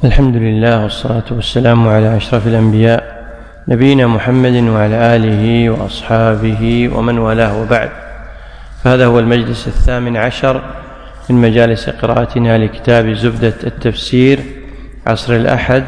الحمد لله والصلاة والسلام على أشرف الأنبياء نبينا محمد وعلى آله وأصحابه ومن والاه، وبعد. فهذا هو المجلس 18 من مجالس قراءتنا لكتاب زبدة التفسير عصر الأحد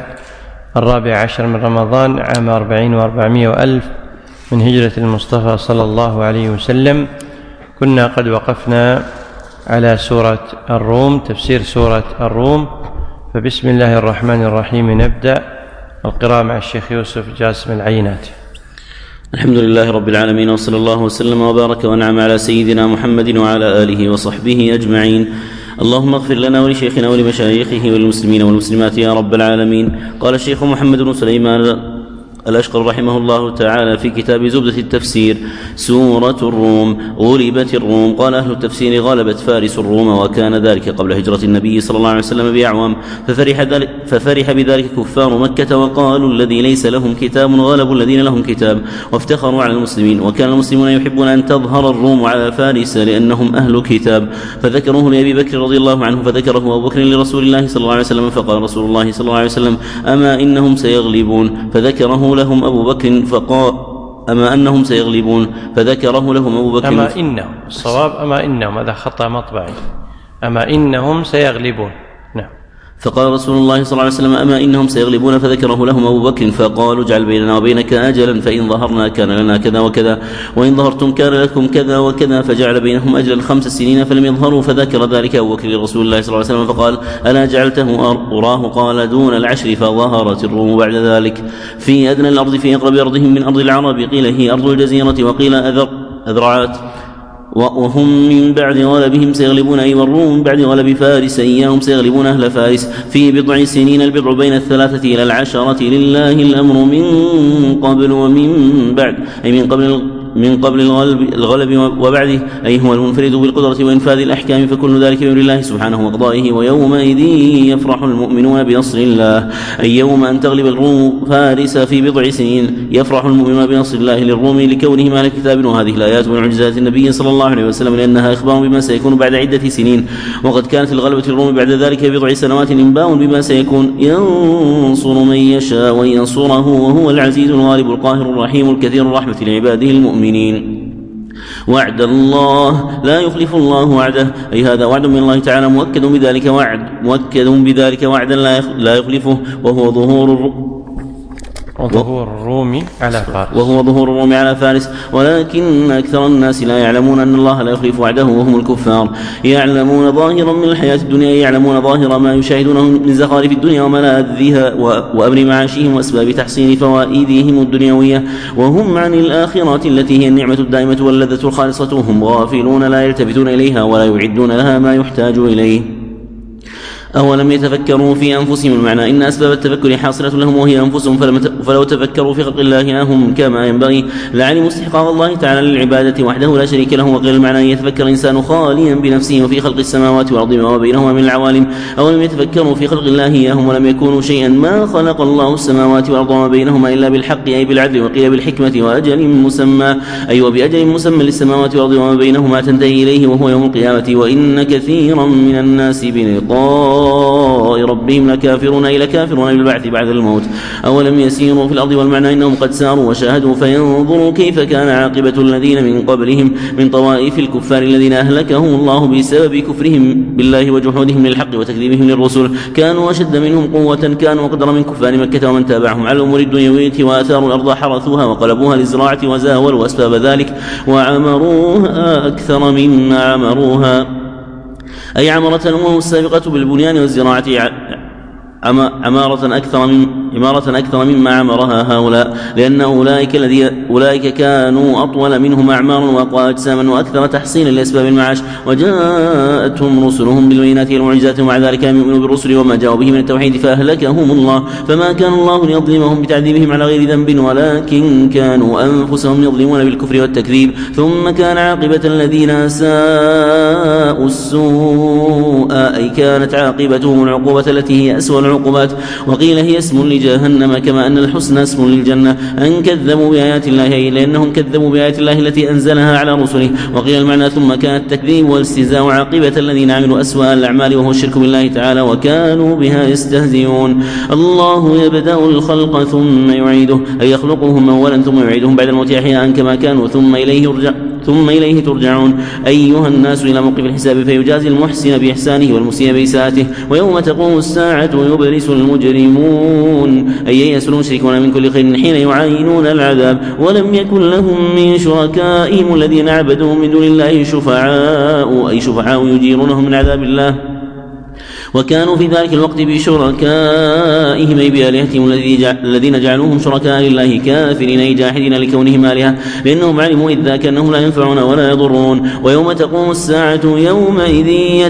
14 من رمضان عام 40 و400 وألف من هجرة المصطفى صلى الله عليه وسلم. كنا قد وقفنا على سورة الروم، تفسير سورة الروم، فبسم الله الرحمن الرحيم نبدأ القراءة مع الشيخ يوسف جاسم العينات. الحمد لله رب العالمين، وصلى الله وسلم وبارك ونعم على سيدنا محمد وعلى آله وصحبه أجمعين. اللهم اغفر لنا ولشيخنا ولمشايخه وللمسلمين والمسلمات يا رب العالمين. قال الشيخ محمد بن سليمان الأشقر رحمه الله تعالى في كتاب زبدة التفسير: سورة الروم. غلبت الروم. قال أهل التفسير: غلبت فارس الروم، وكان ذلك قبل هجرة النبي صلى الله عليه وسلم بأعوام، ففرح بذلك كفار مكة، وقالوا: الذي ليس لهم كتاب غلبوا الذين لهم كتاب، وافتخروا على المسلمين. وكان المسلمون يحبون أن تظهر الروم على فارس لأنهم أهل كتاب، فذكروه لأبي بكر رضي الله عنه، فذكره أبو بكر لرسول الله صلى الله عليه وسلم، فقال رسول الله صلى الله عليه وسلم: أما إنهم سيغلبون، فذكره لهم أبو بكر فقال: أما أنهم سيغلبون، فذكره لهم أبو بكر. أما إنهم، الصواب أما إنهم، هذا خطأ مطبعي، أما إنهم سيغلبون. نعم. فقال رسول الله صلى الله عليه وسلم: أما إنهم سيغلبون، فذكره لهم أبو بكر فقالوا: اجعل بيننا وبينك أجلا، فإن ظهرنا كان لنا كذا وكذا، وإن ظهرتم كان لكم كذا وكذا، فجعل بينهم أجلا 5 سنين فلم يظهروا، فذكر ذلك أبو بكر لرسول الله صلى الله عليه وسلم فقال: ألا جعلته أراه؟ قال: دون العشر. فظهرت الروم بعد ذلك في أدنى الأرض في أقرب أرضهم من أرض العرب، قيل هي أرض الجزيرة، وقيل أذرعات، وهم من بعد غلبهم سيغلبون، أي والروم بعد غلب فارس إياهم سيغلبون أهل فارس في بضع سنين، البضع بين 3 إلى 10، لله الأمر من قبل ومن بعد، أي من قبل الغلب وبعده، أي هو المنفرد بالقدرة وإنفاذ الأحكام، فكل ذلك بأمر الله سبحانه وقضائه. ويومئذ يفرح المؤمنون بنصر الله، أي يوم أن تغلب الروم فارس في بضع سنين، يفرح المؤمنون بنصر الله للروم لكونهم أهل كتاب. وهذه الآيات من معجزات النبي صلى الله عليه وسلم، لأنها إخبار بما سيكون بعد عدة سنين، وقد كانت الغلبة الروم بعد ذلك بضع سنوات إنباء بما سيكون. ينصر من يشاء وينصره، وهو العزيز الغالب القاهر الرحيم الكثير الرحمة لعباده المؤمنين. وعد الله لا يخلف الله وعده، أي هذا وعد من الله تعالى مؤكد بذلك وعدا لا يخلفه، وهو ظهور الروم على فارس. ولكن أكثر الناس لا يعلمون أن الله لا يخلف وعده، وهم الكفار. يعلمون ظاهرا من الحياة الدنيا، يعلمون ظاهر ما يشاهدونه من زخارف الدنيا وملاذها وأمر معاشهم وأسباب تحصيل فوائدهم الدنيوية، وهم عن الآخرة التي هي النعمة الدائمة واللذة الخالصة هم غافلون، لا يلتفتون إليها ولا يعدون لها ما يحتاج إليه. أولم يتفكروا في أنفسهم؟ المعنى إن أسباب التفكر حاصلة لهم وهي أنفسهم، فلو تفكروا في خلق الله هم كما ينبغي لعلموا استحقاق الله تعالى للعبادة وحده لا شريك له. وقيل المعنى أن يتفكر الإنسان خاليا بنفسه وفي خلق السماوات والأرض وما بينهما من العوالم. أولم يتفكروا في خلق الله إياهم ولم يكونوا شيئا، ما خلق الله السماوات والأرض وما بينهما إلا بالحق، أي بالعدل. وقيل بالحكمة وأجل مسمى، أي وبأجل مسمى للسماوات والأرض وما بينهما تنتهي إليه وهو يوم القيامة. وإن كثيرا من الناس بلقاء ربهم لكافرون، أي لكافرون بالبعث بعد الموت. أولم يسيروا في الأرض، والمعنى إنهم قد ساروا وشاهدوا فينظروا كيف كان عاقبة الذين من قبلهم من طوائف الكفار الذين أهلكهم الله بسبب كفرهم بالله وجحودهم للحق وتكذيبهم للرسل. كانوا أشد منهم قوة، كانوا أقدر من كفار مكة ومن تابعهم على الأمور الدنيوية، وآثاروا الأرض حرثوها وقلبوها للزراعة وزاولوا أسباب ذلك وعمروها أكثر مما عمروها، أي عمرة وهو السابقة بالبنيان والزراعة، عمارة أكثر مما عمرها هؤلاء، لأن أولئك كانوا أطول منهم أعمارا وأقوى أجساما وأكثر تحصيلا لأسباب المعاش، وجاءتهم رسلهم بالبينات والمعجزات، ومع ذلك لم يؤمنوا بالرسل وما جاءوا به من التوحيد فأهلكهم الله. فما كان الله ليظلمهم بتعذيبهم على غير ذنب، ولكن كانوا أنفسهم يظلمون بالكفر والتكذيب. ثم كان عاقبة الذين ساءوا السوء، أي كانت عاقبتهم العقوبة التي هي أسوأ العقوبات. وقيل هي اسم جهنم كما أن الحسن اسم للجنة أن كذبوا بآيات الله لأنهم كذبوا بآيات الله التي أنزلها على رسله. وقيل المعنى ثم كان التكذيب والاستهزاء عاقبة الذين عملوا أسوأ الأعمال وهو الشرك بالله تعالى وكانوا بها يستهزئون. الله يبدأ الخلق ثم يعيده أي يخلقهم أولا ثم يعيدهم بعد الموت أحياء كما كانوا ثم إليه ترجعون أيها الناس إلى موقف الحساب فيجازي المحسن بإحسانه والمسيء بإساءته. ويوم تقوم الساعة يبرس المجرمون أي ييأس المشركون من كل خير حين يعاينون العذاب ولم يكن لهم من شركائهم الذين عبدوا من دون الله شفعاء يجيرونهم من عذاب الله وكانوا في ذلك الوقت بشركائهم أي بآلهتهم الذين جعلوهم شركاء لله كافرين أي جاحدين لكونهم آلهة لأنهم علموا إذ ذاك أنهم لا ينفعون ولا يضرون. ويوم تقوم الساعة يومئذ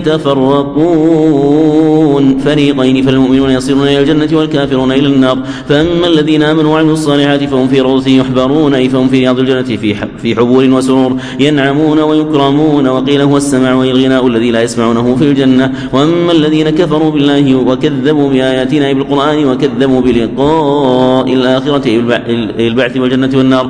يتفرقون فريقين فالمؤمنون يصيرون إلى الجنة والكافرون إلى النار. فأما الذين آمنوا وعملوا الصالحات فهم في روض يحبرون أي فهم في رياض الجنة في حبور وسرور ينعمون ويكرمون. وقيل هو السمع والغناء الذي لا يسمعونه في الجنة. وأما الذين كفروا بالله وكذبوا بآياتنا بالقرآن وكذبوا بلقاء الآخرة البعث والجنة والنار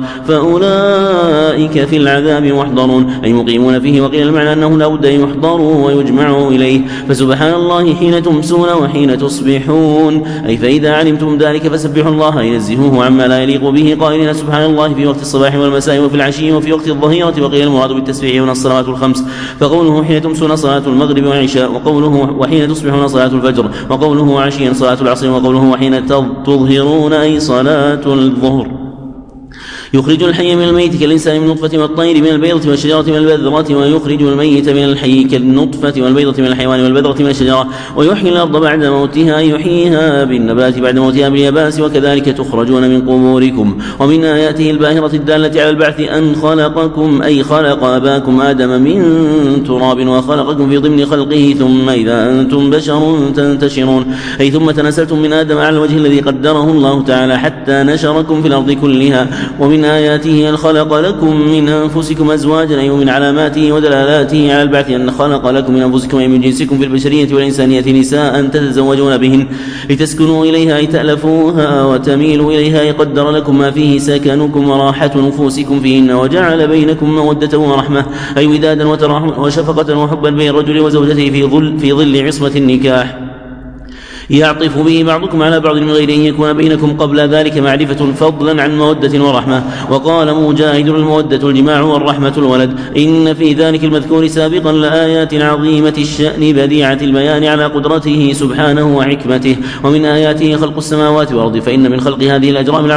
فأولئك في العذاب محضرون أي مقيمون فيه. وقيل المعنى أنه لا بد أن يحضروا ويجمعوا إليه. فسبحان الله حين تمسون وحين تصبحون أي فإذا علمتم ذلك فسبحوا الله ينزهوه عما لا يليق به قائلين سبحان الله في وقت الصباح والمساء وفي العشي وفي وقت الظهيرة. وقيل المراد بالتسبيح هنا الصلوات الخمس فقوله حين تمسون صلاة المغرب والعشاء وقوله وحين تصبحون صلاة الفجر وقوله وعشيا صلاة العصر وقوله وحين تظهرون أي صلاة الظهر. يخرج الحي من الميت كالإنسان من النطفة والطير من البيضة والشجرة من البذرة ويخرج الميت من الحي كالنطفة والبيضة من الحيوان والبذرة من الشجرة ويحيي الأرض بعد موتها يحييها بالنبات بعد موتها بالياباس وكذلك تخرجون من قبوركم. ومن آياته الباهرة الدالة على البعث أن خلقكم أي خلق أباكم آدم من تراب وخلقكم في ضمن خلقه ثم إذا أنتم بشر تنتشرون أي ثم تناسلتم من آدم على الوجه الذي قدره الله تعالى حتى نشركم في الأرض كلها. ومن آياته أن خلق لكم من أنفسكم أزواجا أي ومن علاماته ودلالاته على البعث أن خلق لكم من أنفسكم أي من جنسكم في البشرية والإنسانية نساء تتزوجون بهن لتسكنوا إليها أي تألفوها وتميلوا إليها أي قدر لكم ما فيه سكنكم وراحة نفوسكم فيهن وجعل بينكم مودة ورحمة أي ودادا وشفقة وحبا بين الرجل وزوجته في ظل عصمة النكاح يعطف به بعضكم على بعض من غير أن يكون بينكم قبل ذلك معرفة فضلا عن مودة ورحمة. وقال مجاهد المودة الجماع والرحمة الولد. إن في ذلك المذكور سابقا لآيات عظيمة الشأن بديعة البيان على قدرته سبحانه وحكمته. ومن آياته خلق السماوات والأرض فإن من خلق هذه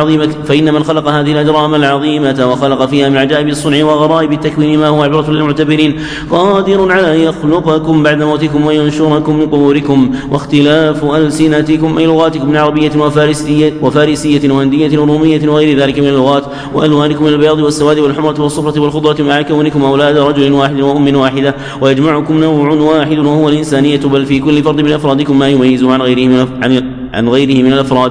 الأجرام العظيمة وخلق فيها من عجائب الصنع وغرائب التكوين ما هو عبرة للمعتبرين قادر على أن يخلقكم بعد موتكم وينشركم من قبوركم. واختلاف ألسنتكم أي لغاتكم من عربية وفارسية وهندية ورومية وغير ذلك من اللغات وألوانكم من البياض والسواد والحمرة والصفرة والخضرة مع كونكم أولاد رجل واحد وأم واحدة ويجمعكم نوع واحد وهو الإنسانية بل في كل فرد من أفرادكم ما يميزه عن غيره من الأفراد.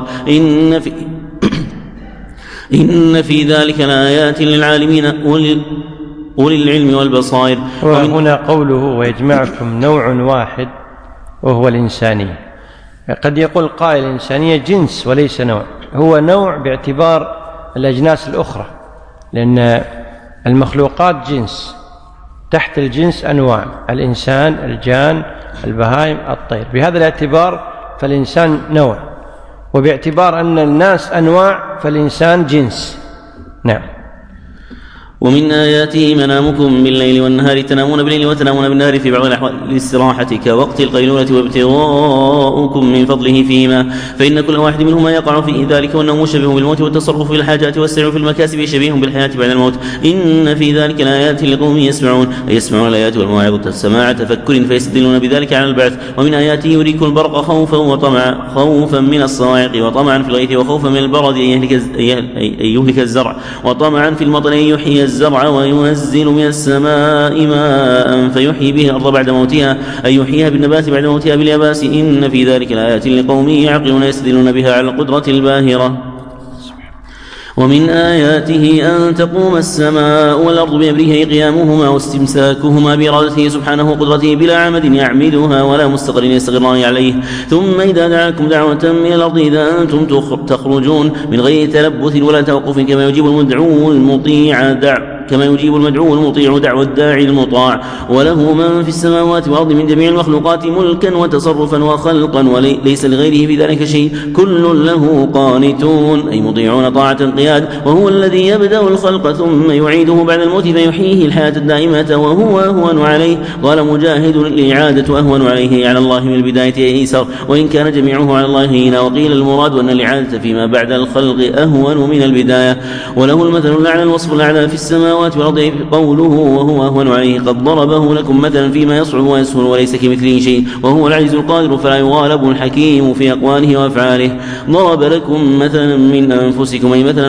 إن في ذلك لآيات للعالمين أولي العلم والبصائر. وهنا قوله ويجمعكم نوع واحد وهو الإنسانية. قد يقول قائل الإنسانية جنس وليس نوع. هو نوع باعتبار الأجناس الأخرى لأن المخلوقات جنس تحت الجنس أنواع الإنسان الجان البهائم الطير. بهذا الاعتبار فالإنسان نوع وباعتبار أن الناس أنواع فالإنسان جنس. نعم. ومن آياته منامكم بالليل والنهار تنامون بالليل وتنامون بالنهار في بعض الأحوال للاستراحة كوقت القيلولة وابتغاؤكم من فضله فيهما فإن كل واحد منهما يقع في ذلك والنوم شبيه بالموت والتصرف في الحاجات والسعي في المكاسب شبيه بالحياة بعد الموت. إن في ذلك الآيات لقوم يسمعون أي يسمعون الآيات والمواعظ سماع تفكر فيستدلون بذلك على البعث. ومن آياته يريكم البرق خوفا من الصواعق وطمعا في الغيث وخوفا من البرد أن يهلك الزرع وطمعا في المطر أن يحيي الزرع وينزل من السماء ماء فيحيي به الأرض بعد موتها أي يحييها بالنبات بعد موتها بالياباس. إن في ذلك الآيات لقوم يعقلون يستدلون بها على القدرة الباهرة. ومن آياته أن تقوم السماء والأرض بأمره قيامهما واستمساكهما بإرادته سبحانه وقدرته بلا عمد يعملها ولا مستقر يستقران عليه. ثم إذا دعاكم دعوة من الأرض إذا أنتم تخرجون من غير تلبث ولا توقف كما يجيب المدعو المطيع دعوى الداعي المطاع. وله من في السماوات والأرض من جميع المخلوقات ملكا وتصرفا وخلقا وليس لغيره في ذلك شيء كل له قانتون أي مطيعون طاعة انقياد. وهو الذي يبدأ الخلق ثم يعيده بعد الموت فيحييه الحياة الدائمة وهو أهون عليه. قال مجاهد الإعادة أهون عليه على الله من البداية أيسر وإن كان جميعه على الله هنا. وقيل المراد أن الإعادة فيما بعد الخلق أهون من البداية. وله المثل الأعلى الوصف الأعلى في السماوات والأرض قوله وهو أهون عليه قد ضربه لكم مثلا فيما يصعب ويسهل وليس كمثله شيء وهو العزيز القادر فلا يغالب الحكيم في أقواله وأفعاله. ضرب لكم مثلا من أنفسكم أي مثلا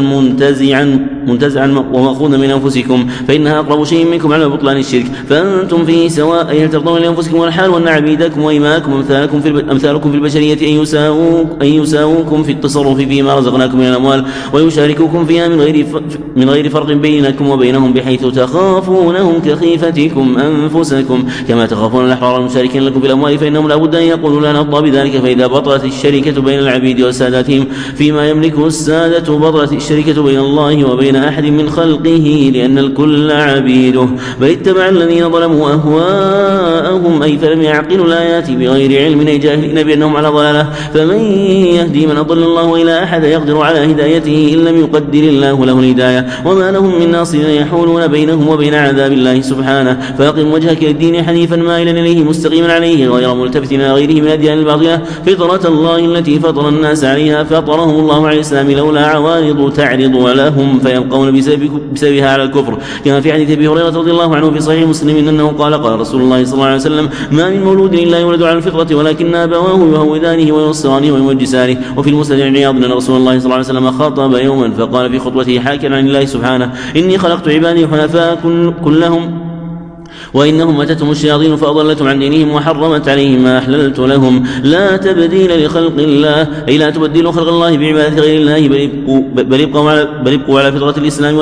منتزعا ومأخوذا من أنفسكم فإنها أقرب شيء منكم على بطلان الشرك فأنتم فيه سواء أي هل ترضون لأنفسكم والحال وأن عبيدكم وإماءكم أمثالكم في البشرية أن يساووكم في التصرف فيما رزقناكم من الأموال ويشاركوكم فيها من غير فرق بينكم وبينهم بحيث تخافونهم كخيفتكم أنفسكم كما تخافون الأحرار المشاركين لكم في الأموال فإنهم لا بد أن يقولوا لا نرضى بذلك. فإذا بطلت الشركة بين العبيد وساداتهم فيما يملكه السادة بطلت الشركة بين الله وبين أحد من خلقه لأن الكل عبيده. بل اتبع الذين ظلموا أهواءهم أي فلم يعقلوا الآيات بغير علم أي جاهلين بأنهم على ضلالة. فمن يهدي من أضل الله إلى أحد يقدر على هدايته إن لم يقدر الله له الهداية وما لهم من ناصرين يحولون بينهم وبين عذاب الله سبحانه. فأقم وجهك للدين حنيفا مائلا إليه مستقيما عليه غير ملتفت إلى غيره من أديان الباطلة فطرة الله التي فطر الناس عليها فطرهم الله على الإسلام لولا عوارض تعرض لهم فيبقون بسببها على الكفر كما في حديث أبي هريرة رضي الله عنه في صحيح مسلم أنه قال رسول الله صلى الله عليه وسلم ما من مولود إلا يولد على الفطرة ولكن أبواه يهودانه وينصرانه ويمجسانه. وفي المسند عن عياض أن رسول الله صلى الله عليه وسلم خاطب يوما فقال في خطبته حاكيا عن الله سبحانه إني خلقت عبادي حنفاء كلهم وإنهم أتتهم الشياطين فأضلتهم عن دينهم وحرمت عليهم ما أحللت لهم لا تبديل لخلق الله أي لا تبدلوا خلق الله بعبادة غير الله بل يبقوا على فطرة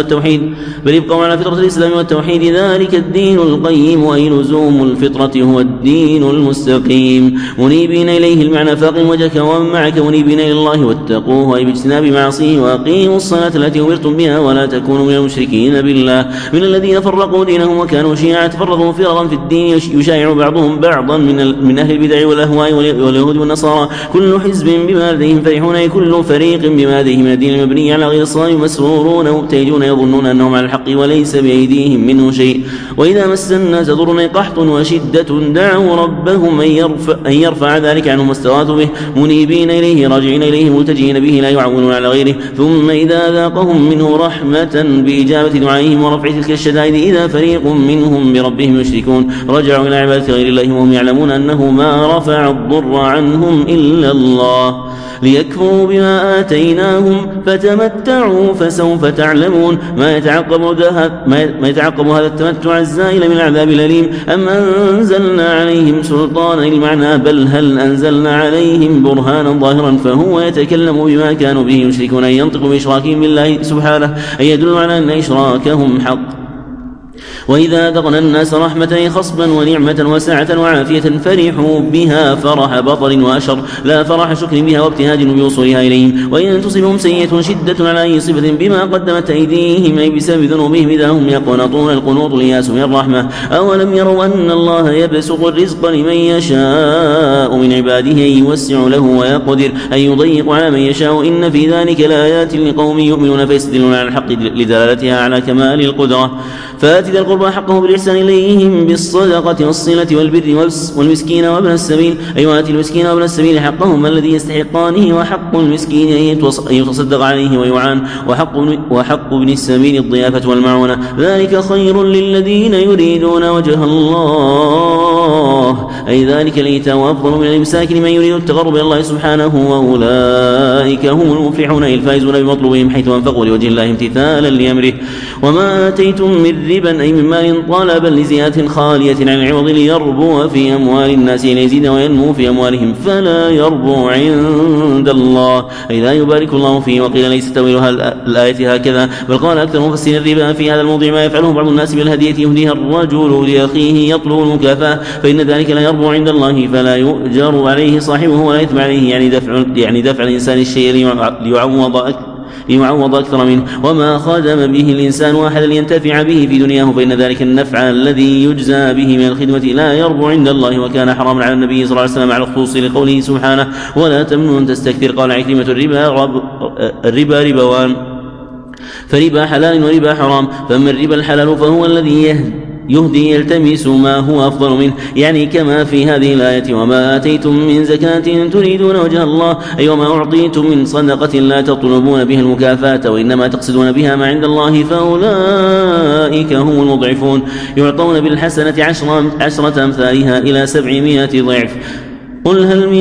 الإسلام والتوحيد ذلك الدين القيم أي لزوم الفطرة هو الدين المستقيم. منيبين إليه المعنى فاقم وجهك ومن معك منيبين إلى الله واتقوه أي باجتناب معصيه وأقيموا الصلاة التي أمرتم بها ولا تكونوا من المشركين بالله من الذين فرقوا دينهم وكانوا شيعا تفرقوا فرقا في الدين يشايع بعضهم بعضا من أهل البدع والأهواء واليهود والنصارى كل حزب بما لديهم فرحون كل فريق بما لديهم من الدين المبني على غير الصواب مسرورون مبتهجون يظنون أنهم على الحق وليس بأيديهم منه شيء. وإذا مس الناس ضر قحط وشدة دعوا ربهم أن يرفع ذلك عنهم واستغاثوا به منيبين إليه راجعين إليه ملتجئين به لا يعولون على غيره. ثم إذا ذاقهم منه رحمة بإجابة دعائهم ورفع تلك الشدائد إذا فريق منهم بربهم يشركون رجعوا إلى عبادة غير الله وهم يعلمون أنه ما رفع الضر عنهم إلا الله ليكفروا بما آتيناهم فتمتعوا فسوف تعلمون. ما يتعقب هذا التمتع الزائل من العذاب الأليم. أم أنزلنا عليهم سلطانا المعنى بل هل أنزلنا عليهم برهانا ظاهرا فهو يتكلم بما كانوا به يشركون أن ينطقوا بإشراكهم بالله سبحانه أن يدل على أن إشراكهم حق. وإذا ذقنا الناس رحمة خصبا ونعمة وسعة وعافية فرحوا بها فرح بطر وأشر لا فرح شكر بها وابتهاج بوصولها إليهم. وإن تصبهم سيئة شدة على أي صفة بما قدمت أيديهم أي بسبب ذنوبهم إذا هم يقنطون القنوط الياس من الرحمة. أولم يروا أن الله يبسط الرزق لمن يشاء من عباده أن يوسع له ويقدر أن يضيق على من يشاء إن في ذلك لآيات لقوم يؤمنون فيستدلون على الحق لدلالتها على كمال القدرة. فآت ذا القربى حقه بالإحسان إليهم بالصدقة والصلة والبر والمسكين وابن السبيل أي وآت المسكين وابن السبيل حقهم الذي يستحقانه وحق المسكين أن يتصدق عليه ويعان وحق ابن السبيل الضيافة والمعونة ذلك خير للذين يريدون وجه الله أي ذلك الإيتاء أفضل من الإمساك لمن يريد التقرب إلى الله سبحانه، وأولئك هم المفلحون أي الفائزون بمطلوبهم حيث أنفقوا لوجه الله امتثالا لأمره. وما آتيتم من ربا أي من مال طلبا لزيادة خالية عن العوض ليربو في أموال الناس ليزيد وينمو في أموالهم فلا يربو عند الله أي لا يبارك الله فيه. وقيل ليس تأويلها الآية هكذا، بل قال أكثر مفسرين الربا في هذا الموضع ما يفعله بعض الناس بالهدية يهديها الرجل لأخيه يطلب المكافأة، فإن ذلك لا يربو عند الله فلا يؤجر عليه صاحبه ولا يثم عليه، يعني دفع الإنسان الشيء ليعوض أكثر منه. وما خدم به الإنسان أحدا لينتفع به في دنياه فإن ذلك النفع الذي يجزى به من الخدمة لا يربو عند الله، وكان حراما على النبي صلى الله عليه وسلم على الخصوص لقوله سبحانه ولا تمنن تستكثر. قال عكرمة الربا ربوان، فربا حلال وربا حرام، فأما الربا الحلال فهو الذي يهدي يلتمس ما هو أفضل منه، يعني كما في هذه الآية وما آتيتم من زكاة تريدون وجه الله أي وما أعطيتم من صدقة لا تطلبون بها المكافأة وإنما تقصدون بها ما عند الله فأولئك هم المضعفون، يعطون بالحسنة 10 أمثالها إلى 700 ضعف. قل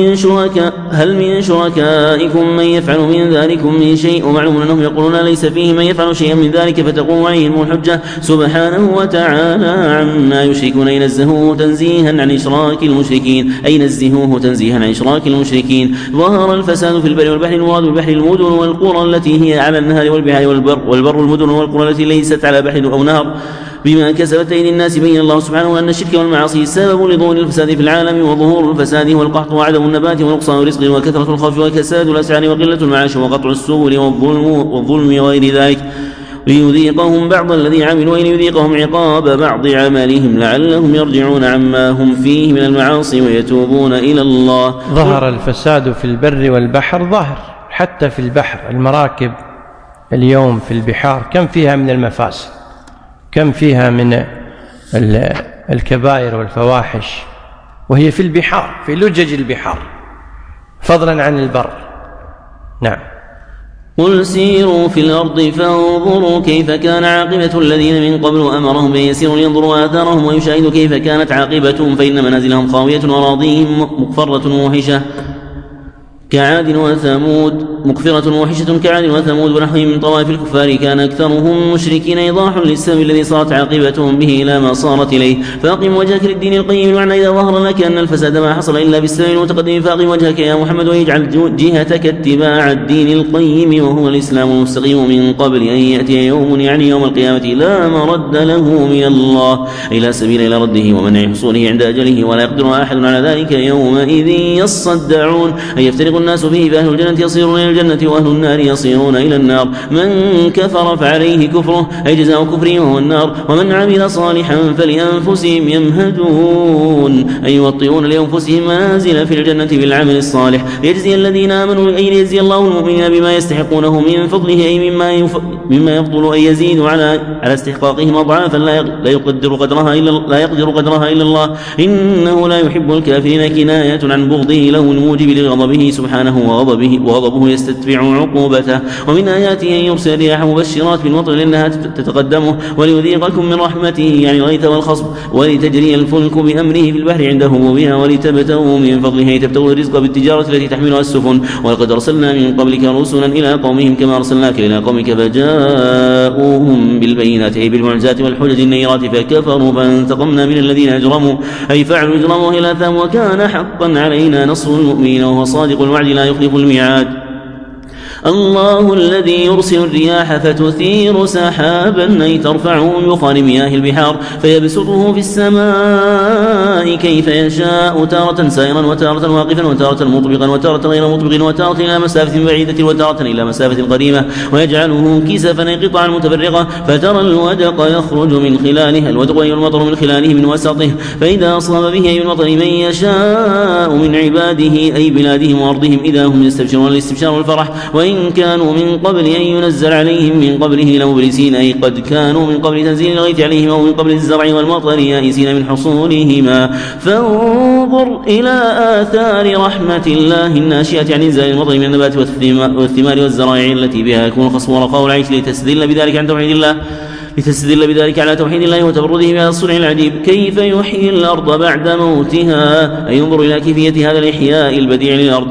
هل من شركائكم من يفعل من ذلكم من شيء؟ ومعلوم أنهم يقولون ليس فيه من يفعل شيئا من ذلك فتقوم عليهم الحجة سبحانه وتعالى عما يشركون ينزهوه تنزيها عن إشراك المشركين، أي نزهوه تنزيها عن إشراك المشركين. ظهر الفساد في البر والبحر، المراد بالبحر المدن والقرى التي هي على النهر والبحر، والبر المدن والقرى التي ليست على بحر أو نهر بما كسبت أيدي الناس. بين الله سبحانه أن الشرك والمعاصي سبب لظهور الفساد في العالم، وظهور الفساد والقحط وعدم النبات ونقصان الرزق وكثرة الخوف وكساد الأسعار وقلة المعاش وقطع السبل والظلم وغير ذلك، ليذيقهم بعض الذي عملوا ليذيقهم عقاب بعض عملهم لعلهم يرجعون عما هم فيه من المعاصي ويتوبون إلى الله. ظهر الفساد في البر والبحر، ظهر حتى في البحر. المراكب اليوم في البحار كم فيها من المفاسد، كم فيها من الكبائر والفواحش وهي في البحار، في لجج البحار، فضلا عن البر. نعم. قل سيروا في الأرض فانظروا كيف كان عاقبة الذين من قبل أمرهم بأن يسيروا لينظروا آثارهم ويشاهدوا كيف كانت عاقبتهم فإن منازلهم خاوية وأراضيهم مقفرة موحشة كعاد وثمود، مكفرة موحشة كعاد وثمود ونحوهم من طوائف الكفار كان أكثرهم مشركين، إيضاح للسبب الذي صارت عاقبتهم به إلى ما صارت إليه. فأقم وجهك للدين القيم، المعنى إذا ظهر لك أن الفساد ما حصل إلا بالسبب المتقدم فأقم وجهك يا محمد ويجعل جهتك اتباع الدين القيم وهو الإسلام المستقيم من قبل أن يأتي يوم يعني يوم القيامة لا مرد له من الله أي لا سبيل إلى رده ومنع حصوله عند أجله ولا يقدر أحد على ذلك يومئذ يصدعون أي يفترق الناس فيه، فأهل الجنة يصيرون إلى الجنة وأهل النار يصيرون إلى النار. من كفر فعليه كفره أي جزاء كفره وهو النار، ومن عمل صالحا فلأنفسهم يمهدون أي يوطئون لأنفسهم منازل في الجنة بالعمل الصالح، يجزي الذين آمنوا أي يجزي الله المؤمنين بما يستحقونه من فضله أي مما يفضل أن يزيد على استحقاقهم أضعافا لا يقدر قدرها إلا الله، إنه لا يحب الكافرين كناية عن بغضه له الموجب لغضبه سبحانه وغضبه يستتبع عقوبته. ومن آياته أن يرسل الرياح مبشرات بالمطر لأنها تتقدمه وليذيقكم من رحمته يعني الغيث والخصب ولتجري الفلك بأمره في البحر عنده بها ولتبتغوا من فضله تبتغوا الرزق بالتجارة التي تحملها السفن. ولقد أرسلنا من قبلك رسلا إلى قومهم كما أرسلناك إلى قومك فجاءوهم بالبينات أي بالمعجزات والحجج النيرات فكفروا فانتقمنا من الذين أجرموا أي فعلوا إجرامه إلى ثام وكان حقا علينا نصر المؤمنين وهو صادق الوعد لا يخلف الميعاد. الله الذي يرسل الرياح فتثير سحابا أي ترفعه من بخار مياه البحار فيبسطه في السماء كيف يشاء تارة سائرا وتارة واقفا وتارة مطبقا وتارة غير مطبق وتارة إلى مسافة بعيدة وتارة إلى مسافة قريبة ويجعله كسفا أي قطعا متفرقة فترى الودق يخرج من خلاله الودق أي المطر من خلاله من وسطه فإذا أصاب به أي المطر من يشاء من عباده أي بلادهم وأرضهم إذا هم يستبشرون الاستبشار والفرح. وإن كانوا من قبل أن ينزل عليهم من قبله لمبلسين أي قد كانوا من قبل تنزيل الغيث عليهم أو من قبل الزرع والمطر يائسين من حصولهما فانظر إلى آثار رحمة الله الناشئة عن إنزال المطر من النبات والثمار والزرائع التي بها يكون الخصم ورخاء العيش لتستدل بذلك عن توحيد الله لتستدل بذلك على توحيد الله وتفرده بهذا الصنع العجيب. كيف يحيي الأرض بعد موتها؟ أي انظر إلى كيفية هذا الإحياء البديع للأرض.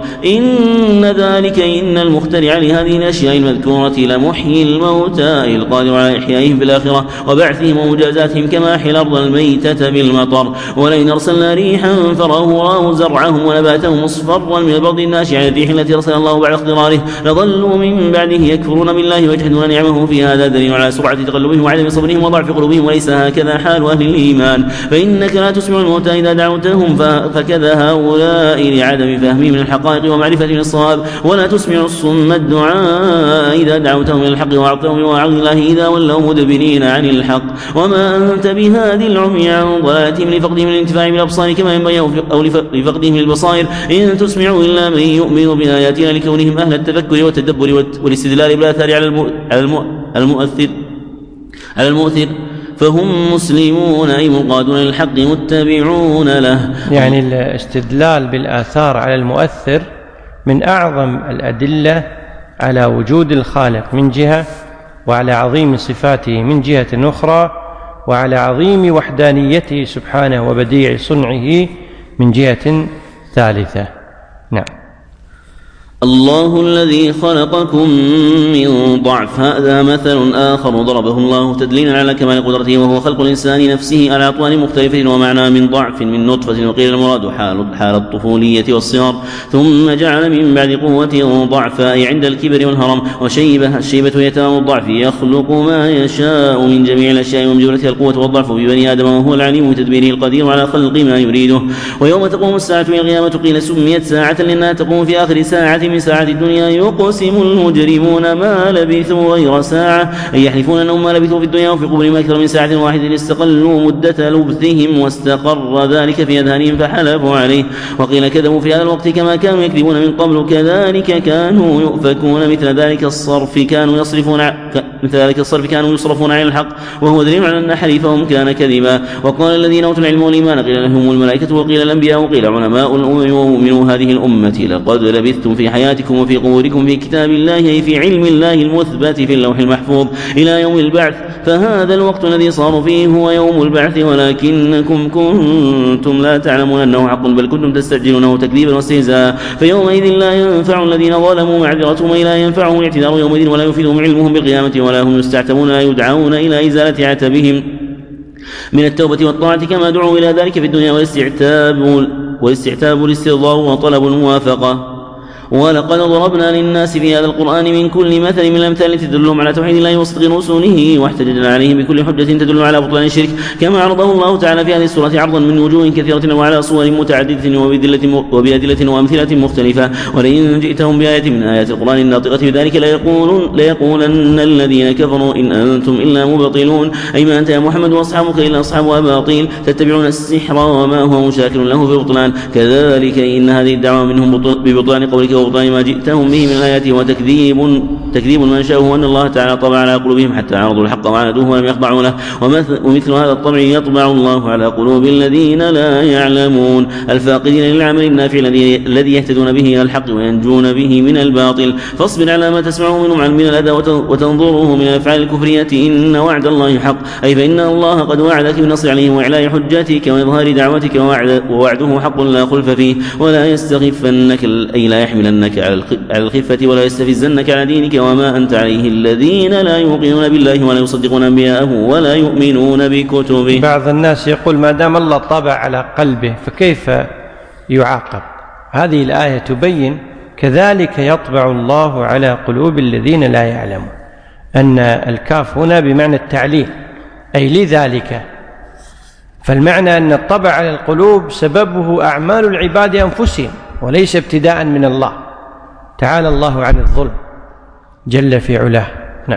إن المخترع لهذه الأشياء المذكورة لمحيي الموتى القادر على إحيائهم في الآخرة وبعثهم ومجازاتهم كما أحيا الأرض الميتة بالمطر. ولئن أرسلنا ريحا فراه زرعهم ونباتهم مصفرا من البرد الناشع على الريح التي أرسل الله بعد اقتراره لظلوا من بعده يكفرون بالله ويجحدون نعمه. في هذا دليل على سرعة تقلبهم وعدم صبرهم وضعف قلوبهم، وليس هكذا حال أهل الإيمان، فإنك لا تسمع الموتى إذا دعوتهم فكذا هؤلاء لعدم فهمهم من الحقائق ومعرفة من الصواب، ولا تسمع الصم الدعاء إذا دعوتهم إلى الحق وأعطتهم بمواعظ الله إذا ولوا مدبرين عن الحق. وما أنت بهادي العمي عن ضلالتهم لفقدهم الانتفاع بالأبصار كما ينبغي أو لفقدهم البصائر، إن تسمع إلا من يؤمن بآياتنا لكونهم أهل التفكر والتدبر والاستدلال بالآثار على المؤثر، فهم مسلمون أي منقادون للحق متبعون له. يعني الاستدلال بالآثار على المؤثر من أعظم الأدلة على وجود الخالق من جهة، وعلى عظيم صفاته من جهة أخرى، وعلى عظيم وحدانيته سبحانه وبديع صنعه من جهة ثالثة. نعم. الله الذي خلقكم من ضعف، هذا مثل آخر ضربه الله تدليلا على كمال قدرته، وهو خلق الإنسان نفسه على أطوال مختلفة، ومعنى من ضعف من نطفة، وقيل المراد حال الطفولية والصغر، ثم جعل من بعد قوة ضعفا أي عند الكبر والهرم، وشيبة، الشيبة هي تمام الضعف، يخلق ما يشاء من جميع الأشياء ومن جملتها القوة والضعف ببني آدم، وهو العليم بتدبيره القدير على خلق ما يريده. ويوم تقوم الساعة من القيامة قيل سميت ساعة لأنها تقوم في آخر ساعة من ساعات الدنيا، يقسم المجرمون ما لبثوا غير ساعة، أي يحلفون أنهم ما لبثوا في الدنيا وفي قبرهم أكثر من ساعة واحدة، استقلوا مدة لبثهم واستقر ذلك في أذهانهم فحلفوا عليه. وقيل كذبوا في هذا الوقت كما كانوا يكذبون من قبل، كذلك كانوا يؤفكون، مثل ذلك الصرف كانوا يصرفون عن الحق، وهو دليل على أن حليفهم كان كذبا. وقال الذين أوتوا العلم والإيمان قيل لهم الملائكة وقيل الأنبياء وقيل علماء الأمم ومؤمنو هذه الأمة لقد لبثتم في حياتكم وفي قبوركم في كتاب الله أي في علم الله المثبت في اللوح المحفوظ إلى يوم البعث، فهذا الوقت الذي صار فيه هو يوم البعث، ولكنكم كنتم لا تعلمون أنه حق، بل كنتم تستعجلونه تكذيبا واستهزاء. فيومئذ لا ينفع الذين ظلموا معذرتهم أي لا ينفعهم الاعتذار يومئذ، ولا يفيدهم علمهم بالقيامة، ولا هم يستعتبون، لا يدعون إلى إزالة عتبهم من التوبة والطاعة كما دعوا إلى ذلك في الدنيا، والاستعتاب الاسترضاء وطلب الموافقة. ولقد ضربنا للناس في هذا القرآن من كل مثل من الأمثال التي تدلهم على توحيد الله وصدق رسله، واحتججنا عليهم بكل حجة تدل على بطلان الشرك، كما عرضه الله تعالى في هذه السورة عرضا من وجوه كثيرة وعلى صور متعددة وبأدلة وأمثلة مختلفة. ولئن جئتهم بآية من آيات القرآن الناطقة بذلك ليقولن الذين كفروا إن أنتم إلا مبطلون، أي ما أنت يا محمد وأصحابك إلا أصحاب أباطيل، تتبعون السحر وما هو مشاكل له في بطلان. كذلك إن هذه الدعوة منهم ببطلان قولك وبطلان ما جئتهم به من الآيات، وتكذيب من شاءه أن الله تعالى طبع على قلوبهم حتى عرضوا الحق وعاندوه ولم يخضعوا له، ومثل هذا الطبع يطبع الله على قلوب الذين لا يعلمون الفاقدين للعمل النافع الذي يهتدون به إلى الحق وينجون به من الباطل. فاصبر على ما تسمعه منهم من الأذى وتنظره من الأفعال الكفرية، إن وعد الله حق، أي فإن الله قد وعدك بالنصر عليهم وإعلاء حجتك وإظهار دعوتك، ووعده حق لا خلف فيه، ولا يستخفنك أي لا يحملنك على الخفة ولا يستفزنك على دينك وما أنت عليه الذين لا يوقنون بالله ولا يصدقون أنبياءه ولا يؤمنون بكتبه. بعض الناس يقول ما دام الله طبع على قلبه فكيف يعاقب؟ هذه الآية تبين كذلك يطبع الله على قلوب الذين لا يعلمون، أن الكاف هنا بمعنى التعليل أي لذلك، فالمعنى أن الطبع على القلوب سببه أعمال العباد أنفسهم وليس ابتداء من الله، تعالى الله عن الظلم جل في علاه. نعم.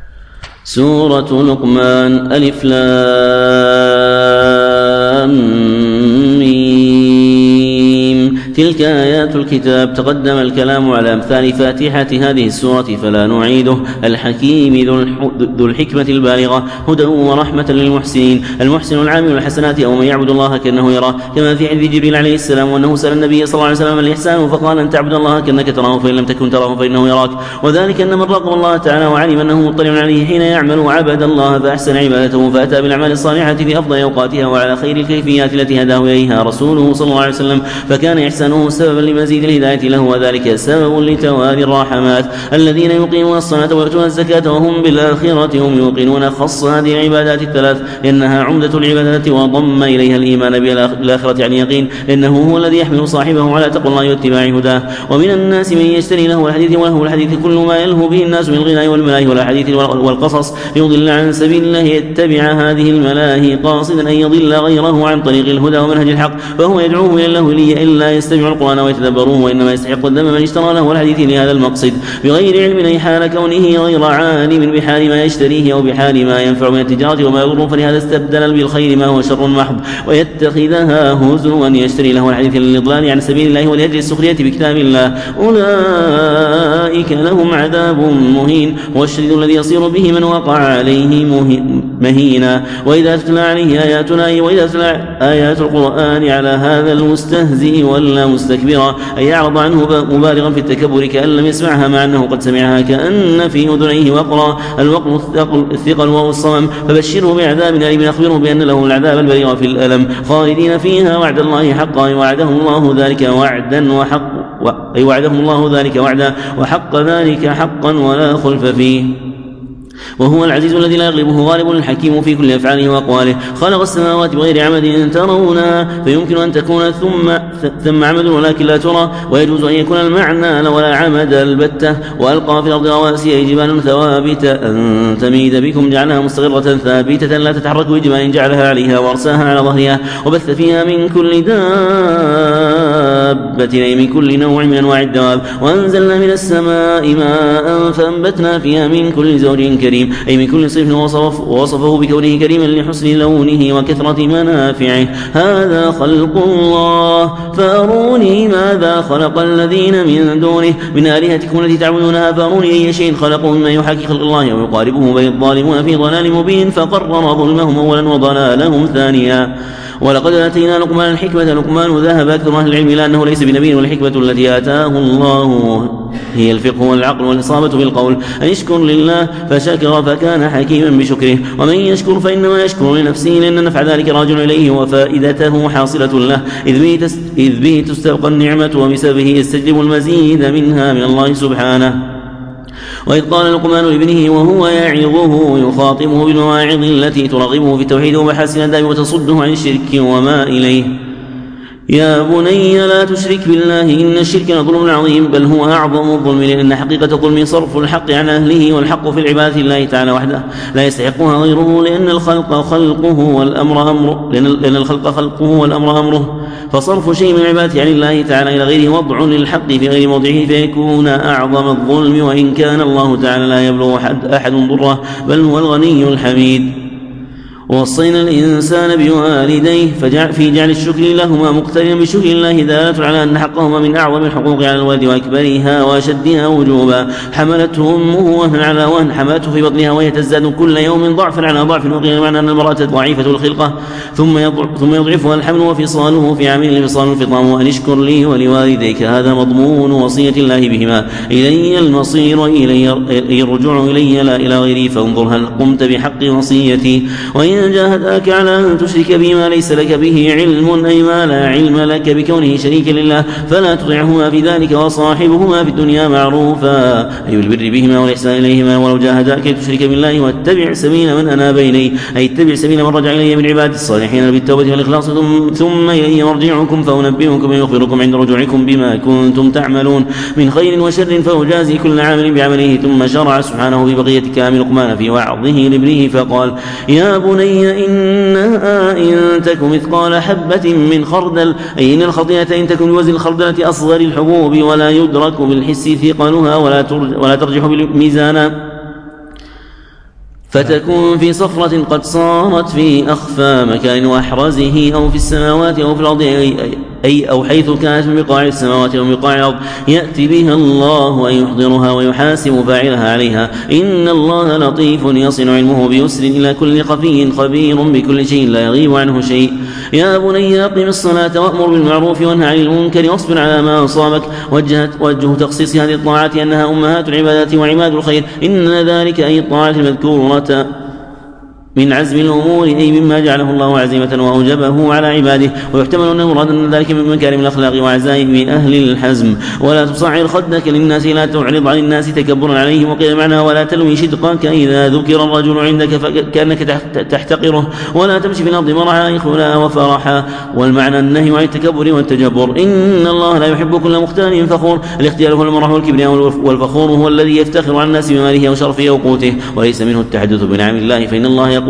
سورة لقمان ألف لام ميم تلك آيات الكتاب. تقدم الكلام على أمثال فاتحة هذه السورة فلا نعيده. الحكيم ذو الحكمة البالغة هدى ورحمة للمحسنين. المحسن العامل الحسنات أو من يعبد الله كأنه يراه، كما في حديث جبريل عليه السلام وأنه سأل النبي صلى الله عليه وسلم الإحسان فقال أن تعبد الله كأنك تراه فإن لم تكن تراه فإنه يراك. وذلك أن من راقب الله تعالى وعلم أنه مطلع عليه حين يعمل وعبد الله فأحسن عبادته فأتى بالأعمال الصالحة في أفضل أوقاتها وعلى خير الكيفيات التي هداه إليها رسوله صلى الله عليه وسلم، فكان إحسانه سببا لمزيد الهداية له، وذلك سبب لتوالي الرحمات. الذين يقيمون الصلاة ويؤتون الزكاة وهم بالآخرة هم يوقنون. خص هذه العبادات الثلاث لأنها عمدة العبادات وضم إليها الإيمان بالآخرة عن يقين، لأنه هو الذي يحمل صاحبه على تقوى الله واتباع هداه. ومن الناس من يشتري له الحديث وله الحديث كل ما يلهو به الناس من الغناء والملاهي والحديث والقصص ليضل عن سبيل الله يتبع هذه الملاهي قاصدا أن يضل غيره عن طريق الهدى ومنهج الحق، فهو يدعوه إلى الله إلا يستمع القرآن ويتدبروه، وإنما يستحق الذم من اشترى له الحديث لهذا المقصد بغير علم أي حال كونه غير عالم بحال ما يشتريه أو بحال ما ينفع من التجارة وما يضر، فلهذا استبدل بالخير ما هو شر محض ويتخذها هزوا يشتري له الحديث للإضلال عن سبيل الله ولأجل السخرية بكتاب الله. أولئك لهم عذاب مهين والشديد الذي يصير به من وقع عليه مهينا. وإذا تتلى عليه آياتنا وإذا تتلى آيات القرآن على هذا المستهزئ ولا مستكبرا أي أعرض عنه مبالغا في التكبر كأن لم يسمعها مع أنه قد سمعها كأن في أذنيه وقرا. الوقر الثقل وهو الصمم، فبشره بعذاب أليم أخبره بأن له العذاب البليغ في الألم خالدين فيها وعد الله حقا وعدهم الله ذلك وعدا وعدهم الله ذلك وعدا وحق ذلك حقا ولا خلف فيه. وهو العزيز الذي لا يغلبه غالب الحكيم في كل أفعاله وأقواله. خلق السماوات بغير عمد ترونها فيمكن أن تكون ثم عمد ولكن لا ترى، ويجوز أن يكون المعنى ولا عمد البتة. وألقى في الأرض رواسي جبال ثوابت أن تميد بكم جعلها مستقرة ثابتة لا تتحرك بجبال جعلها عليها وأرساها على ظهرها وبث فيها من كل دابة أي من كل نوع من أنواع الدواب. وأنزلنا من السماء ماء فأنبتنا فيها من كل زوج كريم أي من كل صنف ووصفه بكونه كريما لحسن لونه وكثرة منافعه. هذا خلق الله فأروني ماذا خلق الذين من دونه من آلهتكم التي تعبدونها فأروني أي شيء خلقه مما يحاكي خلق الله ويقاربه بين الظالمون في ضلال مبين فقرر ظلمهم أولا وضلالهم ثانيا. ولقد آتينا لقمان الحكمة. لقمان ذهب أكثر أهل العلم إلى أنه ليس بنبي، والحكمة التي آتاه الله هي الفقه والعقل والإصابة بالقول. أن يشكر لله فشكر فكان حكيما بشكره، ومن يشكر فإنما يشكر لنفسه لأن نفع ذلك راجع إليه وفائدته حاصلة له إذ به تستبقى النعمة وبسببه يستجلب المزيد منها من الله سبحانه. وإذ قال لقمان لابنه وهو يعظه يخاطبه بالمواعظ التي ترغبه في التوحيد ومحاسن الأدب وتصده عن الشرك وما إليه: يا بني لا تشرك بالله إن الشرك لظلم عظيم، بل هو أعظم الظلم، لأن حقيقة الظلم صرف الحق عن أهله، والحق في العبادة الله تعالى وحده لا يستحقها غيره، لأن الخلق خلقه والأمر أمره، فصرف شيء من العبادة عن الله تعالى إلى غيره وضع للحق في غير موضعه فيكون أعظم الظلم، وإن كان الله تعالى لا يبلغ أحد ضره بل هو الغني الحميد. ووصينا الإنسان بوالديه في جعل الشكر لهما مقترنا بشكر الله دالة على أن حقهما من أعظم الحقوق على الوالد وأكبرها وأشدها وجوبا. حملته أمه وهنا على وهن، حملته في بطنها وهي تزداد كل يوم ضعفا على ضعف، وقيل معنى أن المرأة ضعيفة الخلقة ثم يضعفها الحمل وفصاله في عامين الفصال الفطام. وأن اشكر لي ولوالديك، هذا مضمون وصية الله بهما. إلي المصير إلي الرجوع إلي لا إلى غيري، فانظر هل قمت بحق وصيتي. وإن جاهداك على أن تشرك بما ليس لك به علم أي ما لا علم لك بكونه شريكا لله فلا تطعهما في ذلك، وصاحبهما في الدنيا معروفا أي بالبر بهما والإحسان إليهما. ولو جاهداك تشرك بالله واتبع سبيل من أناب إليه، أي اتبع سبيل من رجع إلي من عباد الصالحين بالتوبة والإخلاص، ثم إلي مرجعكم فأنبئكم ويخبركم عند رجوعكم بما كنتم تعملون من خير وشر فأجازي كل عامل بعمله. ثم شرع سبحانه في بقية كلام لقمان في وعظه لابنه فقال: يا بني إنها إن تك مثقال حبة من خردل، أي إن الخطيئة إن تكن بوزن الخردلة أصغر الحبوب ولا يدرك بالحس ثقلها ولا ترجح بالميزان، فتكون في صخرة قد صارت في أخفى مكان وأحرزه أو في السماوات أو في الأرض أو حيث كانت من بقاع السماوات ومن بقاع الأرض يأتي بها الله أن يحضرها ويحاسب فاعلها عليها. إن الله لطيف يصل علمه بيسر إلى كل خفي خبير بكل شيء لا يغيب عنه شيء. يا بني أقم الصلاة وأمر بالمعروف وانهى عن المنكر واصبر على ما أصابك. وجه تخصيص هذه الطاعات أنها أمهات العبادات وعماد الخير. إن ذلك أي الطاعة المذكورة من عزم الأمور أي مما جعله الله عزيمة وأوجبه على عباده. ويحتمل أن المراد أن ذلك من مكارم الأخلاق وعزائم أهل الحزم. ولا تصعر خدك للناس لا تعرض عن الناس تكبرا عليهم. وقيل معناه ولا تلوي شدقك إذا ذكر الرجل عندك كأنك تحتقره. ولا تمشي في الأرض مرحا إخلا وفرحا. والمعنى النهي عن التكبر والتجبر. إن الله لا يحب كل مختال فخور. الاختيار هو المرح والكبرياء والفخور هو الذي يفتخر عن الناس بماله وشرفه وقوته وليس منه التحدث بنعم الله. فإن الله يقول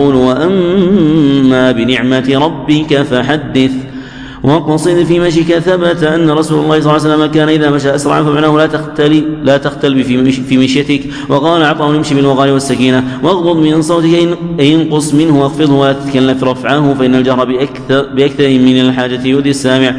وأما بنعمة ربك فحدث. وقصد في مشيك. ثبت أن رسول الله صلى الله عليه وسلم كان إذا مشى أسرعا فمعناه لا تختل في مشيتك. وقال عطاء امشي بالوقار والسكينة واغضض من صوتك أي انقص منه واخفضه ولا تتكلف رفعه. فإن الجهر بأكثر من الحاجة يؤذي السامع.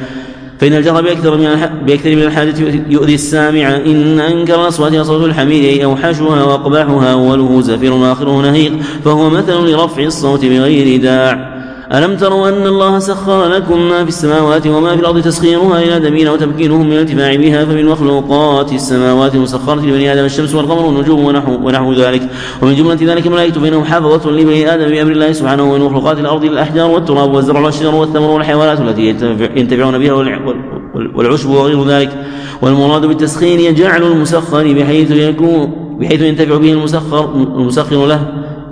بأكثر من الحاجة يؤذي السامع. إن أنكر الأصوات صوت الحمير أي أوحشها وأقبحها أوله زفير وآخره نهيق فهو مثل لرفع الصوت بغير داع. ألم تروا أن الله سخر لكم ما في السماوات وما في الأرض تسخيرها إلى دمين وتمكينهم من الانتفاع بها. فمن مخلوقات السماوات مسخرة لبني آدم الشمس والقمر والنجوم ونحو ذلك. ومن جملة ذلك الملائكة فإنهم حافظة لبني آدم بأمر الله سبحانه. ومن مخلوقات الأرض الأحجار والتراب والزرع والشجر والثمر والحيوانات التي ينتفعون بها والعشب وغير ذلك. والمراد بالتسخير يجعل المسخر بحيث ينتفع به المسخر له.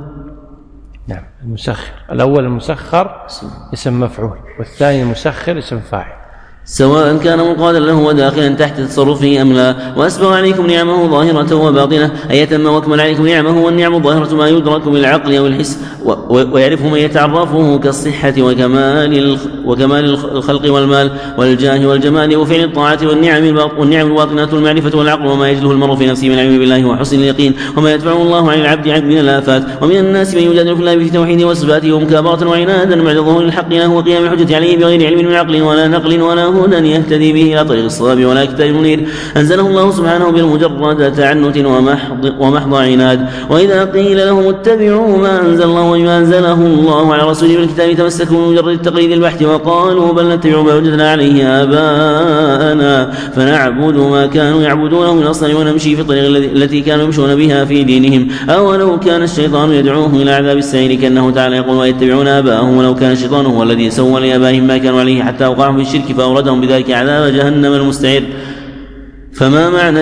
نعم. المسخر الأول المسخر اسم مفعول والثاني المسخر اسم فاعل سواء كان منقادا له وداخلا تحت تصرفه أم لا. وأسبغ عليكم نعمه ظاهرة وباطنة أي تم وأكمل عليكم نعمه. والنعم الظاهرة ما يدرك بالعقل أو الحس ويعرفه من يتعرفه كالصحة وكمال الخلق والمال والجاه والجمال وفعل الطاعة. والنعم الباطنة المعرفة والعقل وما يجده المرء في نفسه من العلم بالله وحسن اليقين وما يدفعه الله عن العبد من الآفات. ومن الناس من يجادل في الله في توحيده وصفاته ومكابرة وعنادا بعد ظهور الحق له وقيام الحجة عليه بغير علم من عقل ولا نقل ولا هدى يهتدي به إلى طريق الصواب ولا كتاب منير أنزله الله سبحانه بالمجرد تعنت ومحض عناد. وإذا قيل لهم اتبعوا ما أنزل الله وما أنزله الله على رسوله بالكتاب تمسكوا بمجرد التقليد البحث وقالوا بل نتبع ما وجدنا عليه آباءنا فنعبد ما كانوا يعبدونه من الأصنام ونمشي في الطريق التي كانوا يمشون بها في دينهم. أولو كان الشيطان يدعوهم إلى عذاب السعير كأنه تعالى يقول ويتبعون آباءهم ولو كان الشيطان هو الذي سوى لآبائهم ما كانوا عليه حتى وقعهم في الشرك فأوردهم بذلك عذاب جهنم المستعر. فما معنى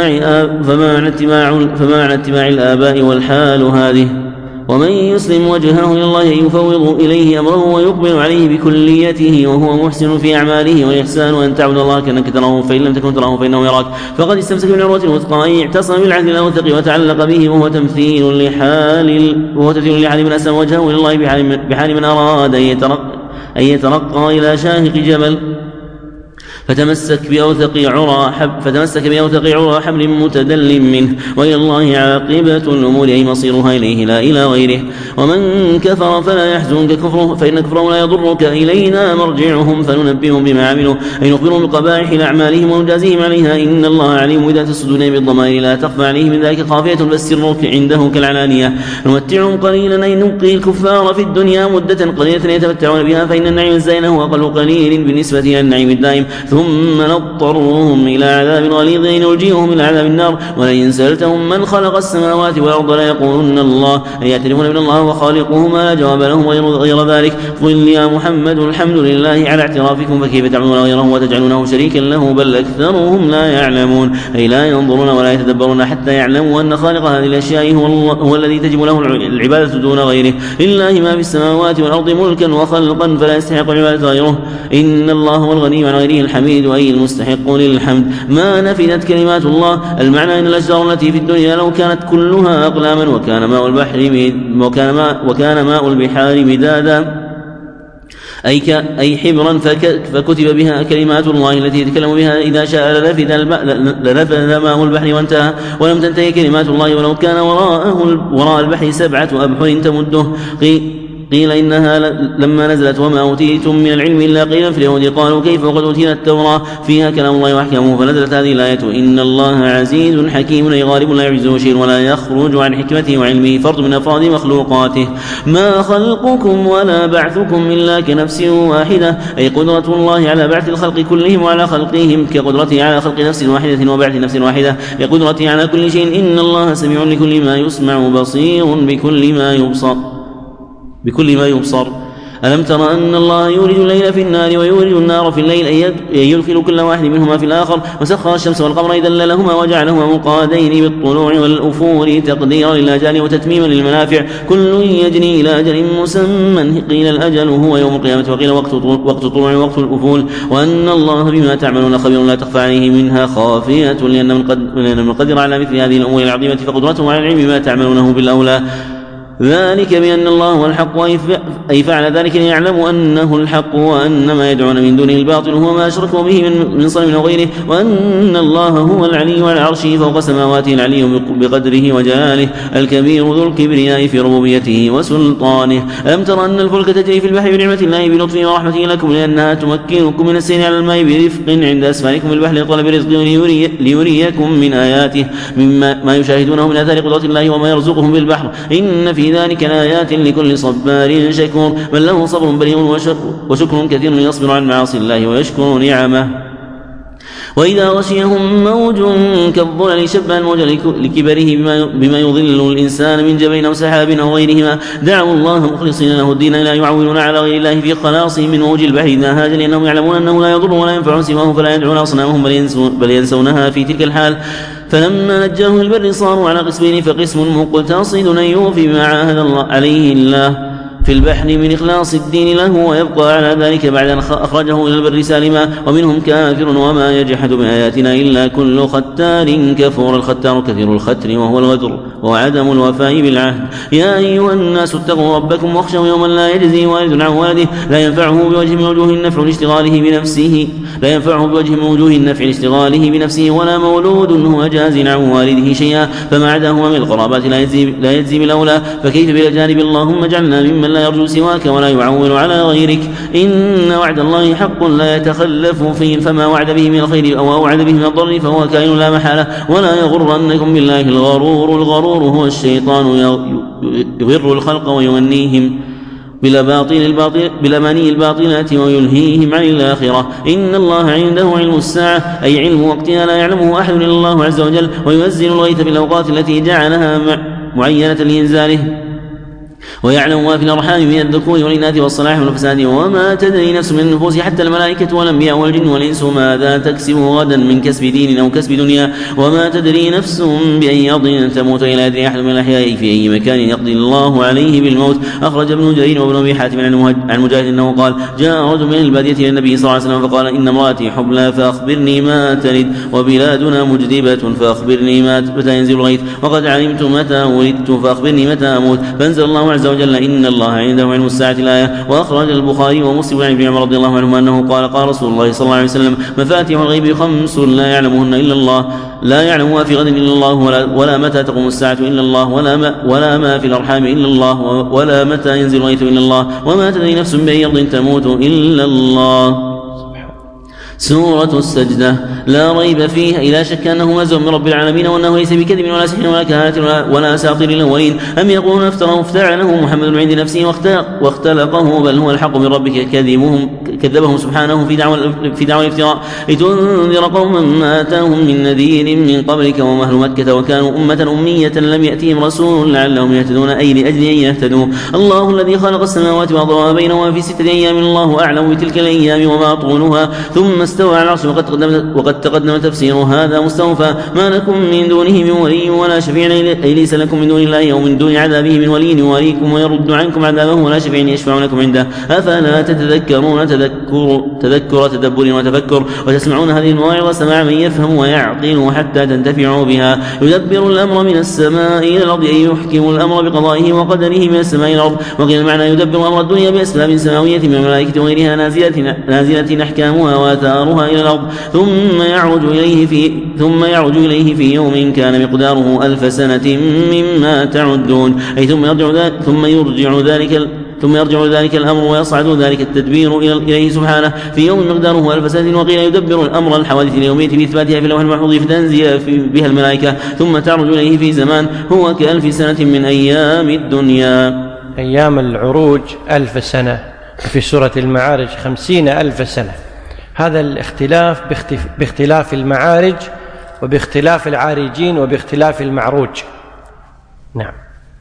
اتباع الآباء والحال هذه. ومن يسلم وجهه إلى الله يفوض إليه أمره ويقبل عليه بكليته وهو محسن في أعماله. والإحسان أن تعبد الله كأنك تراه فإن لم تكن تراه فإنه يراك. فقد استمسك بالعروة الوثقى أي اعتصم بالعهد الأوثق وتعلق به وهو تمثيل لحال من أسلم وجهه إلى الله بحال من أراد أن يترقى إلى شاهق جبل فتمسك بأوثق عرى حبل متدل منه. وإلى الله عاقبة الأمور أي مصيرها إليه لا إلى غيره. ومن كفر فلا يحزنك كفره فإن كفره لا يضرك إلينا مرجعهم فننبئهم بما عملوا أي نخبرهم بقبائح أعمالهم ونجازيهم عليها. إن الله عليم بذات الصدور بالضمائر لا تخفى عليه من ذلك خافية بس السر عنده كالعلانية. نمتعهم قليلا أي نبقي الكفار في الدنيا مدة قليلة يتمتعون بها فإن النعيم الزائن هو أقل قليل بالنسبة إلى النعيم الدائم. ثم نضطرهم إلى عذاب غليظ نرجيهم إلى عذاب النار. ولئن سألتهم من خلق السماوات والأرض لا يقولون الله أي يعترفون بأن الله وخالقهما لا جواب لهم غير ذلك. قل يا محمد الحمد لله على اعترافكم فكيف تعبدون غيره وتجعلونه شريكا له بل أكثرهم لا يعلمون أي لا ينظرون ولا يتدبرون حتى يعلموا أن خالق هذه الأشياء هو الذي تجب له العبادة دون غيره. لله ما في السماوات والأرض ملكا وخلقا فلا يستحق العبادة غيره. إن الله هو الغني عن غيره الحميد أي المستحق للحمد. ما نفدت كلمات الله. المعنى أن الأشجار التي في الدنيا لو كانت كلها أقلاما وكان ماء البحار مدادا أي حبرا فكتب بها كلمات الله التي يتكلم بها إذا شاء لنفذ ماء البحر وانتهى ولم تنتهي كلمات الله ولو كان وراء البحر 7 أبحر تمده قيل إنها لما نزلت وما أوتيتم من العلم إلا قيلا في اليهود قالوا كيف وقد أوتينا التوراة فيها كلام الله وأحكامه فنزلت هذه الآية إن الله عزيز حكيم لا غالب لا يعجزه شيء ولا يخرج عن حكمته وعلمه فرد من أفراد مخلوقاته ما خلقكم ولا بعثكم إلا كنفس واحدة أي قدرة الله على بعث الخلق كلهم وعلى خلقهم كقدرته على خلق نفس واحدة وبعث نفس واحدة لقدرته على كل شيء إن الله سميع لكل ما يسمع بصير بكل ما يبصر ألم تر أن الله يولج الليل في النار ويولج النار في الليل أن يدخل كل واحد منهما في الآخر وسخر الشمس والقمر دللهما وجعلهما منقادين بالطلوع والأفور تقديرا للأجال وتتميما للمنافع كل يجري إلى أجل مسمى قيل الأجل هو يوم القيامة وقيل وقت طلوع وقت الأفول وأن الله بما تعملون خبير لا تخفى عليه منها خافية لأن من قدر على مثل هذه الأمور العظيمة فقدرته على العلم ما تعملونه بالأولى ذلك بأن الله هو الحق أي فعل ذلك ليعلم أنه الحق وأن ما يدعون من دونه الباطل هو ما أشركوا به من صنم وغيره وأن الله هو العلي على عرشه فوق سماواته العلي بقدره وجلاله الكبير ذو الكبرياء في ربوبيته وسلطانه ألم تر أن الفلك تجري في البحر بنعمة الله بلطفه ورحمته لكم لأنها تمكنكم من السير على الماء برفق عند أسفاركم البحر لطلب رزقه ليريكم من آياته مما ما يشاهدونه من آثار قدرة الله وما يرزقهم بالبحر إن في ذلك لآيات لكل صبار شكور بل له صبر بليغ وشكر كثير يصبر عن معاصي الله ويشكر نعمه وإذا غشيهم موج كالظلل شبه الموج لكبره بما يضل الإنسان من جبل أو سحاب أو غيرهما دعوا الله مخلصين له الدين لا يعولون على غير الله في خلاصهم من موج البحر إذا هاج لأنهم يعلمون أنه لا يضر ولا ينفع سواه فلا يدعون أصنامهم بل ينسونها في تلك الحال فلما نجاهم البر صاروا على قسمين فقسم مقتصد يوفي بما عاهد الله عليه الله في البحر من إخلاص الدين له ويبقى على ذلك بعد أن أخرجه إلى البر سالما ومنهم كافر وما يجحد بآياتنا إلا كل ختار كفور الختار كثير الختر وهو الغدر وعدم الوفاء بالعهد يا أيها الناس اتقوا ربكم واخشوا يوما لا يجزي والد عن ولده لا ينفعه بوجه من وجوه النفع لاشتغاله بنفسه ولا مولود هو جاز عن والده شيئا فما عداه من القرابات لا يجزي بالأولى فكيف بالجانب اللهم اجعلنا ممن لا يرجو سواك ولا يعول على غيرك إن وعد الله حق لا يتخلف فيه فما وعد به من الخير أو أوعد به من الضر فهو كائن لا محالة ولا يغرنكم بالله الغرور هو الشيطان يغر الخلق ويمنيهم بالأماني الباطلات ويلهيهم عن الآخرة إن الله عنده علم الساعة أي علم وقتها لا يعلمه أحد إلا الله عز وجل وينزل الغيث في الأوقات التي جعلها معينة لإنزاله ويعلم ما في الأرحام من الذكور والإناث والصلاح والفساد وما تدري نفس من النفوس حتى الملائكة والأنبياء والجن والإنس ماذا تكسب غدا من كسب دين أو كسب دنيا وما تدري نفس بأي أرض تموت إلى أدري أحد من الأحياء في أي مكان يقضي الله عليه بالموت أخرج ابن جرير وابن أبي حاتم عن مجاهد أنه قال جاء رجل من البادية إلى النبي صلى الله عليه وسلم فقال إن امرأتي حبلى فأخبرني ما تلد وبلادنا مجدبة فأخبرني متى ينزل الغيث وقد علمت متى ولدت فأخبرني متى أموت فأنزل الله عز وجل إن الله عنده علم الساعة الآية وأخرج البخاري ومسلم عن ابن عمر رضي الله عنهما أنه قال رسول الله صلى الله عليه وسلم مفاتيح الغيب 5 لا يعلمهن إلا الله لا يعلمها في غد إلا الله ولا متى تقوم الساعة إلا الله ولا ما في الأرحام إلا الله ولا متى ينزل الغيث إلا الله وما تدري نفس بأي أرض تموت إلا الله. سورة السجدة لا ريب فيها إلا شك أنه منزه من رب العالمين وأنه ليس بكذب ولا سحر ولا كهانة ولا أساطير الأولين أم يقولون افتعله محمد من عند نفسه واختلقه بل هو الحق من ربك كذبهم سبحانه في دعوى الافتراء لتنذر قوما ما آتاهم من نذير من قبلك وهم أهل مكة وكانوا أمة أمية لم يأتهم رسول لعلهم يهتدون أي لأجل أن يهتدوا الله الذي خلق السماوات وأضرها بينهما في 6 أيام الله أعلم بتلك الأيام وما طولها ثم استوى على العرش وقد تقدم تفسير هذا مستوفى ما لكم من دونه من ولي ولا شفيع أي ليس لكم من دون الله أو من دون عذابه من ولي يواريكم ويرد عنكم عذابه ولا شفيع يشفع لكم عنده أفلا تتذكرون تذكر تدبر وتفكر وتسمعون هذه المواعظ سماع من يفهم ويعقل حتى تنتفعوا بها يدبر الأمر من السماء إلى الأرض أي يحكم الأمر بقضائه وقدره من السماء إلى الأرض وقيل المعنى يدبر أمر الدنيا بأسباب سماوية من الملائكة وغيرها نازلة أحكامها وآثارها إلى الأرض ثم يعرج إليه في يوم كان مقداره 1000 سنة مما تعدون أي ثم ثم يرجع ذلك الأمر ويصعد ذلك التدبير إليه سبحانه في يوم مقداره 1000 سنة. وقيل يدبر الأمر الحوادث اليومية بإثباتها في اللوح المحفوظ فتنزل بها الملائكة ثم تعرج إليه في زمان هو ك1000 سنة من أيام الدنيا. أيام العروج 1000 سنة، في سورة المعارج 50,000 سنة. هذا الاختلاف باختلاف المعارج وباختلاف العارجين وباختلاف المعروج. نعم.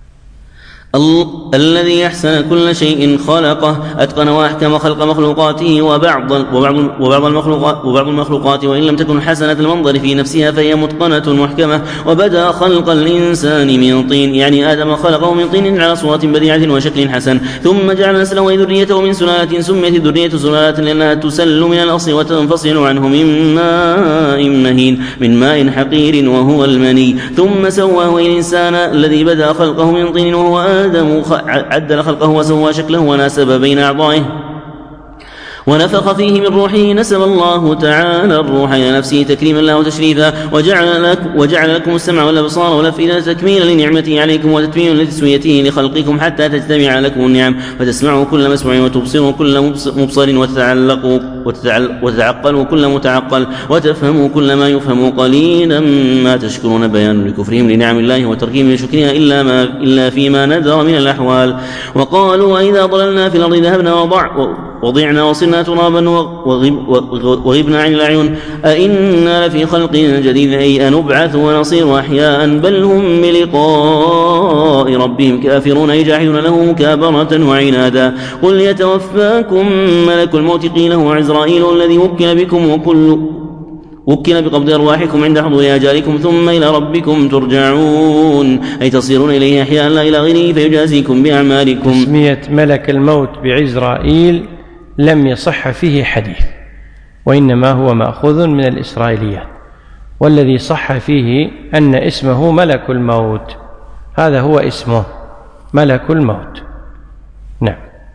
الذي أحسن كل شيء خلقه أتقن وأحكم خلق مخلوقاته وبعض المخلوقات وإن لم تكن حسنة المنظر في نفسها فهي متقنة محكمة. وبدأ خلق الإنسان من طين، يعني آدم خلقه من طين على صورة بديعة وشكل حسن، ثم جعل نسله وذريته من سلالة سميت الذرية سلالة لأنها تسل من الأصل وتنفصل عنه من ماء مهين من ماء حقير وهو المني، ثم سواه الإنسان الذي بدأ خلقه من طين وهو آدم عدل خلقه وسوى شكله وناسب بين أعضائه ونفخ فيه من روحه. نسب الله تعالى الروح إلى نفسه تكريما له وتشريفا، وجعل لكم السمع والأبصار والأفئدة تكميلا لنعمته عليكم وتتميما لتسويته لخلقكم حتى تجتمع لكم النعم فتسمعوا كل مسموع وتبصروا كل مبصر وتتعقلوا كل متعقل وتفهموا كل ما يفهم. قليلا ما تشكرون. بيان لكفرهم لنعم الله وتركهم لشكرها إلا فيما ندر من الأحوال. وقالوا وإذا ضللنا في الأرض ذهبنا وضعنا وصرنا ترابا وغبنا عن الأعين أئنا لفي خلق جديد أي أنبعث ونصير أحياء بل هم بلقاء ربهم كافرون يجاحدون له مكابرة وعنادا. قل يتوفاكم ملك الموت قيله عزرائيل الذي وكل بكم وكل بقبض أرواحكم عند حضور أجالكم ثم إلى ربكم ترجعون، أي تصيرون إليه أحياء لا إلى غيره فيجازيكم بأعمالكم. تسمية ملك الموت بعزرائيل لم يصح فيه حديث، وإنما هو مأخوذ من الإسرائيليات، والذي صح فيه أن اسمه ملك الموت، هذا هو اسمه ملك الموت. نعم.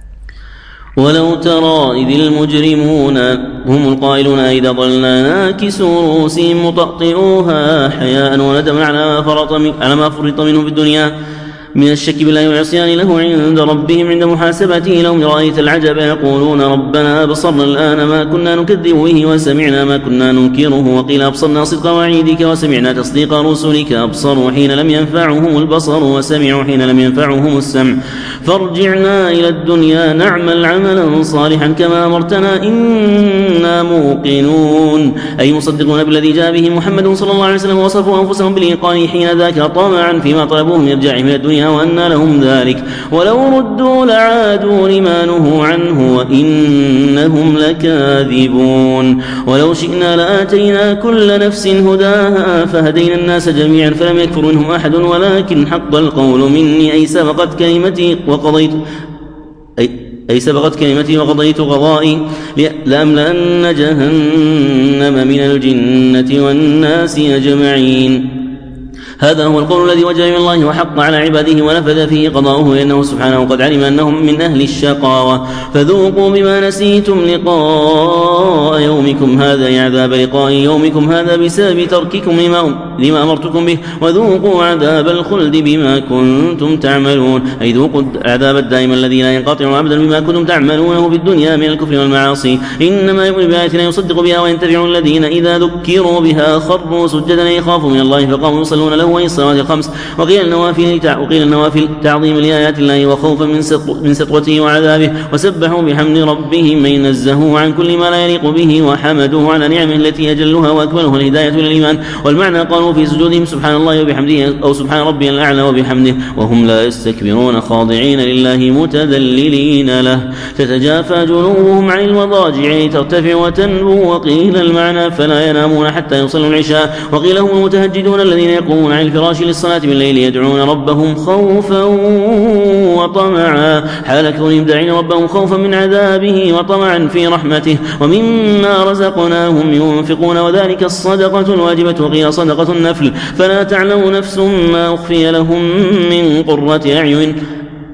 ولو ترى إذ المجرمون هم القائلون إذا ضلنا ناكسوا رؤوسهم مطأطئوها حياء وندما على ما فرط منه في الدنيا من الشك بالله والعصيان له عند ربهم عند محاسبته لهم. رأيت العجب يقولون ربنا أبصرنا الآن ما كنا نكذب به وسمعنا ما كنا ننكره وقيل أبصرنا صدق وعيدك وسمعنا تصديق رسلك. أبصروا حين لم ينفعهم البصر وسمعوا حين لم ينفعهم السمع فارجعنا إلى الدنيا نعمل عملا صالحا كما أمرتنا إنا موقنون، أي مصدقون بالذي جاء به محمد صلى الله عليه وسلم وصفوا أنفسهم بالإيقان حين ذاك طمعا فيما طلبوه من إرجاع من الدنيا وأن لهم ذلك ولو ردوا لعادوا لما نهوا عنه وإنهم لكاذبون. ولو شئنا لآتينا كل نفس هداها فهدينا الناس جميعا فلم يكفر منهم أحد ولكن حق القول مني أي سبقت كلمتي وقضيت قضائي لأملأن جهنم من الجنة والناس أجمعين. هذا هو القول الذي وجه من الله وحق على عباده ونفذ فيه قضاؤه لأنه سبحانه قد علم أنهم من أهل الشقاوة. فذوقوا بما نسيتم لقاء يومكم هذا عذاب لقاء يومكم هذا بسبب ترككم لما أمرتكم به وذوقوا عذاب الخلد بما كنتم تعملون، أي ذوقوا العذاب الدائم الذي لا ينقطع أبدا بما كنتم تعملونه في الدنيا من الكفر والمعاصي. إنما يؤمن بآياتنا يصدق بها وينتفع الذين إذا ذكروا بها خروا سجدا يخافوا من الله فقاموا يصلون له وهي الصلوات الخمس. وقيل النوافل تعظيم لآيات الله وخوفا من سطوته وعذابه وسبحوا بحمد ربهم أي نزهوا عن كل ما لا يليق به وحمدوه على نعمه التي أجلها وأكملها الهداية إلى الإيمان. والمعنى قالوا في سجودهم سبحان الله وبحمده أو سبحان ربي الأعلى وبحمده وهم لا يستكبرون خاضعين لله متذللين له. تتجافى جنوبهم عن المضاجع ترتفع وتنبو. وقيل المعنى فلا ينامون حتى يصلوا العشاء. وقيل هم المتهجدون الذين يقومون عن الفراش للصلاة بالليل يدعون ربهم خوفا وطمعا حال كونهم داعين ربهم خوفا من عذابه وطمعا في رحمته ومما رزقناهم ينفقون وذلك الصدقة الواجبة. وقيل صدقة النفل فلا تعلم نفس ما أخفي لهم من قرة أعين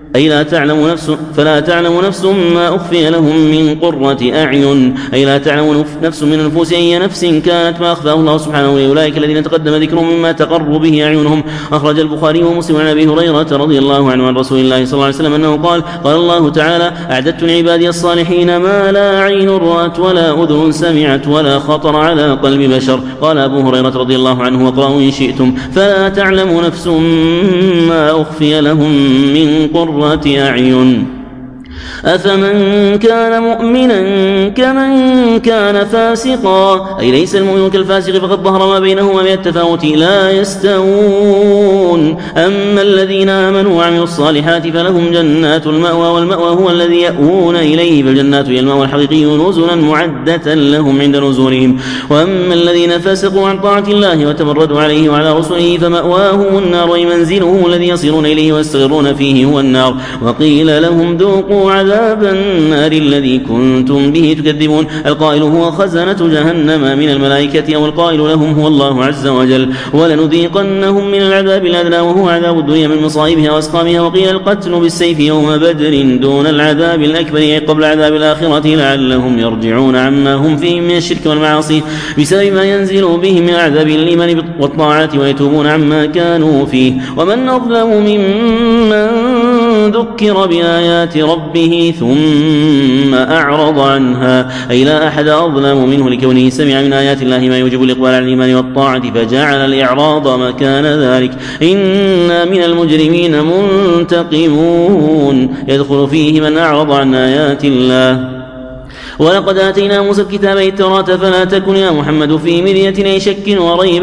أي فلا تعلم نفس ما أخفي لهم من قرة أعين، أي لا تعلم نفس من نفوس أي نفس كانت ما أخفاه الله سبحانه لأولئك الذين تقدم ذكرهم مما تقر به أعينهم. أخرج البخاري ومسلم عن أبي هريرة رضي الله عنه عن رسول الله صلى الله عليه وسلم أنه قال الله تعالى: أعددت لعبادي الصالحين ما لا عين رأت ولا أذن سمعت ولا خطر على قلب بشر. قال أبو هريرة رضي الله عنه: واقرأوا إن شئتم: فلا تعلم نفس ما أخفي لهم من قرة أعين. أفمن كان مؤمنا كمن كان فاسقا، أي ليس المؤمن كالفاسق فقد ظهر ما بينهما من التفاوت، لا يستوون. أما الذين آمنوا وعملوا الصالحات فلهم جنات المأوى، والمأوى هو الذي يأوون إليه، فالجنات هي المأوى الحقيقي نزلا معدة لهم عند نزولهم. وأما الذين فسقوا عن طاعة الله وتمردوا عليه وعلى رسله فمأواهم النار، ومنزلهم الذي يصيرون إليه ويستغرون فيه هو النار. وقيل لهم ذوقوا عذاب النار الذي كنتم به تكذبون. القائل هو خزنة جهنم من الملائكة، أو القائل لهم هو الله عز وجل. ولنذيقنهم من العذاب الأدنى وهو عذاب الدنيا من مصائبها وأسقامها. وقيل القتل بالسيف يوم بدر دون العذاب الأكبر قبل عذاب الآخرة لعلهم يرجعون عما هم فيه من الشرك والمعاصي بسبب ما ينزل به من عذاب الإيمان والطاعات ويتوبون عما كانوا فيه. ومن أظلم ممن ذكر بآيات ربه ثم أعرض عنها، أي لا أحد أظلم منه لكونه سمع من آيات الله ما يوجب الإقبال على الإيمان والطاعة فجعل الإعراض مكان ذلك. إنا من المجرمين منتقمون، يدخل فيه من أعرض عن آيات الله. ولقد آتينا موسى الكتاب التوراة فلا تكن يا محمد في مرية أي شك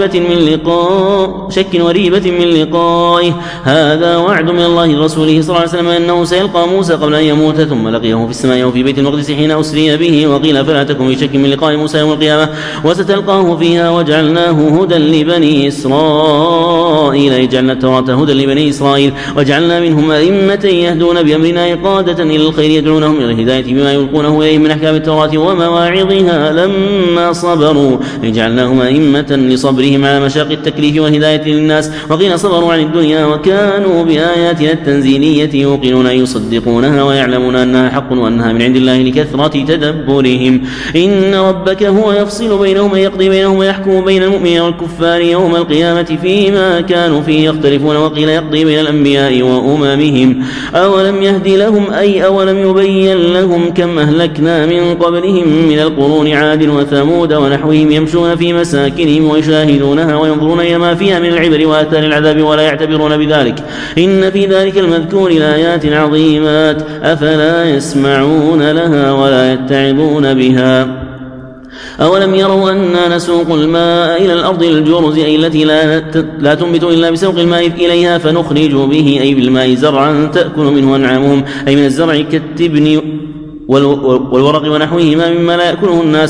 وريبة من لقائه. هذا وعد من الله لرسوله صلى الله عليه وسلم أنه سيلقى موسى قبل أن يموت، ثم لقيه في السماء وفي بيت المقدس حين أسري به. وقيل فلا تكن في شك من لقاء موسى يوم القيامة وستلقاه فيها. وجعلناه هدى لبني إسرائيل، جعلنا التوراة هدى لبني إسرائيل وجعلنا منهم أئمة يهدون بأمرنا قادة إلى الخير يدعونهم إلى الهداية بما يلقونه إليه من أحكام التوراة ومواعظها لما صبروا، جعلناهم أئمة لصبرهم على مشاق التكليف والهداية للناس. وقيل صبروا عن الدنيا وكانوا بآياتنا التنزيلية يوقنون يصدقونها ويعلمون أنها حق وأنها من عند الله لكثرة تدبرهم. إن ربك هو يفصل بينهم ويقضي بينهم ويحكم بين المؤمنين والكفار يوم القيامة فيما كانوا فيه يختلفون. وقيل يقضي بين الأنبياء وأممهم. أولم يهد لهم أي أولم يبين لهم كم أهلكنا من قبلهم من القرون عاد وثمود ونحوهم يمشون في مساكنهم ويشاهدونها وينظرون إلى ما فيها من العبر وآثار العذاب ولا يعتبرون بذلك. إن في ذلك المذكور لآيات عظيمات أفلا يسمعون لها ولا يتعظون بها. أولم يروا أنا نسوق الماء إلى الأرض الجرز أي التي لا تنبت إلا بسوق الماء إليها فنخرج به أي بالماء زرعا تأكل منه أنعامهم، أي من الزرع كالتبن والورق ونحوهما مما لا يأكله الناس،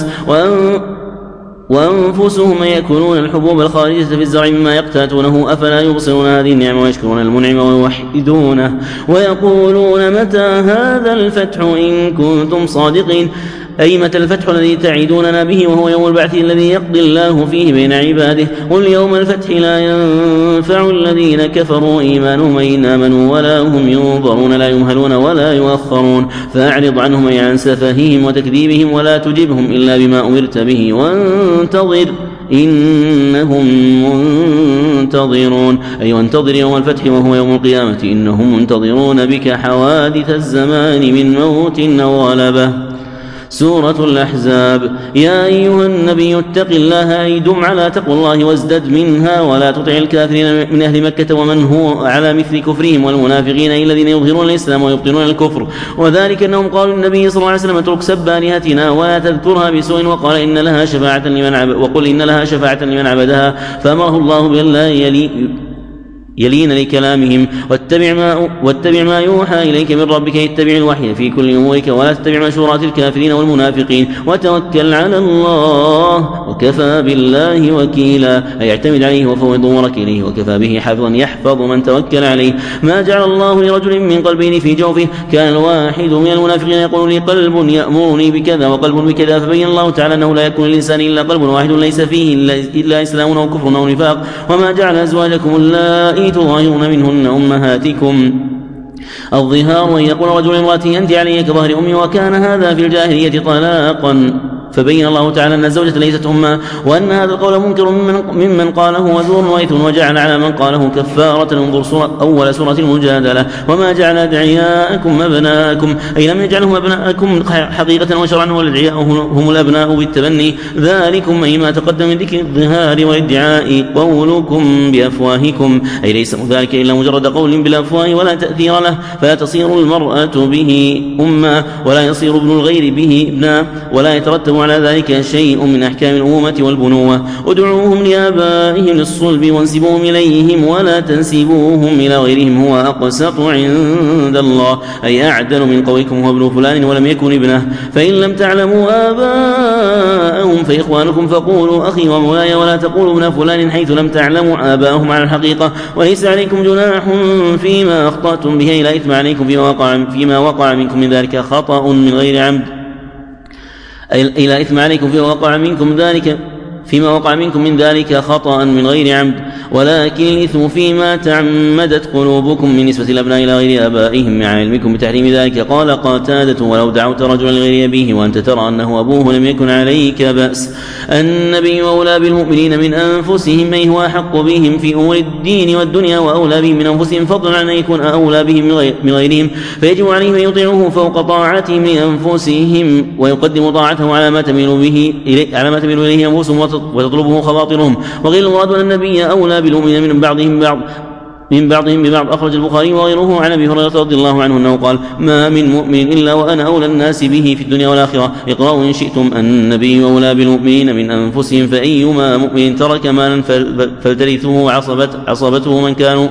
وأنفسهم يأكلون الحبوب الخارجة في الزرع مما يقتاتونه. أفلا يبصرون هذه النعمة ويشكرون المنعم ويوحدونه ويقولون متى هذا الفتح إن كنتم صادقين، أي متى الفتح الذي تعيدوننا به وهو يوم البعث الذي يقضي الله فيه بين عباده. قل يوم الفتح لا ينفع الذين كفروا إيمانهم إن آمنوا ولا هم ينظرون، لا يمهلون ولا يؤخرون. فأعرض عنهم أي عن سفههم وتكذيبهم ولا تجبهم إلا بما أمرت به وانتظر إنهم منتظرون، أي وانتظر يوم الفتح وهو يوم القيامة إنهم منتظرون بك حوادث الزمان من موت أو غلبة. سورة الأحزاب. يا أيها النبي اتق الله أي دم على تقوى الله وازدد منها ولا تطع الكافرين من أهل مكة ومن هو على مثل كفرهم والمنافقين أي الذين يظهرون الإسلام ويبطنون الكفر. وذلك أنهم قالوا النبي صلى الله عليه وسلم اترك سب آلهتنا ولا تذكرها بسوء وقل إن لها شفاعة لمن عبدها. فأمره الله بأن لا يلين لكلامهم واتبع ما يوحى إليك من ربك، اتبع الوحي في كل أمورك ولا تتبع مشورات الكافرين والمنافقين وتوكل على الله وكفى بالله وكيلا، أي اعتمد عليه وفوض أمرك إليه وكفى به حافظا يحفظ من توكل عليه. ما جعل الله لرجل من قلبين في جوفه. كان الواحد من المنافقين يقول لي قلب يأمرني بكذا وقلب بكذا، فبين الله تعالى أنه لا يكون للإنسان إلا قلب واحد ليس فيه إلا إسلام أو كفر أو نفاق. وما جعل أزواجكم اللائي تظاهرون منهن أمهاتكم الظهار وأن يقول رجل امرأته أنت علي كظهر أمي، وكان هذا في الجاهلية طلاقا، فبين الله تعالى أن الزوجة ليست أمها، وأن هذا القول منكر ممن قاله وزور وإثم، وجعل على من قاله كفارة. انظر أول سورة المجادلة: وما جعل أدعياءكم أبناءكم، أي لم يجعلهم أبناءكم حقيقة وشرعا، والأدعياء هم الأبناء بالتبني، ذلكم أي ما تقدم من ذكر الظهار والادعاء. قولكم بأفواهكم، أي ليس ذلك إلا مجرد قول بالأفواه ولا تأثير له، فلا تصير المرأة به أما، ولا يصير ابن الغير به ابنا، ولا يترتب على ذلك شيء من أحكام الأمومة والبنوة. ادعوهم لآبائهم للصلب وانسبوهم إليهم، ولا تنسبوهم إلى غيرهم، هو أقسط عند الله، أي أعدل من قولكم هو ابن فلان ولم يكن ابنه. فإن لم تعلموا آباءهم فإخوانكم، فقولوا أخي ومولاي، ولا تقولوا ابن فلان حيث لم تعلموا آباءهم على الحقيقة. وليس عليكم جناح فيما أخطأتم به، إلى إثم عليكم فيما وقع منكم من ذلك خطأ من غير عمد، إلى إثم عليكم فيما وقع منكم من ذلك خطأ من غير عمد، ولكن الإثم فيما تعمدت قلوبكم من نسبة الأبناء إلى غير آبائهم مع علمكم بتحريم ذلك. قال قتادة: ولو دعوت رجلا لغير أبيه وأنت ترى أنه أبوه لم يكن عليك بأس. النبي أولى بالمؤمنين من أنفسهم، أي هو أحق بهم في أمور الدين والدنيا، وأولى بهم من أنفسهم، فضلا عن أن يكون أولى بهم من غيرهم، فيجب عليهم أن يطيعوه فوق طاعتهم لأنفسهم، ويقدم طاعته على ما تميل إليه أنفسهم وتطلبه خواطرهم. وغير المراد أن النبي أولى بالمؤمنين من بعضهم ببعض. أخرج البخاري وغيره عن أبي هريرة رضي الله عنه أنه قال: ما من مؤمن إلا وأنا أولى الناس به في الدنيا والآخرة. اقرأوا إن شئتم: النبي أولى بالمؤمنين من أنفسهم، فأيما مؤمن ترك مالا فلترثه عصبته من كانوا،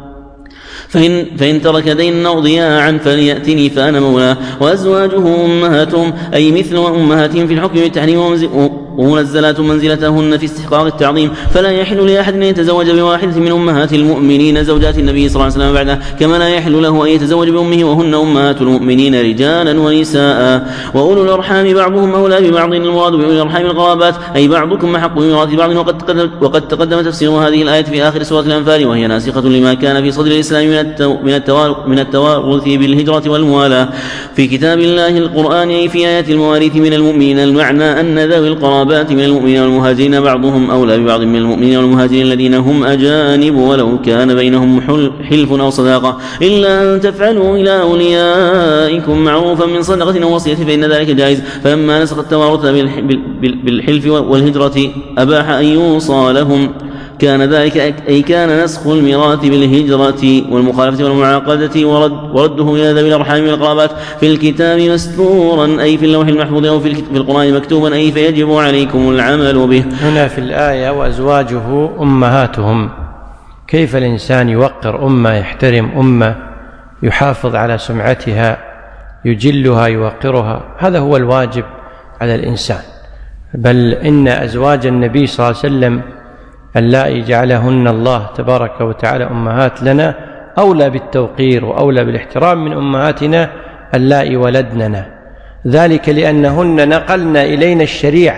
فإن ترك دينا أو ضياعا فليأتني فأنا مولاه. وأزواجه أمهاتهم، أي مثل أمهاتهم في الحكم بالتحريم، ومنزلات منزلتهن في استحقاق التعظيم. فلا يحل لأحد أن يتزوج بواحدة من أمهات المؤمنين زوجات النبي صلى الله عليه وسلم بعده، كما لا يحل له أن يتزوج بأمه، وهن أمهات المؤمنين رجالا ونساء. وأولو الأرحام بعضهم أولى ببعض، المراد بأولي الأرحام القرابات، أي بعضكم أحق بميراث بعض. وقد تقدم تفسير هذه الآية في آخر سورة الأنفال، وهي ناسخة لما كان في صدر الإسلام من التوارث بالهجرة والموالاة في كتاب الله القرآن، أي في آيات المواريث من المؤمنين. المعنى أن ذوي القرابات من المؤمنين والمهاجرين بعضهم أولى ببعض من المؤمنين والمهاجرين الذين هم أجانب، ولو كان بينهم حلف أو صداقة، إلا أن تفعلوا إلى أوليائكم معروفا من صدقة أو وصية فإن ذلك جائز. فلما نسخ التوارث بالحلف والهجرة أباح أن يوصى لهم، كان ذلك أي كان نسخ الميراث بالهجرة والمخالفة والمعاقدة ورده إلى ذوي الأرحام والقرابات في الكتاب مستورا، أي في اللوح المحفوظ، أو في القرآن مكتوبا، أي فيجب عليكم العمل به. هنا في الآية وأزواجه أمهاتهم، كيف الإنسان يوقر أمة، يحترم أمة، يحافظ على سمعتها، يجلها، يوقرها؟ هذا هو الواجب على الإنسان. بل إن أزواج النبي صلى الله عليه وسلم اللائي جعلهن الله تبارك وتعالى أمهات لنا أولى بالتوقير وأولى بالاحترام من أمهاتنا اللائي ولدننا، ذلك لأنهن نقلن إلينا الشريعة.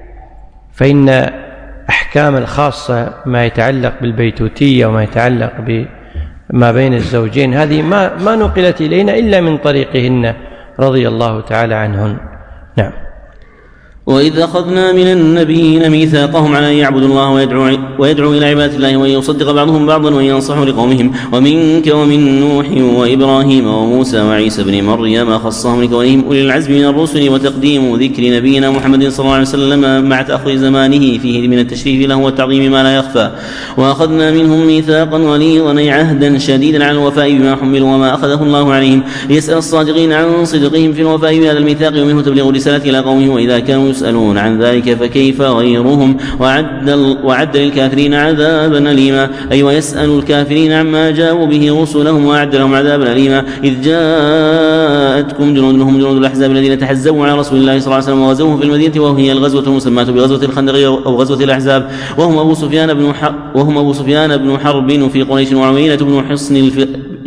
فإن أحكام الخاصة ما يتعلق بالبيتوتية وما يتعلق بما بين الزوجين هذه ما نقلت إلينا إلا من طريقهن رضي الله تعالى عنهن. نعم. وإذ أخذنا من النبيين ميثاقهم على أن يعبدوا الله ويدعوا إلى عبادة الله، وأن يصدق بعضهم بعضا وأن ينصحوا لقومهم، ومنك ومن نوح وإبراهيم وموسى وعيسى بن مريم خصهم لكونهم أولي العزم من الرسل، وتقديم ذكر نبينا محمد صلى الله عليه وسلم مع تأخر زمانه فيه من التشريف له والتعظيم ما لا يخفى. وأخذنا منهم ميثاقا غليظا، أي عهدا شديدا على الوفاء بما حملوا وما أخذه الله عليهم، ليسأل الصادقين عن صدقهم في الوفاء بهذا الميثاق، ومنه تبليغ الرسالة إلى قومه، وإذا كانوا يسألون عن ذلك فكيف غيرهم. وأعد للكافرين عذابا أليما، أي ويسأل الكافرين عما جاءوا به رسلهم، وأعد لهم عذابا أليما. إذ جاءتكم جنودهم جنود الأحزاب الذين تحزبوا على رسول الله صلى الله عليه وسلم وغزوه في المدينة، وهي الغزوة المسماة بغزوة الخندق أو غزوة الأحزاب، وهم أبو سفيان بن حرب في قريش، وعمينة بن حصن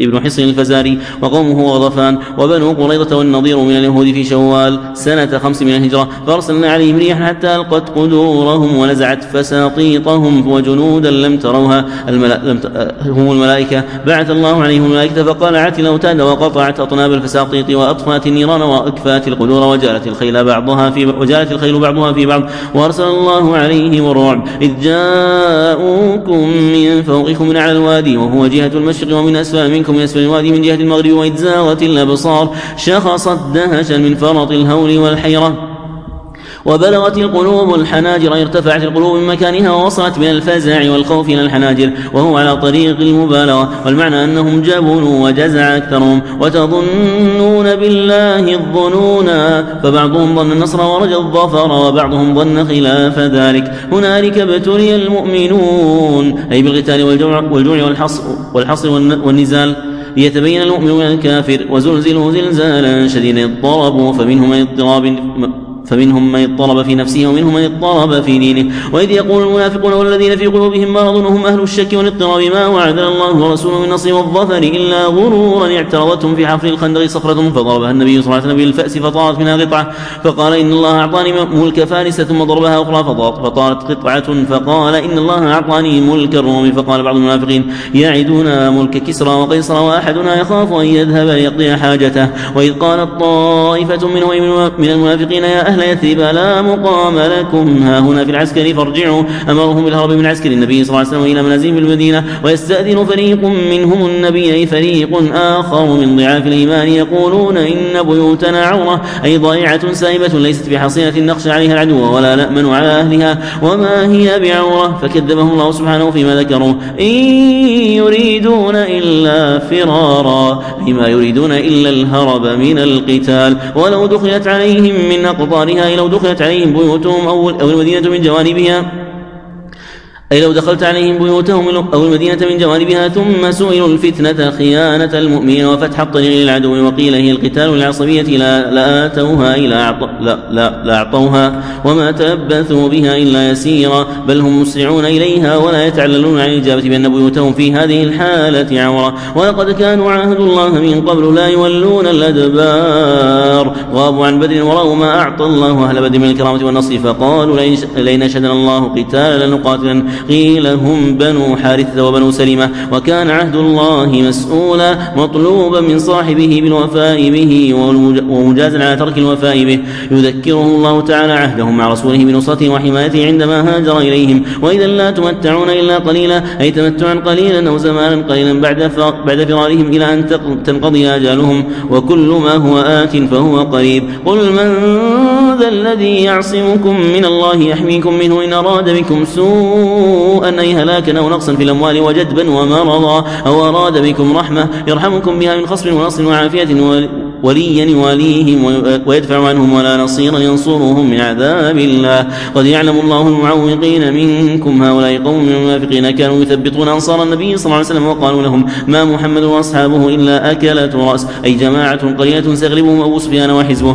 ابن حصن الفزاري وقومه غضفان وبنو قريظة والنضير من اليهود في شوال سنة 5 من الهجرة، فأرسلنا عليهم ريحا حتى ألقت قدورهم ونزعت فساطيطهم وجنودا لم تروها هم الملائكة. بعث الله عليهم الملائكة فقلعت الأوتاد وقطعت أطناب الفساطيط وأطفأت النيران وأكفات القدور وجالت الخيل بعضها في بعض وأرسل الله عليهم الرعب إذ جاءوكم من فوقكم من على الوادي وهو جهة المشرق ومن أسفل منكم من أسفل الوادي من جهة المغرب وإذ زاغت الأبصار شخصت دهشا من فرط الهول والحيرة وبلغت القلوب الحناجر، ارتفعت القلوب من مكانها ووصلت من الفزع والخوف إلى الحناجر، وهو على طريق المبالغة، والمعنى أنهم جبنوا وجزع أكثرهم وتظنون بالله الظنونا، فبعضهم ظن النصر ورجى الظفر وبعضهم ظن خلاف ذلك. هنالك ابتلي المؤمنون أي بالقتال والجوع والحصر والنزال ليتبين المؤمن من الكافر، وزلزلوا زلزالا شديدا اضطربوا فمنهم من اضطرب في نفسه ومنهم من اضطرب في دينه. وإذ يقول المنافقون والذين في قلوبهم مرض وهم أهل الشك والاضطراب ما وعدنا الله ورسوله من النصر والظفر إلا غرورا اعترضتهم في حفر الخندق صخرة فضربها النبي صلى الله عليه وسلم بالفأس فطارت منها قطعة فقال إن الله أعطاني ملك فارس، ثم ضربها أخرى فطارت قطعة فقال إن الله أعطاني ملك الروم. فقال بعض المنافقين يعدون ملك كسرى وقيصر وأحدنا يخاف أن يذهب ليقضي حاجته. وإذ قالت طائفة من المنافقين يا أهل يثرب لا مقام لكم هاهنا في العسكر فارجعوا، أمرهم بالهرب من عسكر النبي صلى الله عليه وسلم إلى منازلهم بالمدينة. ويستأذن فريق منهم النبي أي فريق آخر من ضعاف الإيمان يقولون إن بيوتنا عورة أي ضائعة سائبة ليست بحصينة نخشى عليها العدو ولا نأمن على أهلها وما هي بعورة، فكذبهم الله سبحانه فيما ذكروا إن يريدون إلا فرارا أي ما يريدون إلا الهرب من القتال. ولو دخلت عليهم من أقطارها أي لو دخلت عليهم بيوتهم أو المدينة من جوانبها أي لو دخلت عليهم بيوتهم أو المدينة من جوانبها ثم سئلوا الفتنة خيانة المؤمنين وفتح الطريق للعدو وقيل هي القتال للعصبية لآتوها أي لا أعطوها وما تلبثوا بها إلا يسيرا، بل هم مسرعون إليها ولا يتعللون عن الإجابة بأن بيوتهم في هذه الحالة عورة. ولقد كانوا عاهدوا الله من قبل لا يولون الأدبار، غابوا عن بدر ورأوا ما أعطى الله أهل بدر من الكرامة والنصر فقالوا لئن شهدنا الله قتالا لنقاتلن. قيل هم بنو حارثة وبنو سلمة. وكان عهد الله مسؤولا مطلوبا من صاحبه بالوفاء به ومجازا على ترك الوفاء به. يذكره الله تعالى عهدهم مع رسوله بنصرته وحمايته عندما هاجر إليهم. وإذا لا تمتعون إلا قليلا أي تمتعا قليلا أو زمانا قليلا بعد فرارهم إلى أن تنقضي أجالهم وكل ما هو آت فهو قريب. قل من ذا الذي يعصمكم من الله يحميكم منه إن أراد بكم سوءا أي هلاكا أو نقصا في الأموال وجدبا ومرضا أو أراد بكم رحمة يرحمكم بها من خصب ونصر وعافية وليا يواليهم ويدفع عنهم ولا نصيرا ينصرهم من عذاب الله. قد يعلم الله المعوقين منكم هؤلاء قوم من المنافقين كانوا يثبطون أنصار النبي صلى الله عليه وسلم وقالوا لهم ما محمد وأصحابه إلا أكلة رأس أي جماعة قليلة سيغلبهم أبو سفيان وحزبه.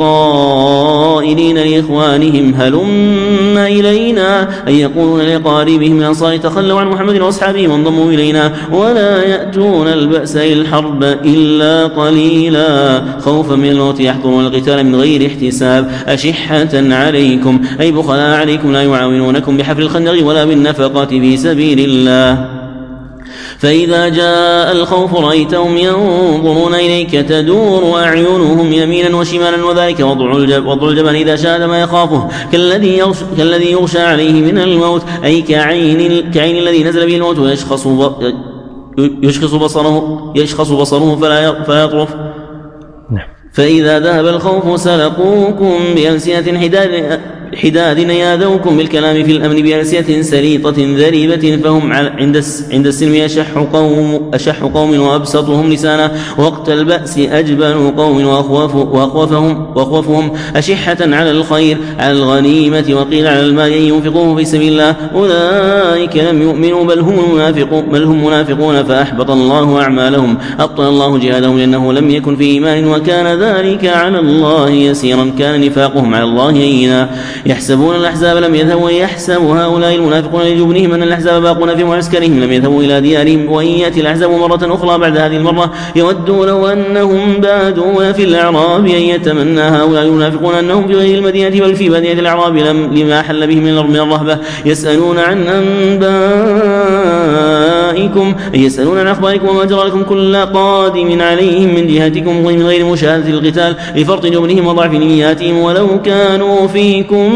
والقائلين لإخوانهم هلم إلينا أي يقولون لقاربهم من الأنصار تخلوا عن محمد وأصحابه وانضموا إلينا ولا يأتون البأس الحرب إلا قليلا خوفا من الموت يحضرون القتال من غير احتساب أشحة عليكم أي بخلاء عليكم لا يعاونونكم بحفر الخندق ولا بالنفقة في سبيل الله. فإذا جاء الخوف رأيتهم ينظرون إليك تدور أعينهم يمينا وشمالا وذلك وضع الجبل إذا شاهد ما يخافه كالذي يغشى عليه من الموت أي كعين الذي نزل به الموت يشخص بصره فلا يطرف. فإذا ذهب الخوف سلقوكم بألسنة حداد ياذوكم بالكلام في الأمن بألسنة سليطة ذريبة فهم عند السلم أشح قوم وأبسطهم لسانا وقت البأس أجبن قوم وأخوفهم أشحة على الخير على الغنيمة وقيل على المال ينفقوه في سبيل الله أولئك لم يؤمنوا بل هم منافقون فأحبط الله أعمالهم أبطل الله جهادهم لأنه لم يكن في إيمان وكان ذلك على الله يسيرا كان نفاقهم على الله هينا. يحسبون الأحزاب لم يذهبوا، ويحسب هؤلاء المنافقون لجبنهم أن الأحزاب باقون في معسكرهم لم يذهبوا إلى ديارهم، وإن يأتي الأحزاب مرة أخرى بعد هذه المرة يودوا لو أنهم بادون في الأعراب، أن يتمنى هؤلاء المنافقون أنهم في غير المدينة بل في بادية الأعراب لما حل بهم من الرهبة. يسألون عن أنبائكم، يسألون عن أخباركم وما جرى لكم كل قادم عليهم من جهتكم من غير مشاهدة القتال لفرط جبنهم وضعف نياتهم، ولو كانوا فيكم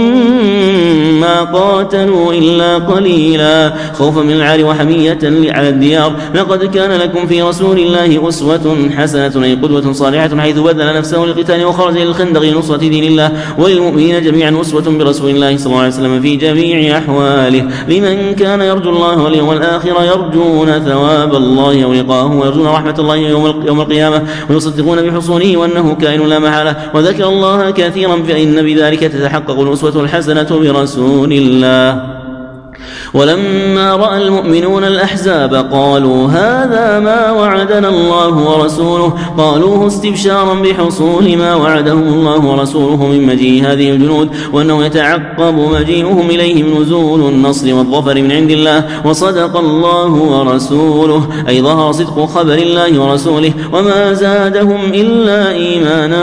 ما قاتلوا إلا قليلا خوفا من العار وحمية على الديار. لقد كان لكم في رسول الله أسوة حسنة، أي قدوة صالحة، حيث بذل نفسه للقتال وخرج للخندق لنصرة دين الله، وللمؤمنين جميعا أسوة برسول الله صلى الله عليه وسلم في جميع أحواله، لمن كان يرجو الله واليوم الآخر، يرجون ثواب الله ولقاءه، ويرجون رحمة الله يوم القيامة، ويصدقون بحصوله وأنه كائن لا محالة، وذكر الله كثيرا فإن بذلك تتحقق الأسوة الحسنة برسول الله. ولما رأى المؤمنون الأحزاب قالوا هذا ما وعدنا الله ورسوله، قالوه استبشارا بحصول ما وعدهم الله ورسوله من مجيء هذه الجنود، وأنه يتعقب مجيئهم إليهم نزول النصر والظفر من عند الله. وصدق الله ورسوله، أي ظهر صدق خبر الله ورسوله، وما زادهم إلا إيمانا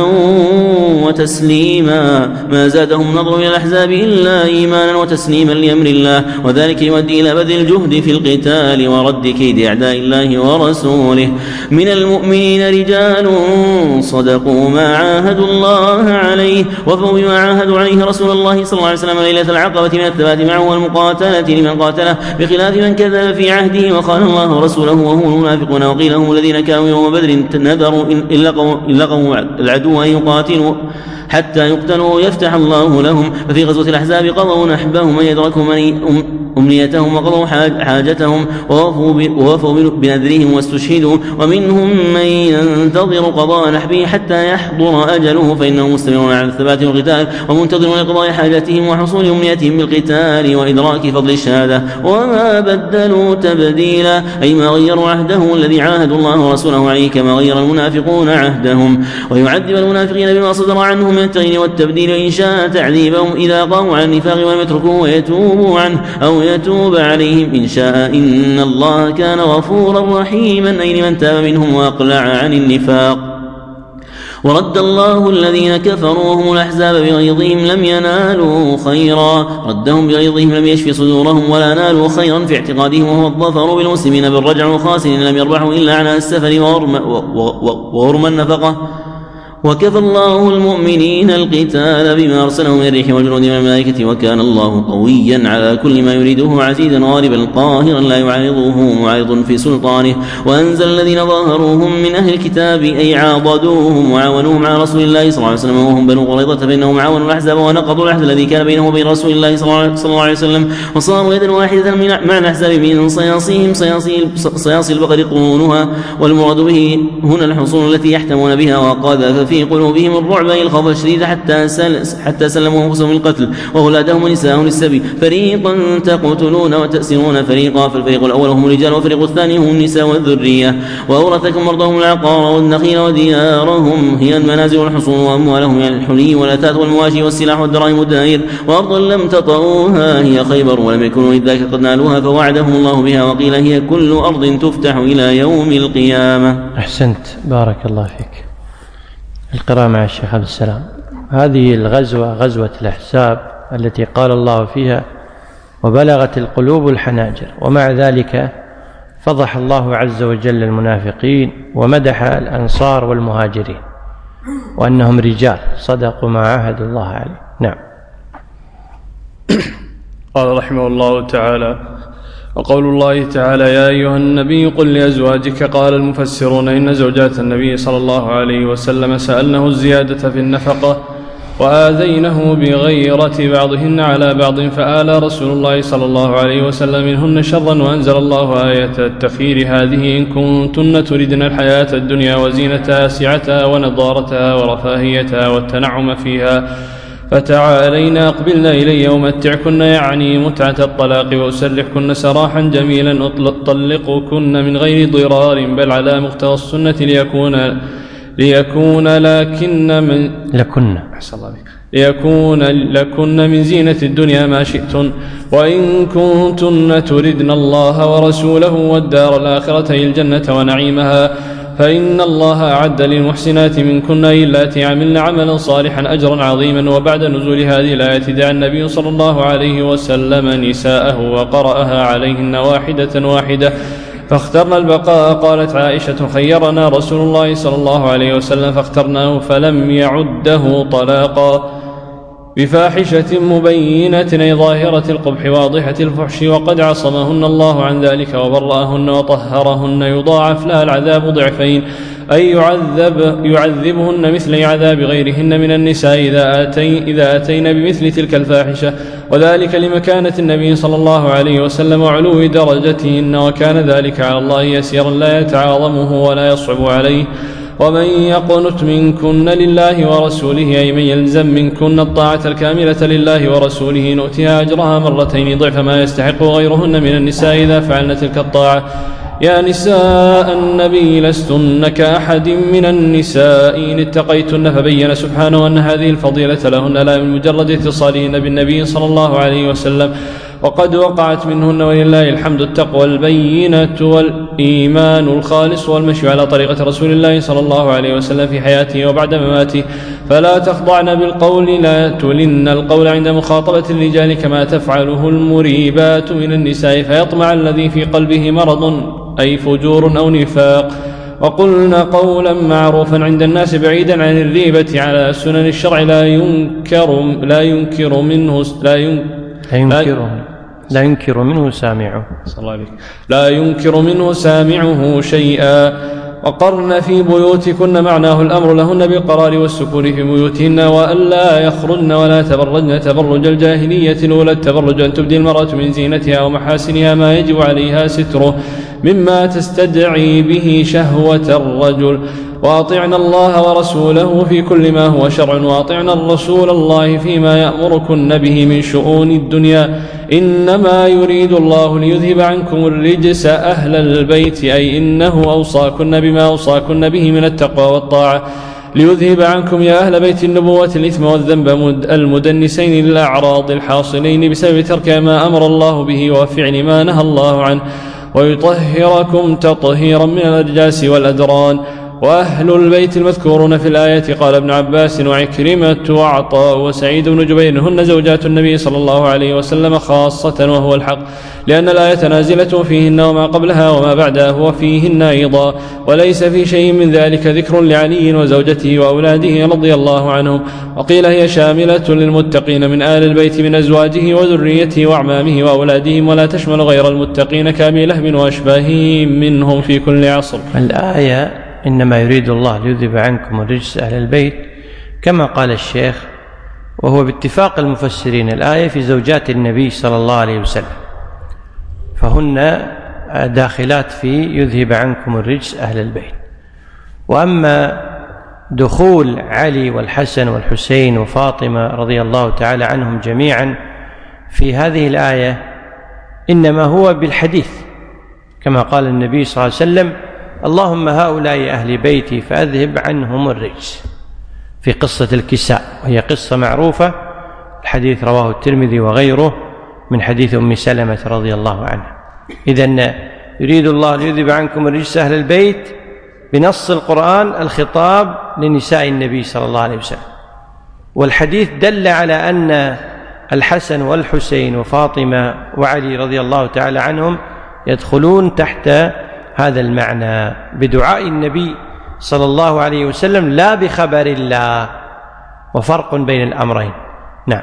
وتسليما، ما زادهم نظر إلى الأحزاب إلا إيمانا وتسليما لأمر الله، وذلك يؤدي إلى بذل الجهد في القتال ورد كيد أعداء الله ورسوله. من المؤمنين رجال صدقوا ما عاهدوا الله عليه، وفوا بما عاهدوا عليه رسول الله صلى الله عليه وسلم ليلة العقبة من الثبات معه والمقاتلة لمن قاتله، بخلاف من كذب في عهده وخان الله ورسوله وهم المنافقون. وقيل هم الذين كانوا يوم بدر نذروا إن لقوا العدو أن يقاتلوا حتى يقتلوا يفتح الله لهم. ففي غزوة الأحزاب قضوا نحبهم أن يدركوا أمنيتهم وقضوا حاجتهم ووفوا بنذرهم واستشهدوا، ومنهم من ينتظر قضاء نحبه حتى يحضر أجله، فإنهم مستمرون على الثبات والقتال ومنتظرون لقضاء حاجتهم وحصول أمنيتهم بالقتال وإدراك فضل الشهادة، وما بدلوا تبديلا، أي ما غيروا عهده الذي عاهدوا الله ورسوله عليه كما غير المنافقون عهدهم. ويعذب المنافقين بما صدر عنهم من التغيير والتبديل، إن شاء تعذيبهم إذا قاموا عن النفاق ولم يتركوه ويتوبوا عنه أو يتوب عليهم إن شاء، إن الله كان غفورا رحيما، أي لمن تاب منهم وأقلع عن النفاق. ورد الله الذين كفروا وهم الأحزاب بغيظهم لم ينالوا خيرا، ردهم بغيظهم لم يشفي صدورهم ولا نالوا خيرا في اعتقادهم، وهو الظفر بالمسلمين بالرجع، وخاسرين لم يربحوا إلا عن السفر وغرم النفقة. وكفى الله المؤمنين القتال بما أرسله من الريح والجنود من الملائكة، وكان الله قويا على كل ما يريده عزيزا غالبا قاهرا لا يعارضه معارض في سلطانه. وأنزل الذين ظاهروهم من أهل الكتاب أي عاضدوهم وعاونوهم على رسول الله صلى الله عليه وسلم وهم بنو قريظة، فإنهم عاونوا الأحزاب ونقضوا العهد الذي كان بينهم وبين رسول الله صلى الله عليه وسلم، وصاروا يدا واحدة مع الأحزاب من صياصيهم صياصي البقر قرونها، والمراد به هنا الحصون التي يحتمون بها، وقذف في قلوبهم الرعب أي الخوف الشديد حتى سلموا أنفسهم القتل وأولادهم ونساءهم للسبي، فريقا تقتلون وتأسرون فريقا، فالفريق الأول هم الرجال والفريق الثاني هم النساء والذرية. وأورثكم أرضهم العقار والنخيل وديارهم هي المنازل والحصون وأموالهم يعني الحلي والأثاث والمواشي والسلاح والدراهم والدنانير، وأرضا لم تطئوها هي خيبر ولم يكونوا إذ ذاك قد نالوها فوعدهم الله بها، وقيل هي كل أرض تفتح إلى يوم القيامة. أحسنت، بارك الله فيك. القراءة مع الشيخ عبد السلام. هذه الغزوة غزوة الأحزاب التي قال الله فيها وبلغت القلوب الحناجر، ومع ذلك فضح الله عز وجل المنافقين ومدح الأنصار والمهاجرين وأنهم رجال صدقوا ما عاهدوا الله عليه. نعم. قال رحمه الله تعالى: وقول الله تعالى: يا أيها النبي قل لأزواجك. قال المفسرون: إن زوجات النبي صلى الله عليه وسلم سألنه الزيادة في النفقة وآذينه بغيرة بعضهن على بعض، فآلى رسول الله صلى الله عليه وسلم منهن شرا، وأنزل الله آية التخيير هذه: إن كنتن تردن الحياة الدنيا وزينتها سعتها ونضارتها ورفاهيتها والتنعم فيها فتعالين أقبلن إلي ومتعكن، يعني متعة الطلاق، وأسرحكن سراحا جميلا، أطلقكن من غير ضرار بل على مقتضى السنة ليكون لكن من لكن أحسن الله بك ليكون لكن من زينة الدنيا ما شئتن، وإن كنتن تردن الله ورسوله والدار الآخرة الجنة ونعيمها فإن الله أعد للمحسنات منكن اللاتي عملن عملا صالحا أجرا عظيما. وبعد نزول هذه الآية دعا النبي صلى الله عليه وسلم نساءه وقرأها عليهن واحدة واحدة فاخترنا البقاء. قالت عائشة: خيرنا رسول الله صلى الله عليه وسلم فاخترناه فلم يعده طلاقا بفاحشة مبينة أي ظاهرة القبح واضحة الفحش، وقد عصمهن الله عن ذلك وبرأهن وطهرهن، يضاعف لها العذاب ضعفين، أي يعذبهن مثل عذاب غيرهن من النساء إذا أتين بمثل تلك الفاحشة، وذلك لمكانة النبي صلى الله عليه وسلم وعلو درجتهن، وكان ذلك على الله يسيرا لا يتعاظمه ولا يصعب عليه. ومن يقنت منكن لله ورسوله أي من يلزم منكن الطاعة الكاملة لله ورسوله نؤتها أجرها مرتين ضعف ما يستحق غيرهن من النساء إذا فعلن تلك الطاعة. يا نساء النبي لستن كأحد من النساء إن اتقيتن. فبين سبحانه أن هذه الفضيلة لهن لا من مجرد اتصالهن بالنبي صلى الله عليه وسلم، وقد وقعت منهن ولله الحمد التقوى البينة والإيمان الخالص والمشي على طريقة رسول الله صلى الله عليه وسلم في حياته وبعد مماته. فلا تخضعن بالقول، لا تلن القول عند مخاطبة الرجال كما تفعله المريبات من النساء فيطمع الذي في قلبه مرض أي فجور أو نفاق. وقلنا قولا معروفا عند الناس بعيدا عن الريبة على سنن الشرع لا ينكر منه سامعه صلى الله عليه وسلم. لا ينكر منه سامعه شيئا. وقرن في بيوتكن معناه الأمر لهن بالقرار والسكون في بيوتهن وألا يخرجن ولا تبرجن تبرج الجاهلية الأولى. التبرج أن تبدي المرأة من زينتها ومحاسنها ما يجب عليها ستره مما تستدعي به شهوة الرجل. وأطعنا الله ورسوله في كل ما هو شرع، وأطعنا الرسول الله فيما يأمركن به من شؤون الدنيا. إنما يريد الله ليذهب عنكم الرجس أهل البيت، أي إنه أوصاكن بما أوصاكن به من التقوى والطاعة، ليذهب عنكم يا أهل بيت النبوة الإثم والذنب المدنسين للأعراض الحاصلين بسبب ترك ما أمر الله به وفعل ما نهى الله عنه، ويطهركم تطهيرا من الأرجاس والأدران. وأهل البيت المذكورون في الآية قال ابن عباس وعكرمة وعطاء وسعيد بن جبير هن زوجات النبي صلى الله عليه وسلم خاصة وهو الحق، لأن الآية نازلة فيهن وما قبلها وما بعدها هو فيهن أيضا، وليس في شيء من ذلك ذكر لعلي وزوجته وأولاده رضي الله عنهم. وقيل هي شاملة للمتقين من آل البيت من أزواجه وذريته وأعمامه وأولادهم، ولا تشمل غير المتقين كأبي لهب وأشباههم منهم في كل عصر. الآية إنما يريد الله ليذهب عنكم الرجس أهل البيت كما قال الشيخ، وهو باتفاق المفسرين الآية في زوجات النبي صلى الله عليه وسلم، فهن داخلات في يذهب عنكم الرجس أهل البيت. وأما دخول علي والحسن والحسين وفاطمة رضي الله تعالى عنهم جميعا في هذه الآية إنما هو بالحديث، كما قال النبي صلى الله عليه وسلم: اللهم هؤلاء أهل بيتي فأذهب عنهم الرجس، في قصة الكساء، وهي قصة معروفة، الحديث رواه الترمذي وغيره من حديث أم سلمة رضي الله عنها. إذن يريد الله ليذهب عنكم الرجس أهل البيت بنص القرآن الخطاب لنساء النبي صلى الله عليه وسلم، والحديث دل على أن الحسن والحسين وفاطمة وعلي رضي الله تعالى عنهم يدخلون تحت هذا المعنى بدعاء النبي صلى الله عليه وسلم لا بخبر الله، وفرق بين الأمرين. نعم.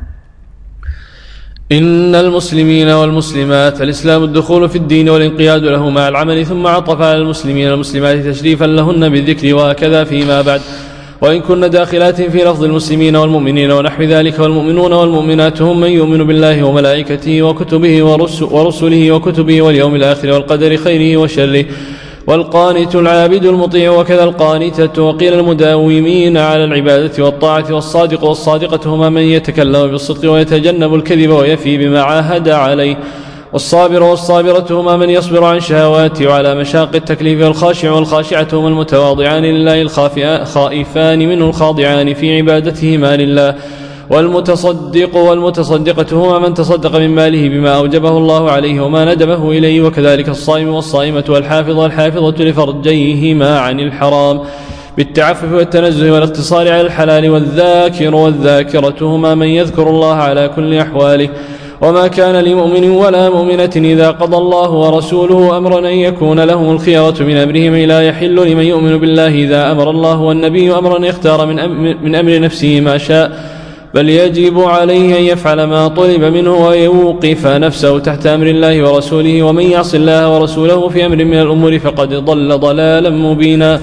إن المسلمين والمسلمات الإسلام الدخول في الدين والانقياد له مع العمل، ثم عطف على المسلمين والمسلمات تشريفا لهن بالذكر، وهكذا فيما بعد. وإن كن داخلات في لفظ المسلمين والمؤمنين ونحو ذلك، والمؤمنون والمؤمنات هم من يؤمن بالله وملائكته وكتبه ورسله وكتبه واليوم الآخر والقدر خيره وشره، والقانت العابد المطيع وكذا القانتة. وقيل المداومين على العبادة والطاعة، والصادق والصادقة هما من يتكلم بالصدق ويتجنب الكذب ويفي بما عاهد عليه. والصابر والصابرة هما من يصبر عن شهواته وعلى مشاق التكليف، والخاشع والخاشعة هما المتواضعان لله الخائفان منه الخاضعان في عبادتهما لله، والمتصدق والمتصدقة هما من تصدق من ماله بما أوجبه الله عليه وما ندبه إليه، وكذلك الصائم والصائمة والحافظ والحافظة لفرجيهما عن الحرام بالتعفف والتنزه والاقتصار على الحلال، والذاكر والذاكرة هما من يذكر الله على كل أحواله. وما كان لمؤمن ولا مؤمنة إذا قضى الله ورسوله أمرا أن يكون لهم الخيرة من أمرهم، لا يحل لمن يؤمن بالله إذا أمر الله والنبي أمرا يختار من أمر نفسه ما شاء، بل يجب عليه أن يفعل ما طلب منه ويوقف نفسه تحت أمر الله ورسوله، ومن يعص الله ورسوله في أمر من الأمور فقد ضل ضلالا مبينا،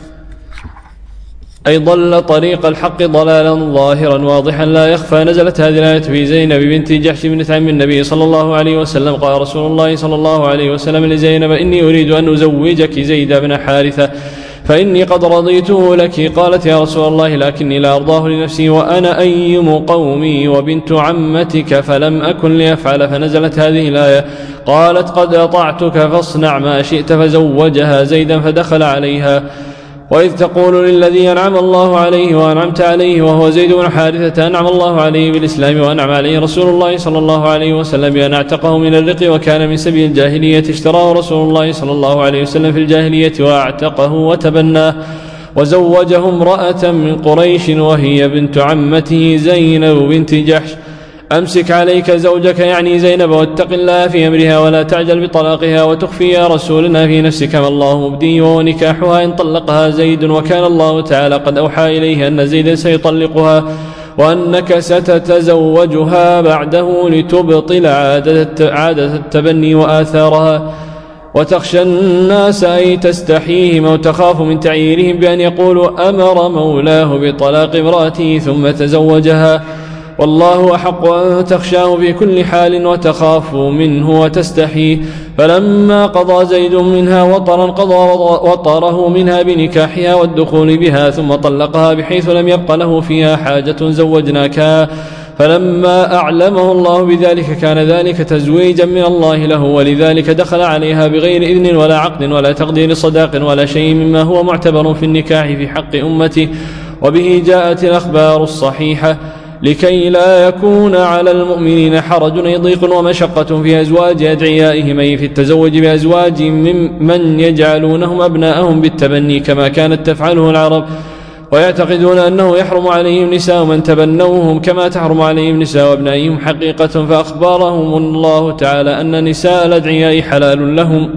أي ضل طريق الحق ضلالا ظاهرا واضحا لا يخفى. نزلت هذه الآية في زينب بنت جحش بنت عم النبي صلى الله عليه وسلم. قال رسول الله صلى الله عليه وسلم لزينب: إني أريد أن أزوجك زيد بن حارثة فإني قد رضيته لك. قالت: يا رسول الله لكني لا أرضاه لنفسي وأنا أيم قومي وبنت عمتك، فلم أكن لأفعل. فنزلت هذه الآية: قالت: قد أطعتك فاصنع ما شئت. فزوجها زيدا فدخل عليها. وإذ تقول للذي أنعم الله عليه وأنعمت عليه وهو زيد بن حارثة: أنعم الله عليه بالإسلام وأنعم عليه رسول الله صلى الله عليه وسلم بأن أعتقه من الرق، وكان من سبيل الجاهلية، اشتراه رسول الله صلى الله عليه وسلم في الجاهلية وأعتقه وتبناه، وزوجه امرأة من قريش وهي بنت عمته زينب بنت جحش. أمسك عليك زوجك يعني زينب، واتق الله في أمرها ولا تعجل بطلاقها، وتخفي يا رسولنا في نفسك ما الله مبديه وهو نكاحها إن طلقها زيد، وكان الله تعالى قد أوحى إليه أن زيدا سيطلقها وأنك ستتزوجها بعده لتبطل عادة التبني وآثارها، وتخشى الناس أي تستحيهم وتخاف من تعييرهم بأن يقولوا أمر مولاه بطلاق امرأته ثم تزوجها، والله أحق أن تخشاه في كل حال وتخاف منه وتستحيه. فلما قضى زيد منها وطرا قضى وطره منها بنكاحها والدخول بها، ثم طلقها بحيث لم يبق له فيها حاجة زوجناكها. فلما أعلمه الله بذلك كان ذلك تزويجا من الله له، ولذلك دخل عليها بغير إذن ولا عقد ولا تقدير صداق ولا شيء مما هو معتبر في النكاح في حق أمته. وبه جاءت الأخبار الصحيحة لكي لا يكون على المؤمنين حرج أي ضيق ومشقة في أزواج أدعيائهم، أي في التزوج بأزواج من يجعلونهم أبناءهم بالتبني كما كانت تفعله العرب، ويعتقدون أنه يحرم عليهم نساء من تبنوهم كما تحرم عليهم نساء أبنائهم حقيقة. فأخبرهم الله تعالى أن نساء الأدعياء حلال لهم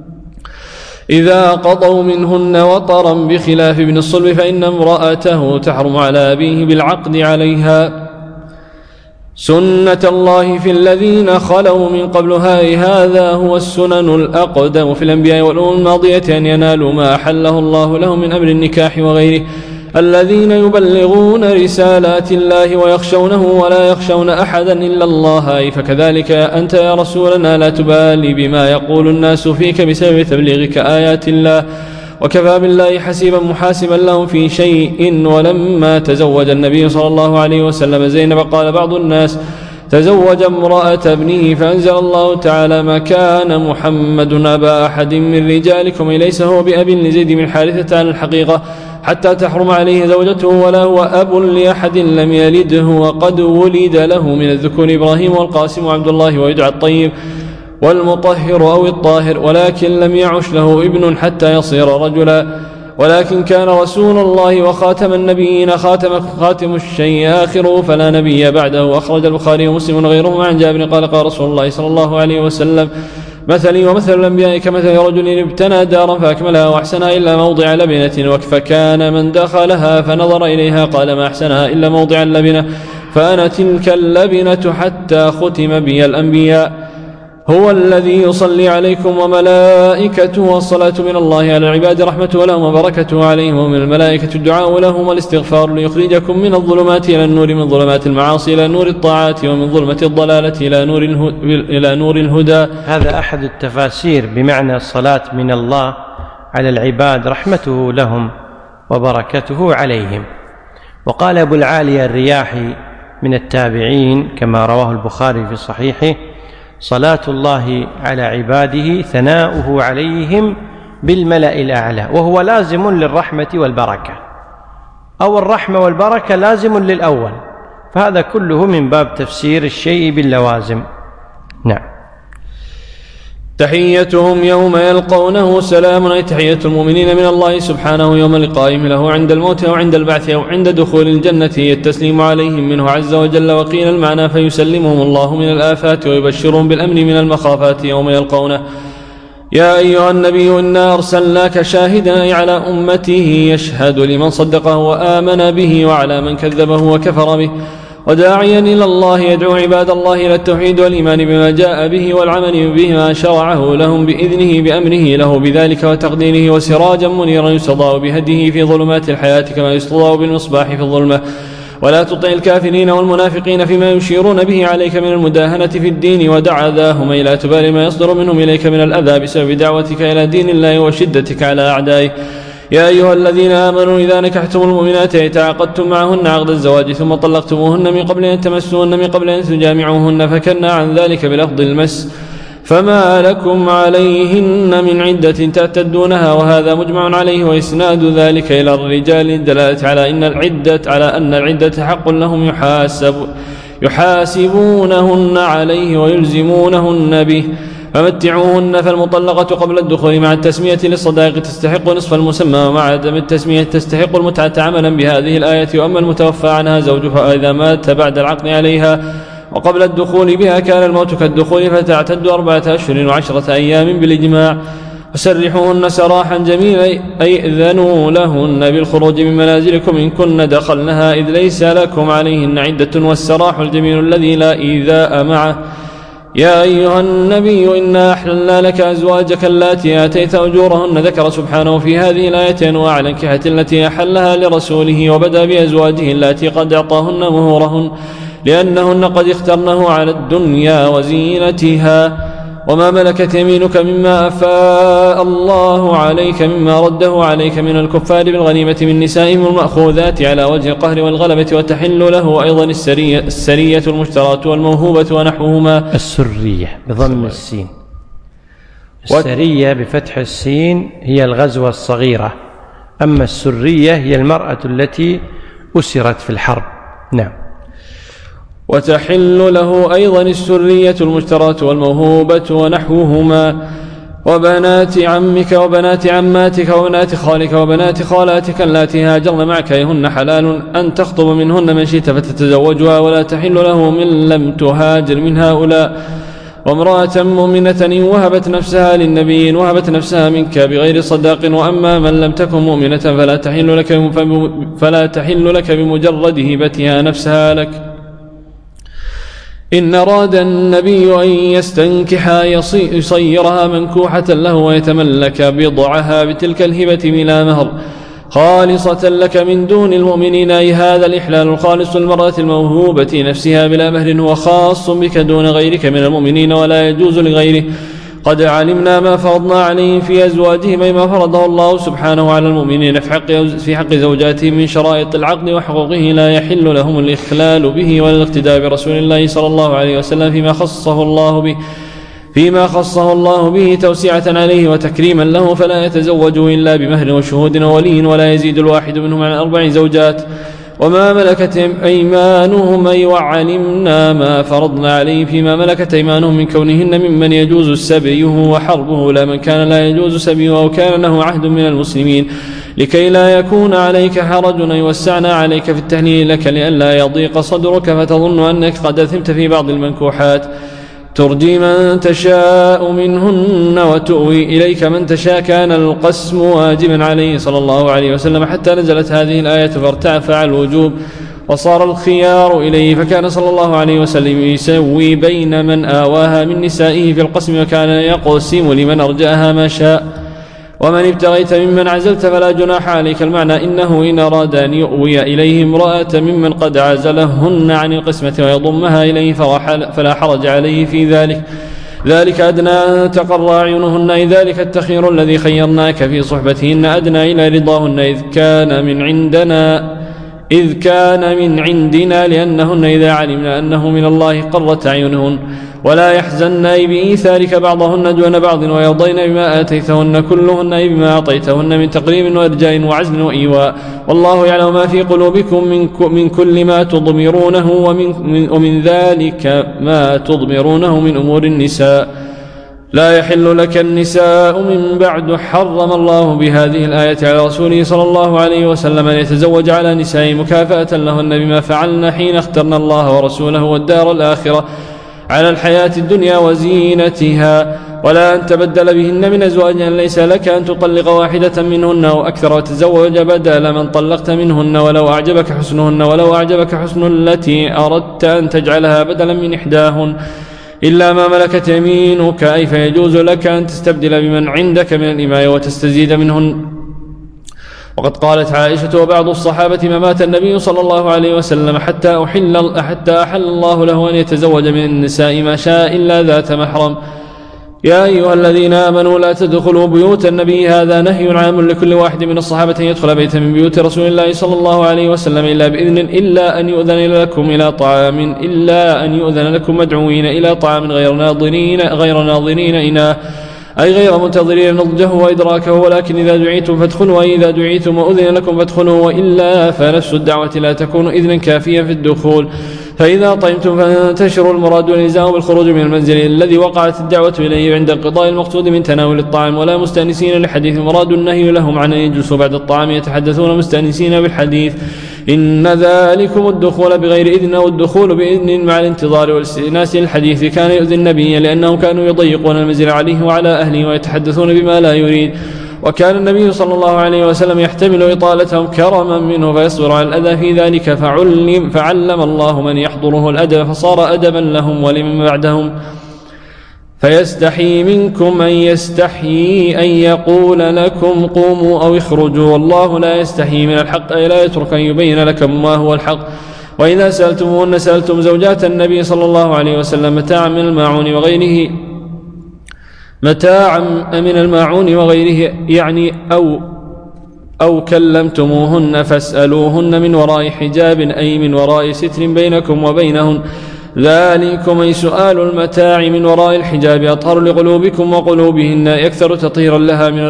إذا قضوا منهن وطرا، بخلاف ابن الصلب فإن امرأته تحرم على أبيه بالعقد عليها. سنة الله في الذين خلوا من قبل، هذا هو السنن الأقدم في الأنبياء والأمم الماضية أن ينالوا ما أحله الله لهم من أمر النكاح وغيره، الذين يبلغون رسالات الله ويخشونه ولا يخشون أحدا إلا الله. فكذلك أنت يا رسولنا لا تبالي بما يقول الناس فيك بسبب تبليغك آيات الله، وكفى بالله حسيبا محاسبا لهم في شيء. ولما تزوج النبي صلى الله عليه وسلم زينب قال بعض الناس: تزوج امرأة ابنه، فأنزل الله تعالى: ما كان محمد أبا أحد من رجالكم ليس هو بأب لزيد من حارثة عن الحقيقة حتى تحرم عليه زوجته، ولا هو أب لأحد لم يلده، وقد ولد له من الذكور إبراهيم والقاسم وعبد الله ويدعى الطيب والمطهر أو الطاهر، ولكن لم يعش له ابن حتى يصير رجلا، ولكن كان رسول الله وخاتم النبيين خاتم الشيء آخره فلا نبي بعده. أخرج البخاري ومسلم وغيرهما عن جابر قال: قال رسول الله صلى الله عليه وسلم: مثلي ومثل الأنبياء كمثل رجل ابتنى دارا فأكملها وأحسنها إلا موضع لبنة، فكان من دخلها فنظر إليها قال: ما أحسنها إلا موضع اللبنة، فأنا تلك اللبنة حتى ختم بي الأنبياء. هو الذي يصلي عليكم وملائكته، والصلاة من الله على العباد رحمته لهم وبركته عليهم، ومن الملائكة الدعاء لهم والاستغفار ليخرجكم من الظلمات إلى النور، من ظلمات المعاصي إلى نور الطاعات، ومن ظلمة الضلالة إلى نور الهدى. هذا أحد التفاسير بمعنى الصلاة من الله على العباد رحمته لهم وبركته عليهم. وقال أبو العالية الرياحي من التابعين كما رواه البخاري في صحيحه: صلاة الله على عباده ثناؤه عليهم بالملأ الأعلى، وهو لازم للرحمة والبركة، أو الرحمة والبركة لازم للأول، فهذا كله من باب تفسير الشيء باللوازم. نعم. تحيتهم يوم يلقونه سلام، أي تحية المؤمنين من الله سبحانه يوم لقائهم له عند الموت أو عند البعث أو عند دخول الجنة، هي التسليم عليهم منه عز وجل. وقيل المعنى فيسلمهم الله من الآفات ويبشرهم بالأمن من المخافات يوم يلقونه. يا أيها النبي إنا أرسلناك شاهدا على أمته يشهد لمن صدقه وآمن به وعلى من كذبه وكفر به، وداعيا إلى الله يدعو عباد الله إلى التوحيد والإيمان بما جاء به والعمل بما شرعه لهم بإذنه بأمره له بذلك وتقديره، وسراجا منيرا يستضاء بهديه في ظلمات الحياة كما يستضاء بالمصباح في الظلمة. ولا تطع الكافرين والمنافقين فيما يشيرون به عليك من المداهنة في الدين، ودع أذاهم أي لا تبالي ما يصدر منهم إليك من الأذى بسبب دعوتك إلى دين الله وشدتك على أعدائه. يا أيها الذين آمنوا إذا نكحتم المؤمنات تعاقدتم معهن عقد الزواج ثم طلقتموهن من قبل أن تمسوهن من قبل أن تجامعوهن فكنا عن ذلك بلفظ المس، فما لكم عليهن من عدة تعتدونها، وهذا مجمع عليه، وإسناد ذلك إلى الرجال الدلالة على أن العدة حق لهم يحاسبونهن عليه ويلزمونهن به. فمتعوهن، فالمطلقة قبل الدخول مع التسمية للصداق تستحق نصف المسمى، ومع عدم التسمية تستحق المتعة عملا بهذه الآية. وأما المتوفى عنها زوجها إذا مات بعد العقد عليها وقبل الدخول بها كان الموت كالدخول، فتعتد 4 أشهر و10 أيام بالإجماع. وسرحوهن سراحا جميلا، أي إذنوا لهن بالخروج من منازلكم إن كن دخلنها، إذ ليس لكم عليهن عدة، والسراح الجميل الذي لا إيذاء معه. يا أيها النبي إنا أحللنا لك أزواجك اللاتي آتيت أجورهن. ذكر سبحانه في هذه الآية أنواع الأنكحة التي أحلها لرسوله، وبدأ بأزواجه اللاتي قد أعطاهن مهورهن لأنهن قد اخترنه على الدنيا وزينتها. وما ملكت يمينك مما أفاء الله عليك مما رده عليك من الكفار بالغنيمة من نسائهم المأخوذات على وجه القهر والغلبة. وتحل له أيضا السرية المشترات والموهوبة ونحوهما. السرية بضم السين، السرية بفتح السين هي الغزوة الصغيرة، أما السرية هي المرأة التي أسرت في الحرب. نعم. وتحل له أيضا السرية المشترات والموهوبة ونحوهما، وبنات عمك وبنات عماتك وبنات خالك وبنات خالاتك اللاتي هاجرن معك، هن حلال أن تخطب منهن من شئت فتتزوجها، ولا تحل له من لم تهاجر من هؤلاء. وامرأة مؤمنة إن وهبت نفسها للنبي وهبت نفسها منك بغير صداق. وأما من لم تكن مؤمنة فلا تحل لك بمجرد هبتها نفسها لك. إن أراد النبي أن يستنكحها يصيرها منكوحة له ويتملك بضعها بتلك الهبة بلا مهر خالصة لك من دون المؤمنين. أي هذا الإحلال الخالص للمرأة الموهوبة نفسها بلا مهر هو خاص بك دون غيرك من المؤمنين، ولا يجوز لغيره. قد علمنا ما فرضنا عليهم في أزواجهم أي ما فرضه الله سبحانه على المؤمنين في حق زوجاتهم من شرائط العقد وحقوقه، لا يحل لهم الإخلال به ولا الاقتداء برسول الله صلى الله عليه وسلم فيما خصه الله به توسعة عليه وتكريما له، فلا يتزوجوا إلا بمهر وشهود وولي، ولا يزيد الواحد منهم عن 4 زوجات. وما ملكت أيمانهم أي وعلمنا ما فرضنا عليه فيما ملكت أيمانهم من كونهن ممن يجوز سبيه وحربه، لا من كان لا يجوز سبيه أو كان له عهد من المسلمين، لكي لا يكون عليك حرج يوسعنا عليك في التهنئ لك لئلا يضيق صدرك فتظن أنك قد أثمت في بعض المنكوحات. ترجي من تشاء منهن وتؤوي إليك من تشاء. كان القسم واجبا عليه صلى الله عليه وسلم حتى نزلت هذه الآية فارتفع الوجوب وصار الخيار إليه، فكان صلى الله عليه وسلم يسوي بين من آواها من نسائه في القسم، وكان يقسم لمن أرجأها ما شاء. ومن ابتغيت ممن عزلت فلا جناح عليك. المعنى إنه إن أراد أن يؤوي إليه امرأة ممن قد عزلهن عن القسمة ويضمها إليه فلا حرج عليه في ذلك أدنى أن تقر أعينهن، أي ذلك التخير الذي خيرناك في صحبتهن أدنى إلى رضاهن، إذ كان من عندنا إذ كان من عندنا لأنهن إذا علمنا أنه من الله قرت أعينهن ولا يحزن أي بإيثارك بعضهن دون بعض ويرضين بما آتيتهن كلهن أي بما أعطيتهن من تقريب وإرجاء وعزم وإيواء والله يعلم ما في قلوبكم من كل ما تضمرونه ومن ذلك ما تضمرونه من أمور النساء لا يحل لك النساء من بعد حرم الله بهذه الآية على رسوله صلى الله عليه وسلم أن يتزوج على نساء مكافأة لهن بما فعلن حين اخترن الله ورسوله والدار الآخرة على الحياة الدنيا وزينتها ولا أن تبدل بهن من أزواج ليس لك أن تطلق واحدة منهن أو أكثر وتزوج بدل من طلقت منهن ولو أعجبك حسنهن ولو أعجبك حسن التي أردت أن تجعلها بدلا من إحداهن إلا ما ملكت يمينك أي فيجوز لك أن تستبدل بمن عندك من الإماء وتستزيد منهن. وقد قالت عائشة وبعض الصحابة ما مات النبي صلى الله عليه وسلم حتى أحل الله له أن يتزوج من النساء ما شاء إلا ذات محرم. يا أيها الذين آمنوا لا تدخلوا بيوت النبي هذا نهي عام لكل واحد من الصحابة أن يدخل بيتا من بيوت رسول الله صلى الله عليه وسلم إلا بإذن إلا أن يؤذن لكم مدعوين إلى طعام غير ناظرين إناه أي غير منتظرين نضجه وإدراكه ولكن إذا دعيتم فادخلوا أي إذا دعيتم وأذن لكم فادخلوا وإلا فنفس الدعوة لا تكون إذنا كافيا في الدخول. فإذا طعمتم فانتشروا المراد والإلزام بالخروج من المنزل الذي وقعت الدعوة إليه عند انقضاء المقصود من تناول الطعام ولا مستأنسين لحديث مراد النهي لهم عن أن يجلسوا بعد الطعام يتحدثون مستأنسين بالحديث إن ذلكم الدخول بغير إذن أو الدخول بإذن مع الانتظار والاستئناس للحديث كان يؤذي النبي لأنهم كانوا يضيقون المنزل عليه وعلى أهله ويتحدثون بما لا يريد وكان النبي صلى الله عليه وسلم يحتمل إطالتهم كرما منه فيصبر على الأذى في ذلك فعلم الله من يحضره الأدب فصار أدبا لهم ولمن بعدهم فيستحي منكم من يستحيي أن يقول لكم قوموا أو اخرجوا والله لا يستحيي من الحق أي لا يترك أن يبين لكم ما هو الحق. وإذا سألتموهن سألتم زوجات النبي صلى الله عليه وسلم متاعا من الماعون وغيره يعني أو كلمتموهن فاسألوهن من وراء حجاب أي من وراء ستر بينكم وبينهن ذلكم أي سؤال المتاع من وراء الحجاب أطهر لقلوبكم وقلوبهن أكثر تطهيرا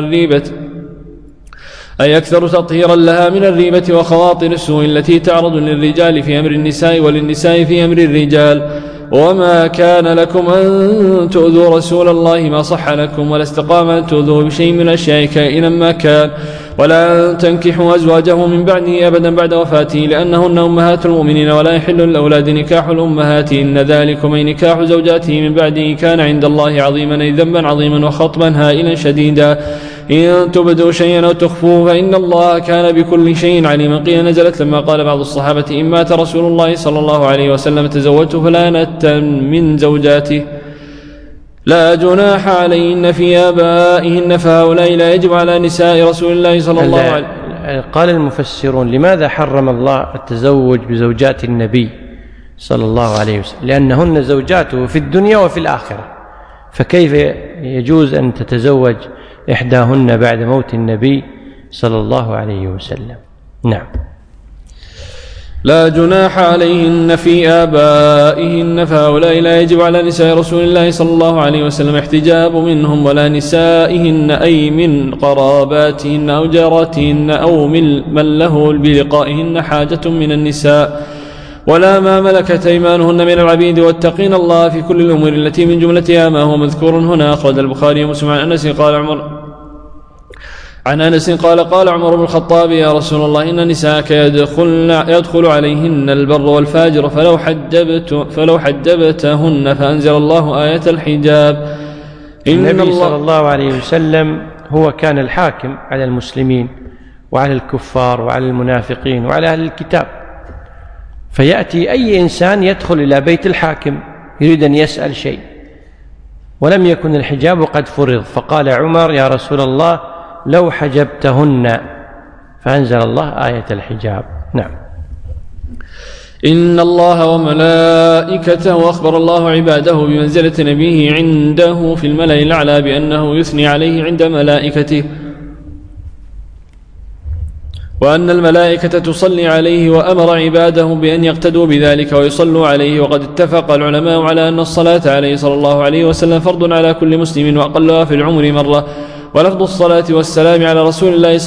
لها من الريبة وخواطر السوء التي تعرض للرجال في أمر النساء وللنساء في أمر الرجال. وما كان لكم أن تؤذوا رسول الله ما صح لكم ولا استقام أن تؤذوا بشيء من الأشياء كائنا ما كان ولا أن تنكحوا أزواجه من بعده أبدا بعد وفاته لأنهن أمهات المؤمنين ولا يحل للأولاد نكاح الأمهات إن ذلكم أي نكاح زوجاته من بعده كان عند الله عظيما أي ذنبا عظيما وخطبا هائلا شديدا إن تبدوا شيئا أو تخفوه فإن الله كان بكل شيء عليما. قيل نزلت لما قال بعض الصحابة إن مات رسول الله صلى الله عليه وسلم تزوجته فلا نتا من زوجاته لا جناح عليهن في آبائهن فهؤلاء لا يجب على نساء رسول الله صلى الله عليه وسلم. قال المفسرون لماذا حرم الله التزوج بزوجات النبي صلى الله عليه وسلم؟ لأنهن زوجاته في الدنيا وفي الآخرة فكيف يجوز أن تتزوج إحداهن بعد موت النبي صلى الله عليه وسلم؟ نعم. لا جناح عليهن في آبائهن فهؤلاء لا يجب على نساء رسول الله صلى الله عليه وسلم احتجاب منهم ولا نسائهن أي من قراباتهن أو جاراتهن أو من له بلقائهن حاجة من النساء ولا ما ملكت أيمانهن من العبيد واتقين الله في كل الأمور التي من جملتها ما هو مذكور هنا. أخرج البخاري ومسلم عن أنس قال عمر بن الخطاب يا رسول الله إن نساءك يدخل عليهن البر والفاجر فلو حجبتهن فأنزل الله آية الحجاب. النبي صلى الله عليه وسلم هو كان الحاكم على المسلمين وعلى الكفار وعلى المنافقين وعلى أهل الكتاب فيأتي أي إنسان يدخل إلى بيت الحاكم يريد أن يسأل شيء ولم يكن الحجاب قد فرض فقال عمر يا رسول الله لو حجبتهن فأنزل الله آية الحجاب. نعم. إن الله وملائكته أخبر الله عباده بمنزلة نبيه عنده في الملأ الأعلى بأنه يثني عليه عند ملائكته وأن الملائكة تصلي عليه وأمر عباده بأن يقتدوا بذلك ويصلوا عليه. وقد اتفق العلماء على أن الصلاة عليه صلى الله عليه وسلم فرض على كل مسلم وأقلها في العمر مرة. ولفظ الصلاة والسلام على رسول الله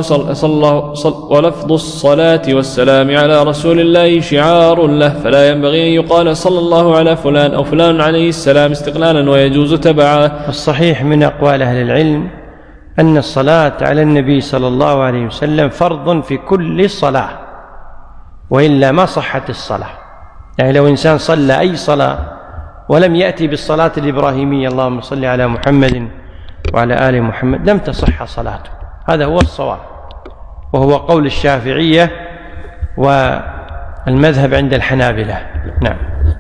رسول الله شعار له، فلا ينبغي أن يقال صلى الله على فلان أو فلان عليه السلام استقلالا، ويجوز تبعه. الصحيح من أقوال أهل العلم أن الصلاة على النبي صلى الله عليه وسلم فرض في كل صلاة، وإلا ما صحت الصلاة. يعني لو إنسان صلى أي صلاة ولم يأتي بالصلاة الإبراهيمية اللهم صل على محمد وعلى آل محمد لم تصح صلاته. هذا هو الصواب، وهو قول الشافعية والمذهب عند الحنابلة. نعم.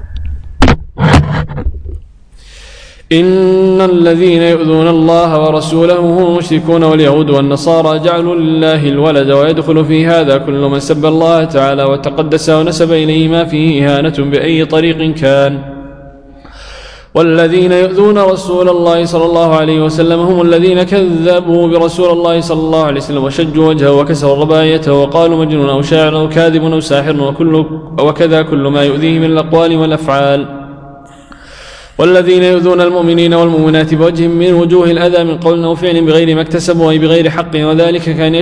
إن الذين يؤذون الله ورسوله هم المشركون واليهود والنصارى جعلوا لله الولد، ويدخل في هذا كل من سب الله تعالى وتقدس ونسب إليه ما فيه إهانة بأي طريق كان. والذين يؤذون رسول الله صلى الله عليه وسلم هم الذين كذبوا برسول الله صلى الله عليه وسلم وشجوا وجهه وكسروا ربايته وقالوا مجنون أو شاعر أو كاذب أو ساحر وكذا كل ما يؤذيه من الأقوال والأفعال. والذين يؤذون المؤمنين والمؤمنات بوجه من وجوه الأذى من قول أو فعل بغير ما اكتسبوا أي بغير حق، وذلك كان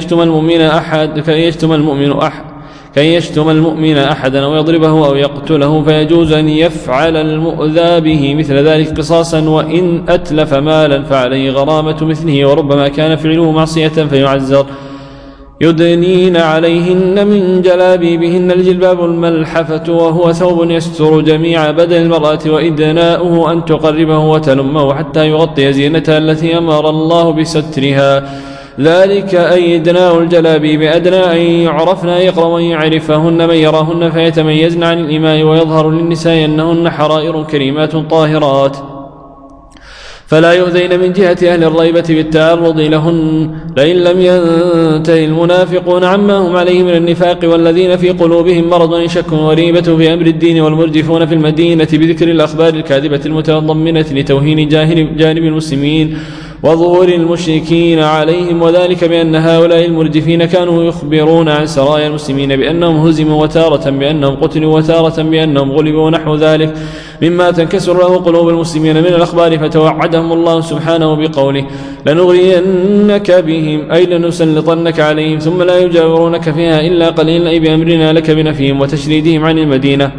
يشتم المؤمن أحدا أو يضربه أو يقتله، فيجوز أن يفعل المؤذى به مثل ذلك قصاصا، وإن أتلف مالا فعليه غرامة مثله، وربما كان فعله معصية فيعزر. يدنين عليهن من جلابيبهن الجلباب الملحفة، وهو ثوب يستر جميع بدن المرأة، وإدناؤه أن تقربه وتلمه حتى يغطي زينتها التي أمر الله بسترها. ذلك أي إدناء الجلابيب أدنى أن يعرفن يقرأ من يعرفهن من يراهن فيتميزن عن الإماء، ويظهر للنساء أنهن حرائر كريمات طاهرات، فلا يؤذين من جهة أهل الريبة بالتعرض لهن، لئن لم ينتهي المنافقون عما هم عليه من النفاق والذين في قلوبهم مرض شك وريبة في أمر الدين، والمرجفون في المدينة بذكر الأخبار الكاذبة المتضمنة لتوهين جانب المسلمين وظهور المشركين عليهم، وذلك بأن هؤلاء المرجفين كانوا يخبرون عن سرايا المسلمين بأنهم هزموا، وتارة بأنهم قتلوا، وتارة بأنهم غلبوا، ونحو ذلك مما تنكسر له قلوب المسلمين من الأخبار، فتوعدهم الله سبحانه بقوله لنغرينك بهم أي لنسلطنك عليهم ثم لا يجاورونك فيها إلا قليلا، أي بأمرنا لك بنفيهم وتشريدهم عن المدينة،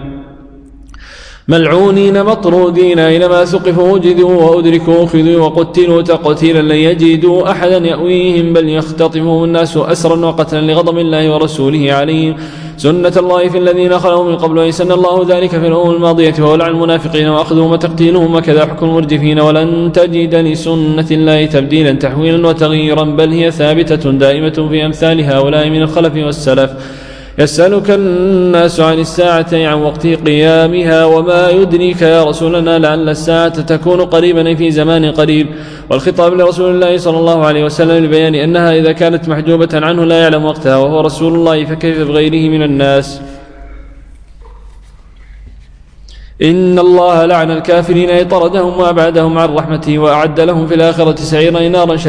ملعونين مطرودين أينما ثقفوا وجدوا وأدركوا أخذوا وقتلوا تقتيلا لن يجدوا أحدا يأويهم، بل يختطفهم الناس أسرا وقتلا لغضب الله ورسوله عليهم، سنة الله في الذين خلوا من قبل، ويسن الله ذلك في الأمم الماضية، وولع المنافقين وأخذهم وتقتيلهم، وكذا حكم المرجفين، ولن تجد لسنة الله تبديلا تحويلا وتغييرا، بل هي ثابتة دائمة في أمثال هؤلاء من الخلف والسلف. يسألك الناس عن الساعة عن وقت قيامها، وما يدريك يا رسولنا لعل الساعة تكون قريبا في زمان قريب، والخطاب لرسول الله صلى الله عليه وسلم لبيان أنها إذا كانت محجوبة عنه لا يعلم وقتها وهو رسول الله، فكيف بغيره من الناس. إن الله لعن الكافرين أي طردهم وأبعدهم عن رحمته، وأعد لهم في الآخرة سعيرا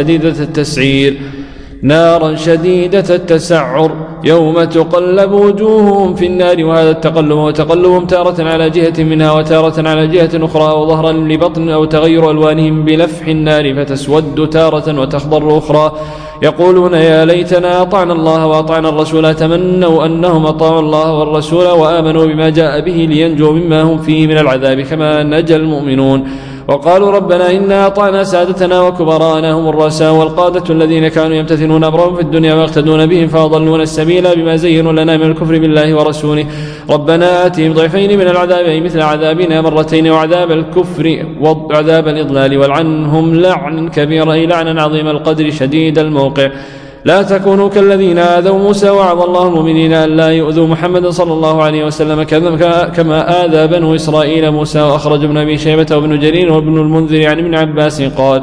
نارا شديدة التسعر يوم تقلب وجوههم في النار، وهذا التقلب وتقلبهم تارة على جهة منها وتارة على جهة أخرى، وظهرا لبطن أو تغير ألوانهم بلفح النار فتسود تارة وتخضر أخرى، يقولون يا ليتنا أطعنا الله وأطعنا الرسول، تمنوا أنهم أطاعوا الله والرسول وآمنوا بما جاء به لينجوا مما هم فيه من العذاب كما نجى المؤمنون، وقالوا ربنا إنا أطعنا سادتنا وكبراءنا هم الرؤساء والقادة الذين كانوا يمتثلون أمرهم في الدنيا ويقتدون بهم فأضلون السبيل بما زينوا لنا من الكفر بالله ورسوله، ربنا آتهم ضعفين من العذاب أي مثل عذابنا مرتين، وعذاب الكفر وعذاب الإضلال والعنهم لعنا كبيرا أي لعنا عظيم القدر شديد الموقع. لا تكونوا كالذين آذوا موسى وعظ الله المؤمنين أن لا يؤذوا محمدا صلى الله عليه وسلم كما آذى بنو إسرائيل موسى. وأخرج ابن أبي شيبة وابن جرير وابن المنذر عن ابن عباس قال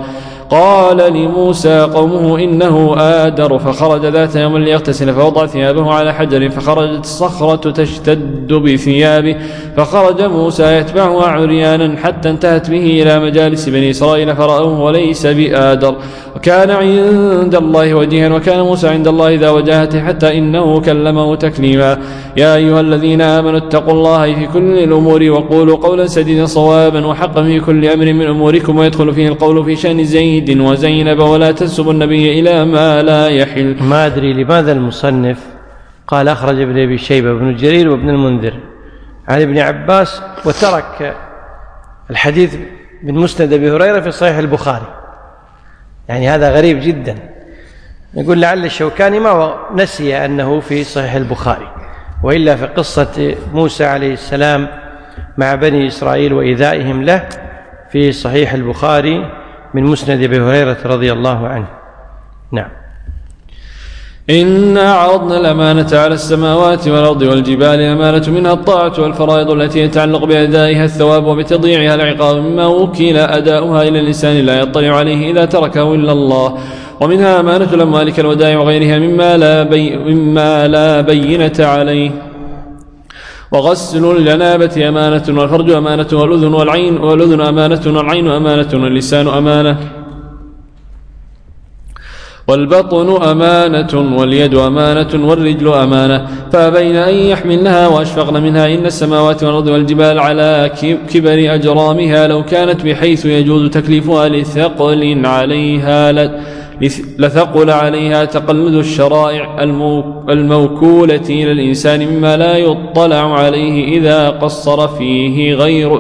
قال لموسى قومه إنه آدر، فخرج ذات يوم ليغتسل فوضع ثيابه على حجر فخرجت الصخرة تشتد بثيابه، فخرج موسى يتبعها عريانا حتى انتهت به إلى مجالس بني إسرائيل فرأوه وليس بآدر، وكان عند الله وجيها، وكان موسى عند الله ذا وجاهته حتى إنه كلمه تكليما. يا أيها الذين آمنوا اتقوا الله في كل الأمور وقولوا قولا سديدا صوابا وحقا في كل أمر من أموركم، ويدخل فيه القول في شأن زيد وزينب، ولا تنسبوا النبي إلى ما لا يحل. ما أدري لماذا المصنف قال أخرج ابن أبي شيبة وابن جرير وابن المنذر عن ابن عباس، وترك الحديث من مسند أبي هريرة في صحيح البخاري. يعني هذا غريب جدا. نقول لعل الشوكاني ما نسي أنه في صحيح البخاري، وإلا في قصة موسى عليه السلام مع بني إسرائيل وإيذائهم له في صحيح البخاري من مسند أبي هريرة رضي الله عنه. نعم. إنا عرضنا الأمانة على السماوات والأرض والجبال، الأمانة منها الطاعة والفرائض التي يتعلق بأدائها الثواب وبتضييعها العقاب، مما وكل أداؤها إلى الإنسان لا يطلع عليه إذا تركه إلا الله، ومنها أمانة الأموال كالودائع وغيرها مما لا بينة عليه، وغسل الجنابة أمانة، والفرج أمانة، والأذن أمانة، والعين أمانة، واللسان أمانة، والبطن أمانة، واليد أمانة، والرجل أمانة، فبين أن يحملنها وأشفقن منها. إن السماوات والأرض والجبال على كبر أجرامها لو كانت بحيث يجوز تكليفها لثقل عليها تقلد الشرائع الموكولة إلى الإنسان مما لا يطلع عليه إذا قصر فيه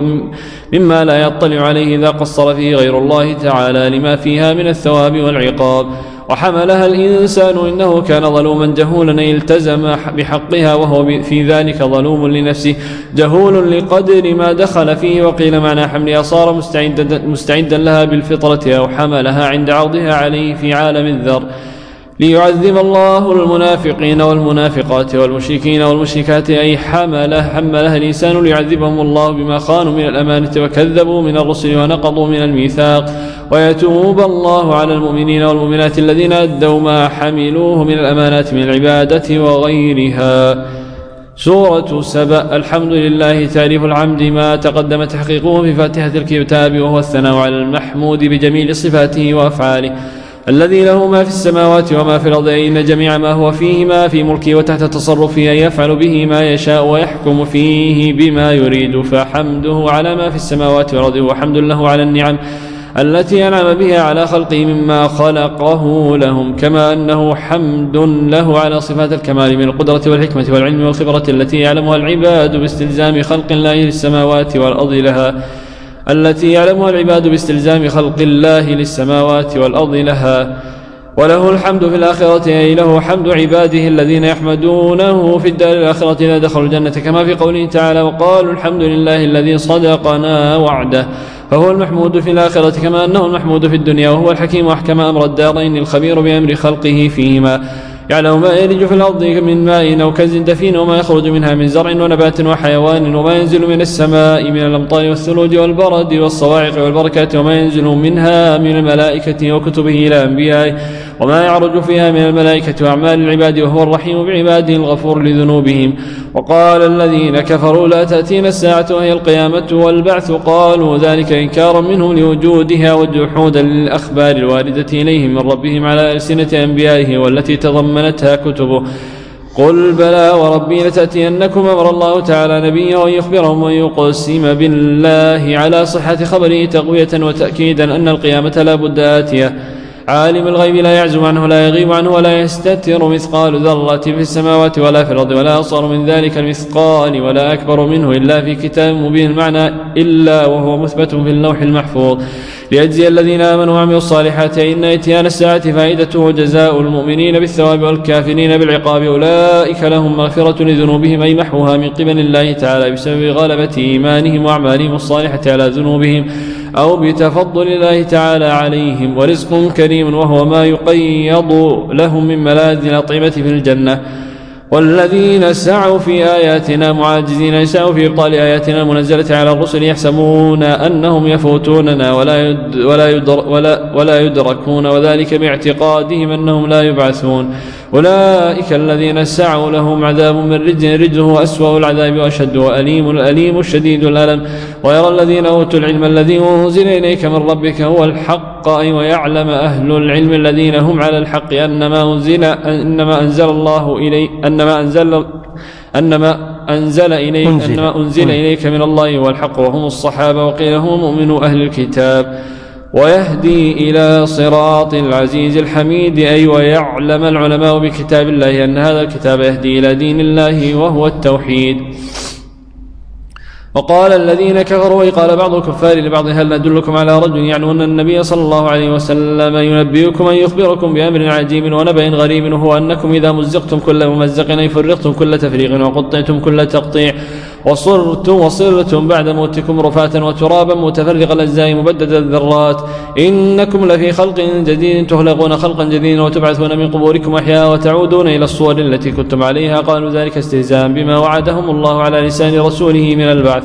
غير الله تعالى لما فيها من الثواب والعقاب. وحملها الإنسان إنه كان ظلوما جهولا، التزم بحقها وهو في ذلك ظلوم لنفسه جهول لقدر ما دخل فيه. وقيل معنى حملها صار مستعدا لها بالفطرة، أو حملها عند عرضها عليه في عالم الذر، ليعذب الله المنافقين والمنافقات والمشركين والمشركات، أي حملها الإنسان ليعذبهم الله بما خانوا من الأمانة وكذبوا من الرسل ونقضوا من الميثاق، ويتوب الله على المؤمنين والمؤمنات الذين أدوا ما حملوه من الأمانات من العبادة وغيرها. سورة سبأ. الحمد لله تعريف الحمد ما تقدم تحقيقه في فاتحة الكتاب، وهو الثناء على المحمود بجميل صفاته وأفعاله الذي له ما في السماوات وما في الأرض، إن جميع ما هو فيهما في ملكه وتحت تصرفه، أن يفعل به ما يشاء ويحكم فيه بما يريد. فحمده على ما في السماوات والأرض وحمد له على النعم التي أنعم بها على خلقه مما خلقه لهم، كما أنه حمد له على صفات الكمال من القدرة والحكمة والعلم والخبرة التي يعلمها العباد باستلزام خلق الله للسماوات والأرض لها، وله الحمد في الآخرة، أي له حمد عباده الذين يحمدونه في الدار الآخرة إذا دخلوا الجنة، كما في قوله تعالى وقالوا الحمد لله الذي صدقنا وعده، فهو المحمود في الآخرة كما أنه المحمود في الدنيا، وهو الحكيم أحكم أمر الدارين الخبير بأمر خلقه فيهما، يعلم ما يلج في الأرض من ماء أو كنز دفين، وما يخرج منها من زرع ونبات وحيوان، وما ينزل من السماء من الأمطار والثلوج والبرد والصواعق والبركات، وما ينزل منها من الملائكة وكتبه إلى أنبيائه، وما يعرج فيها من الملائكة وأعمال العباد، وهو الرحيم بعباده الغفور لذنوبهم. وقال الذين كفروا لا تأتينا الساعة وهي القيامة والبعث، قالوا ذلك إنكارا منهم لوجودها وجحودا للأخبار الواردة إليهم من ربهم على ألسنة أنبيائه والتي تضمنتها كتبه. قل بلى وربي لتأتينكم أمر الله تعالى نبيه وأن يخبرهم ويقسم بالله على صحة خبره تقوية وتأكيدا أن القيامة لا بد آتية. عالم الغيب لا يعزم عنه لا يغيب عنه ولا يستتر مثقال ذرة في السماوات ولا في الأرض ولا أصغر من ذلك المثقال ولا أكبر منه إلا في كتاب مبين المعنى إلا وهو مثبت في اللوح المحفوظ، ليجزي الذين آمنوا وعملوا الصالحات إن إتيان الساعة فائدته جزاء المؤمنين بالثواب والكافرين بالعقاب، أولئك لهم مغفرة لذنوبهم أي محوها من قبل الله تعالى بسبب غلبة إيمانهم وأعمالهم الصالحة على ذنوبهم أو بتفضل الله تعالى عليهم، ورزق كريم وهو ما يقيض لهم من ملاذ الأطعمة في الجنة. والذين سعوا في آياتنا معاجزين يسعوا في إبطال آياتنا المنزلة على الرسل يحسبون أنهم يفوتوننا ولا يدركون، وذلك باعتقادهم أنهم لا يبعثون. أولئك الذين سعوا لهم عذاب من رجله أسوأ العذاب وأشد وأليم الشديد الألم. ويرى الذين أوتوا العلم الذي أنزل إليك من ربك هو الحق، أي ويعلم أهل العلم الذين هم على الحق أنما أنزل إليك من الله هو الحق، وهم الصحابة وقيل هم مؤمنو أهل الكتاب. ويهدي إلى صراط العزيز الحميد، أي ويعلم العلماء بكتاب الله أن هذا الكتاب يهدي إلى دين الله وهو التوحيد. وقال الذين كفروا، وقال بعض الكفار لبعض هل ندلكم على رجل يعلمون النبي صلى الله عليه وسلم ينبئكم أن يخبركم بأمر عجيب ونبأ غريب، وهو أنكم إذا مزقتم كل ممزق أي فرقتم كل تفريق وقطعتم كل تقطيع وصرتم بعد موتكم رفاتا وترابا متفرق الأجزاء مبدد الذرات، إنكم لفي خلق جديد تخلقون خلقا جديدا وتبعثون من قبوركم أحياء وتعودون إلى الصور التي كنتم عليها. قالوا ذلك استهزاء بما وعدهم الله على لسان رسوله من البعث.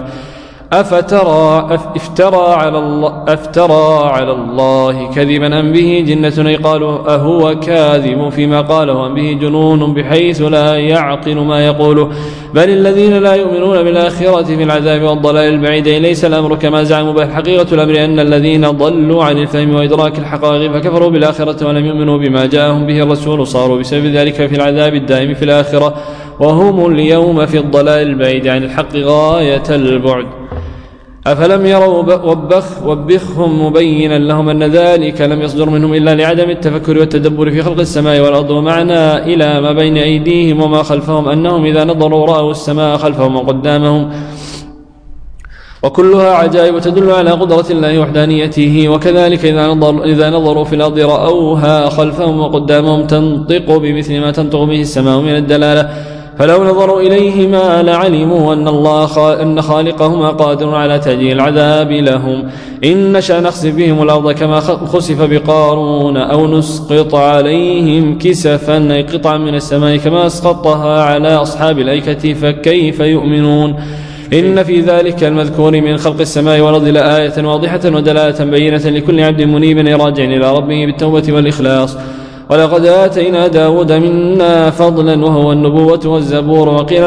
أفترى على الله كذبا أم به جنة، أي قالوا أهو كاذب فيما قاله أم به جنون بحيث لا يعقل ما يقوله، بل الذين لا يؤمنون بالآخرة في العذاب والضلال البعيد. ليس الأمر كما زعموا، بل حقيقة الأمر أن الذين ضلوا عن الفهم وإدراك الحقائق فكفروا بالآخرة ولم يؤمنوا بما جاءهم به الرسول صاروا بسبب ذلك في العذاب الدائم في الآخرة، وهم اليوم في الضلال البعيد عن الحق غاية البعد. أفلم يروا وبخهم مبينا لهم أن ذلك لم يصدر منهم إلا لعدم التفكر والتدبر في خلق السماء والأرض ومعنا إلى ما بين أيديهم وما خلفهم، أنهم إذا نظروا رأوا السماء خلفهم وقدامهم، وكلها عجائب تدل على قدرة الله وحدانيته. وكذلك إذا نظروا في الأرض رأوها خلفهم وقدامهم تنطق بمثل ما تنطق به السماء من الدلالة، فلو نظروا إليهما لعلموا أن خالقهما قادر على تأجيل العذاب لهم. إن نشأ نخسف بهم الأرض كما خسف بقارون، أو نسقط عليهم كسفا أي قطعا من السماء كما أسقطها على أصحاب الأيكة فكيف يؤمنون. إن في ذلك المذكور من خلق السماء والأرض لآية واضحة ودلالة بينة لكل عبد منيب راجع إلى ربه بالتوبة والإخلاص. ولقد آتينا داود منا فضلا وهو النبوة والزبور. وقيل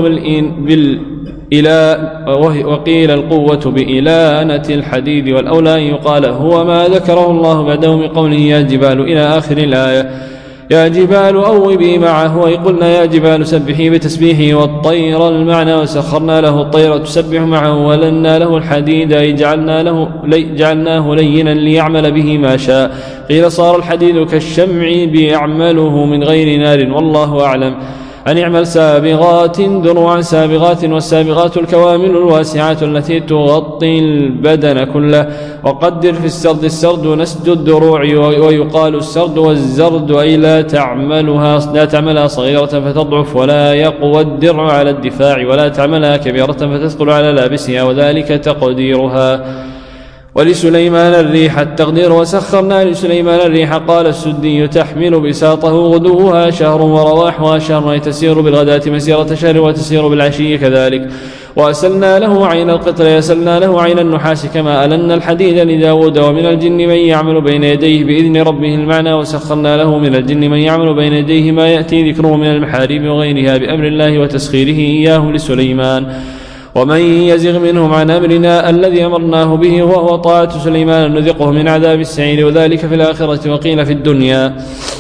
القوة بإلانة الحديد، والأولى يقال هو ما ذكره الله بعده من قوله يا جبال إلى آخر الآية. يا جبال أوبي معه، وقلنا يا جبال سبحي بتسبيحه، والطير المعنى وسخرنا له الطير تسبح معه، ولنا له الحديد أي جعلناه لينا ليعمل به ما شاء. قيل صار الحديد كالشمع بيعمله من غير نار، والله أعلم. أن اعمل سابغات دروعا سابغات، والسابغات الكوامل الواسعات التي تغطي البدن كله. وقدر في السرد نسج الدروع، ويقال السرد والزرد أي لا تعملها صغيرة فتضعف، ولا يقوى الدرع على الدفاع، ولا تعملها كبيرة فتثقل على لابسها، وذلك تقديرها. ولسليمان الريح التقدير وسخرنا لسليمان الريح. قال السدي تحمل بساطه غدوها شهر ورواحها شهر، تسير بالغداة مسيرة شهر وتسير بالعشي كذلك. وأسلنا له عين القطر، يسلنا له عين النحاس كما ألنا الحديد لداود. ومن الجن من يعمل بين يديه بإذن ربه المعنى، وسخرنا له من الجن من يعمل بين يديه ما يأتي ذكره من المحاريب وغيرها بأمر الله وتسخيره إياه لسليمان. ومن يزغ منهم عن أمرنا الذي أمرناه به وهو طاعة سليمان نذقه من عذاب السعير، وذلك في الآخرة. وقيل في الدنيا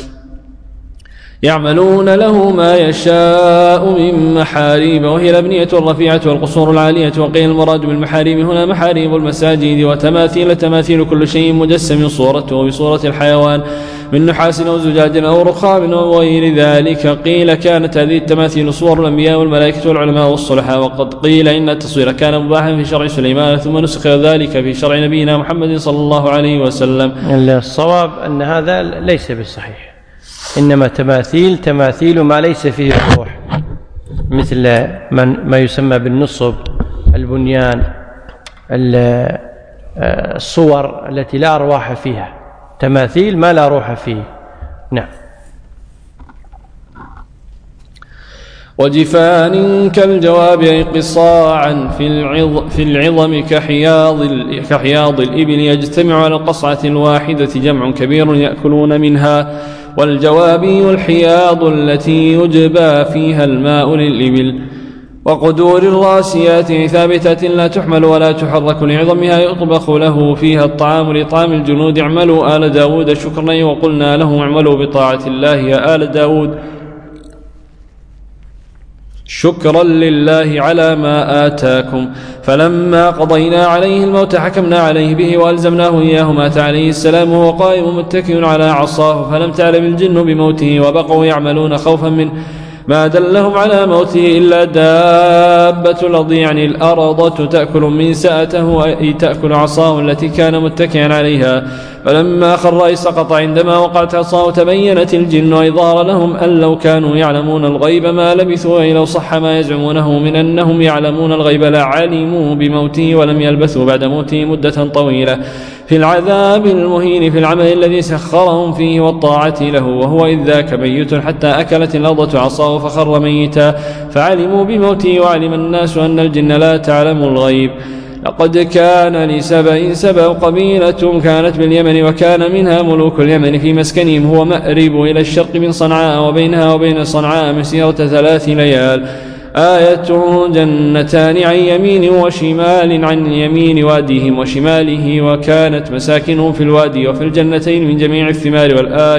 يعملون له ما يشاء من محاريب، وهي الأبنية الرفيعة والقصور العالية. وقيل المراد بالمحاريب هنا محاريب المساجد وتماثيل كل شيء مجسم صورته بصورة الحيوان من نحاس أو زجاج أو رخام أو غير ذلك. قيل كانت هذه التماثيل صور الأنبياء والملائكة والعلماء والصلحاء. وقد قيل إن التصوير كان مباحا في شرع سليمان ثم نسخ ذلك في شرع نبينا محمد صلى الله عليه وسلم. الصواب أن هذا ليس بالصحيح، إنما تماثيل ما ليس فيه روح، مثل ما يسمى بالنصب، البنيان، الصور التي لا أرواح فيها، تماثيل ما لا روح فيه. نعم. وجفان كالجواب أي قصاعا في العظم كحياض الإبل يجتمع على القصعة الواحدة جمع كبير يأكلون منها. والجوابي الحياض التي يجبى فيها الماء للإبل. وقدور الراسيات ثابتة لا تحمل ولا تحرك لعظمها يطبخ له فيها الطعام لطعام الجنود. اعملوا آل داود شكرا وقلنا لهم اعملوا بطاعة الله يا آل داود شكرا لله على ما آتاكم. فلما قضينا عليه الموت حكمنا عليه به وألزمناه إياه. مات عليه السلام وهو قائم متكئ على عصاه فلم تعلم الجن بموته وبقوا يعملون خوفا منه. ما دلهم على موته إلا دابة الأرض يعني الأرضة تأكل من سأته أي تأكل عصاه التي كان متكئا عليها. فلما خر أي سقط عندما وقعت عصاه تبينت الجن أي ظهر لهم أن لو كانوا يعلمون الغيب ما لبثوا أي لو صح ما يزعمونه من أنهم يعلمون الغيب لعلموا بموته ولم يلبثوا بعد موته مدة طويلة في العذاب المهين في العمل الذي سخرهم فيه والطاعة له. وهو إذ ذاك ميت حتى أكلت الأرض عصاه فخر ميتا فعلموا بموته وعلم الناس أن الجن لا تعلم الغيب. لقد كان لسبأ قبيلة كانت باليمن وكان منها ملوك اليمن في مسكنهم هو مأرب إلى الشرق من صنعاء وبينها وبين صنعاء مسيرة 3 ليال. آية جنتان عن يمين وشمال عن يمين واديهم وشماله وكانت مساكنهم في الوادي وفي الجنتين من جميع الثمار.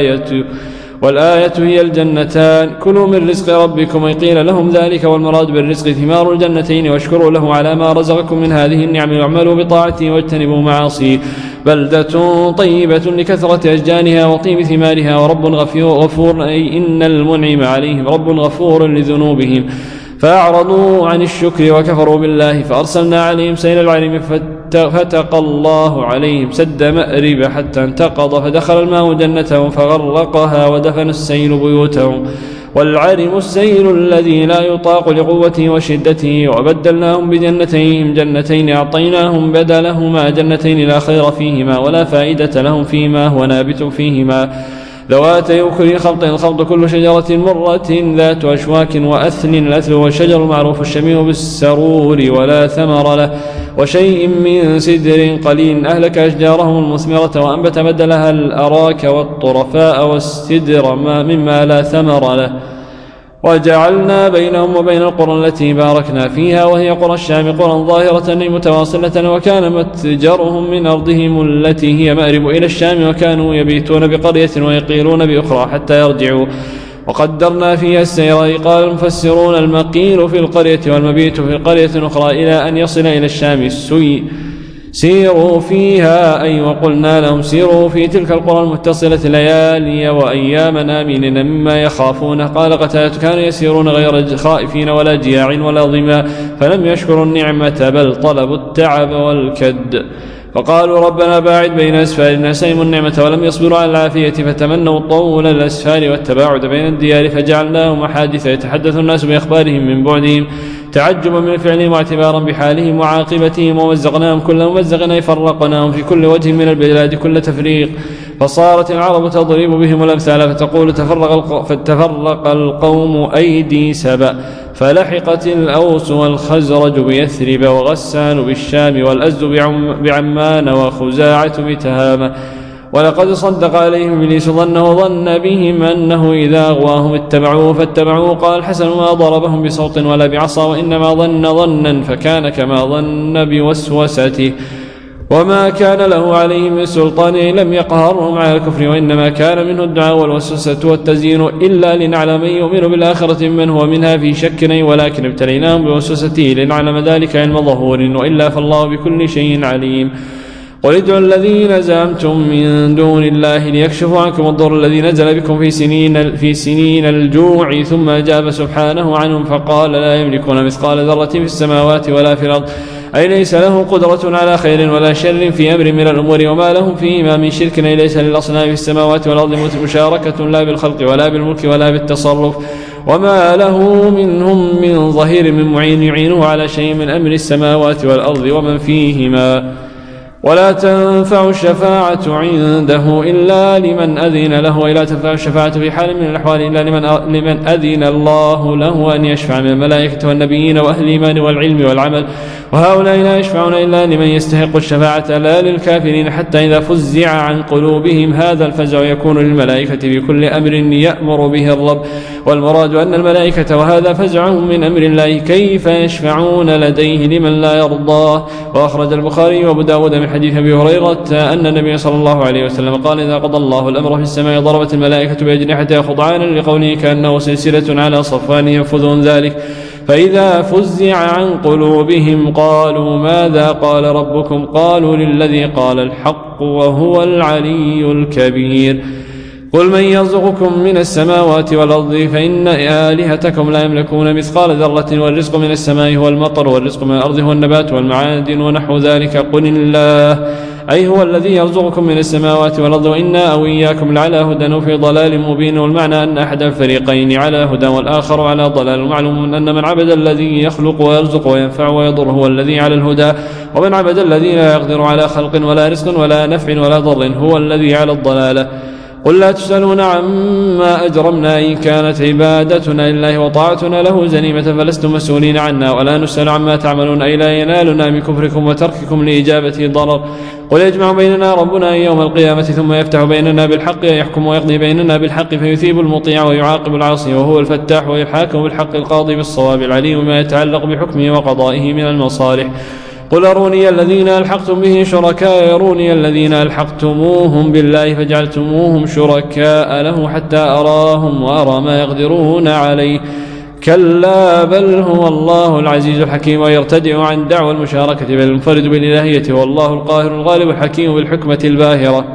والآية هي الجنتان كلوا من رزق ربكم قيل لهم ذلك والمراد بالرزق ثمار الجنتين واشكروا له على ما رزقكم من هذه النعم واعملوا بطاعته واجتنبوا معاصيه. بلدة طيبة لكثرة أشجانها وطيب ثمارها ورب غفور أي إن المنعم عليهم رب غفور لذنوبهم. فأعرضوا عن الشكر وكفروا بالله فأرسلنا عليهم سيل العرم فتقى الله عليهم سد مأرب حتى انتقض فدخل الماء جنتهم فغرقها ودفن السيل بيوتهم. والعرم السيل الذي لا يطاق لقوته وشدته. وبدلناهم بجنتين جنتين أعطيناهم بدلهما جنتين لا خير فيهما ولا فائدة لهم فيما هو نابت فيهما ذواتي أكل خلط الخلط كل شجرة مرة ذات أشواك وأثل الأثل والشجر المعروف الشميع بالسرور ولا ثمر له وشيء من سدر قليل أهلك أشجارهم المثمرة وأنبت بدلها الأراك والطرفاء والسدر مما لا ثمر له. وجعلنا بينهم وبين القرى التي باركنا فيها وهي قرى الشام قرى ظاهرة متواصلة وكان متجرهم من أرضهم التي هي مأرب إلى الشام وكانوا يبيتون بقرية ويقيلون بأخرى حتى يرجعوا. وقدرنا فيها السير قال المفسرون المقيل في القرية والمبيت في قرية أخرى إلى أن يصل إلى الشام السوي سيروا فيها أي وقلنا لهم سيروا في تلك القرى المتصلة ليالي وأياما آمنين مما يخافون. قال قتادة كانوا يسيرون غير خائفين ولا جياع ولا ظما فلم يشكروا النعمة بل طلبوا التعب والكد. فقالوا ربنا باعد بين أسفارنا سيموا النعمة ولم يصبروا على العافية فتمنوا طول الأسفار والتباعد بين الديار فجعلناهم أحاديث يتحدث الناس بأخبارهم من بعدهم تعجبا من فعلهم واعتبارا بحالهم وعاقبتهم. ومزقناهم كل ممزق أي فرقناهم في كل وجه من البلاد كل تفريق. فصارت العرب تضرب بهم الأمثال فتقول تفرق القوم أيدي سبأ فلحقت الأوس والخزرج بيثرب وغسان بالشام والأز بعمان وخزاعة بتهامة. ولقد صدق عليهم إبليس ظنه ظن بهم أنه إذا أغواهم اتبعوه فاتبعوه. قال الحسن ما ضربهم بصوت ولا بعصا وإنما ظن ظنا فكان كما ظن بوسوسته وما كان له عليهم من سلطان لم يقهرهم على الكفر وإنما كان منه الدعاء والوسوسة والتزيين إلا لنعلم من يؤمن بالآخرة من هو منها في شك ولكن ابتليناهم بوسوسته لنعلم ذلك علم ظهور وإلا فالله بكل شيء عليم. قل ادعوا الذين زعمتم من دون الله ليكشفوا عنكم الضر الذي نزل بكم في سنين الجوع ثم أجاب سبحانه عنهم فقال لا يملكون مثقال ذرة في السماوات ولا في الأرض أي ليس له قدرة على خير ولا شر في أمر من الأمور وما لهم فيهما من شرك أي ليس للأصنام في السماوات والأرض مشاركة لا بالخلق ولا بالملك ولا بالتصرف وما له منهم من ظهير من معين يعينه على شيء من أمر السماوات والأرض ومن فيهما ولا تنفع الشفاعة عنده إلا لمن أذن له، ولا تنفع الشفاعة في حال من الأحوال إلا لمن أذن الله له أن يشفع من الملائكة والنبيين وأهل الإيمان والعلم والعمل، وهؤلاء لا يشفعون إلا لمن يستحق الشفاعة لا للكافرين، حتى إذا فزع عن قلوبهم هذا الفزع يكون للملائكة في كل أمر يأمر به الرب، والمراد أن الملائكة وهذا فزعهم من أمر الله كيف يشفعون لديه لمن لا يرضاه. وأخرج البخاري وأبو داود من حديث أبي هريرة أن النبي صلى الله عليه وسلم قال: إذا قضى الله الأمر في السماء ضربت الملائكة بأجنحتها خضعانا لقوله كأنه سلسلة على صفوان ينفذون ذلك، فإذا فزع عن قلوبهم قالوا: ماذا قال ربكم؟ قالوا: للذي قال الحق وهو العلي الكبير. قل من يرزقكم من السماوات والأرض فإن آلهتكم لا يملكون مثقال ذرة، والرزق من السماء هو المطر، والرزق من الأرض هو النبات والمعادن ونحو ذلك. قل الله أي هو الذي يرزقكم من السماوات والأرض، وإنا أو إياكم لعلى هدى في ضلال مبين. والمعنى أن أحد الفريقين على هدى والآخر على ضلال. معلوم أن من عبد الذي يخلق ويرزق وينفع ويضر هو الذي على الهدى، ومن عبد الذي لا يقدر على خلق ولا رزق ولا نفع ولا ضر هو الذي على الضلالة. قل لا تسألون عما أجرمنا إن كانت عبادتنا لله وطاعتنا له زنيمة فلستم مسؤولين عنا، ولا نسأل عما تعملون أي لا ينالنا من كفركم وترككم لإجابة ضرر. قل يجمع بيننا ربنا يوم القيامة ثم يفتح بيننا بالحق يحكم ويقضي بيننا بالحق فيثيب المطيع ويعاقب العاصي، وهو الفتاح ويحاكم بالحق القاضي بالصواب العليم ما يتعلق بحكمه وقضائه من المصالح. قل أروني الذين ألحقتم به شركاء يروني الذين ألحقتموهم بالله فجعلتموهم شركاء له حتى أراهم وأرى ما يقدرون عليه، كلا بل هو الله العزيز الحكيم. ويرتدع عن دعوى المشاركة بل المنفرد بالإلهية، والله القاهر الغالب الحكيم بالحكمة الباهرة.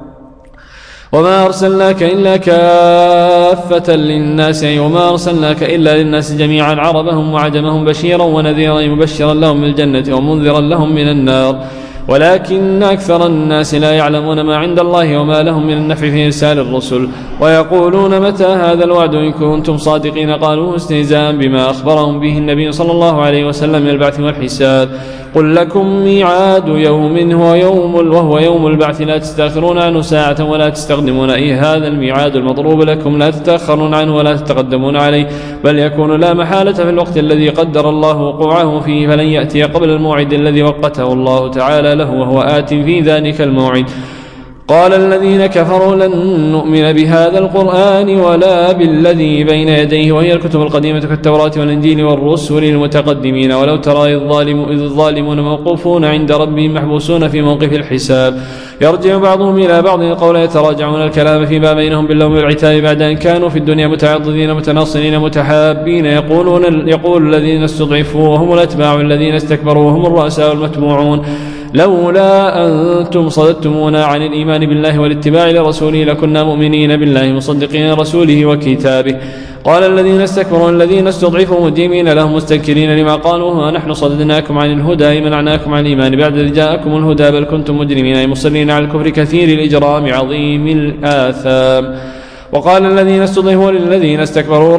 وما أرسلناك إلا كافة للناس، أي وما أرسلناك إلا للناس جميعا عربهم وعجمهم بشيرا ونذيرا مبشرا لهم بالجنة ومنذرا لهم من النار، ولكن أكثر الناس لا يعلمون ما عند الله وما لهم من النفع في إرسال الرسل. ويقولون متى هذا الوعد إن كنتم صادقين؟ قالوا استهزاء بما أخبرهم به النبي صلى الله عليه وسلم من البعث والحساب. قل لكم ميعاد يوم وهو يوم البعث لا تستأخرون عنه ساعة ولا تستقدمون، أي هذا الميعاد المضروب لكم لا تتأخرون عنه ولا تتقدمون عليه، بل يكون لا محالة في الوقت الذي قدر الله وقوعه فيه، فلن يأتي قبل الموعد الذي وقته الله تعالى له وهو آت في ذلك الموعد. قال الذين كفروا لن نؤمن بهذا القرآن ولا بالذي بين يديه، وهي الكتب القديمة كالتوراة والإنجيل والرسل المتقدمين. ولو ترى إذ الظالمون موقوفون عند ربهم محبوسون في موقف الحساب، يرجع بعضهم إلى بعض القول يتراجعون الكلام فيما بينهم باللوم والعتاب بعد أن كانوا في الدنيا متعضدين متناصرين متحابين. يقول الذين استضعفوا وهم الأتباع الذين استكبروا وهم الرؤساء المتبوعون لولا أنتم صددتمونا عن الإيمان بالله والاتباع لرسوله لكنا مؤمنين بالله مصدقين رسوله وكتابه. قال الذين استكبروا الذين استضعفوا مجيبين لهم مستنكرين لما قالوا نحن صددناكم عن الهدى منعناكم عن الإيمان بعد إذ جاءكم الهدى بل كنتم مجرمين، أي مصرين على الكفر كثير الإجرام عظيم الآثام. وقال الذين استضعفوا للذين استكبروا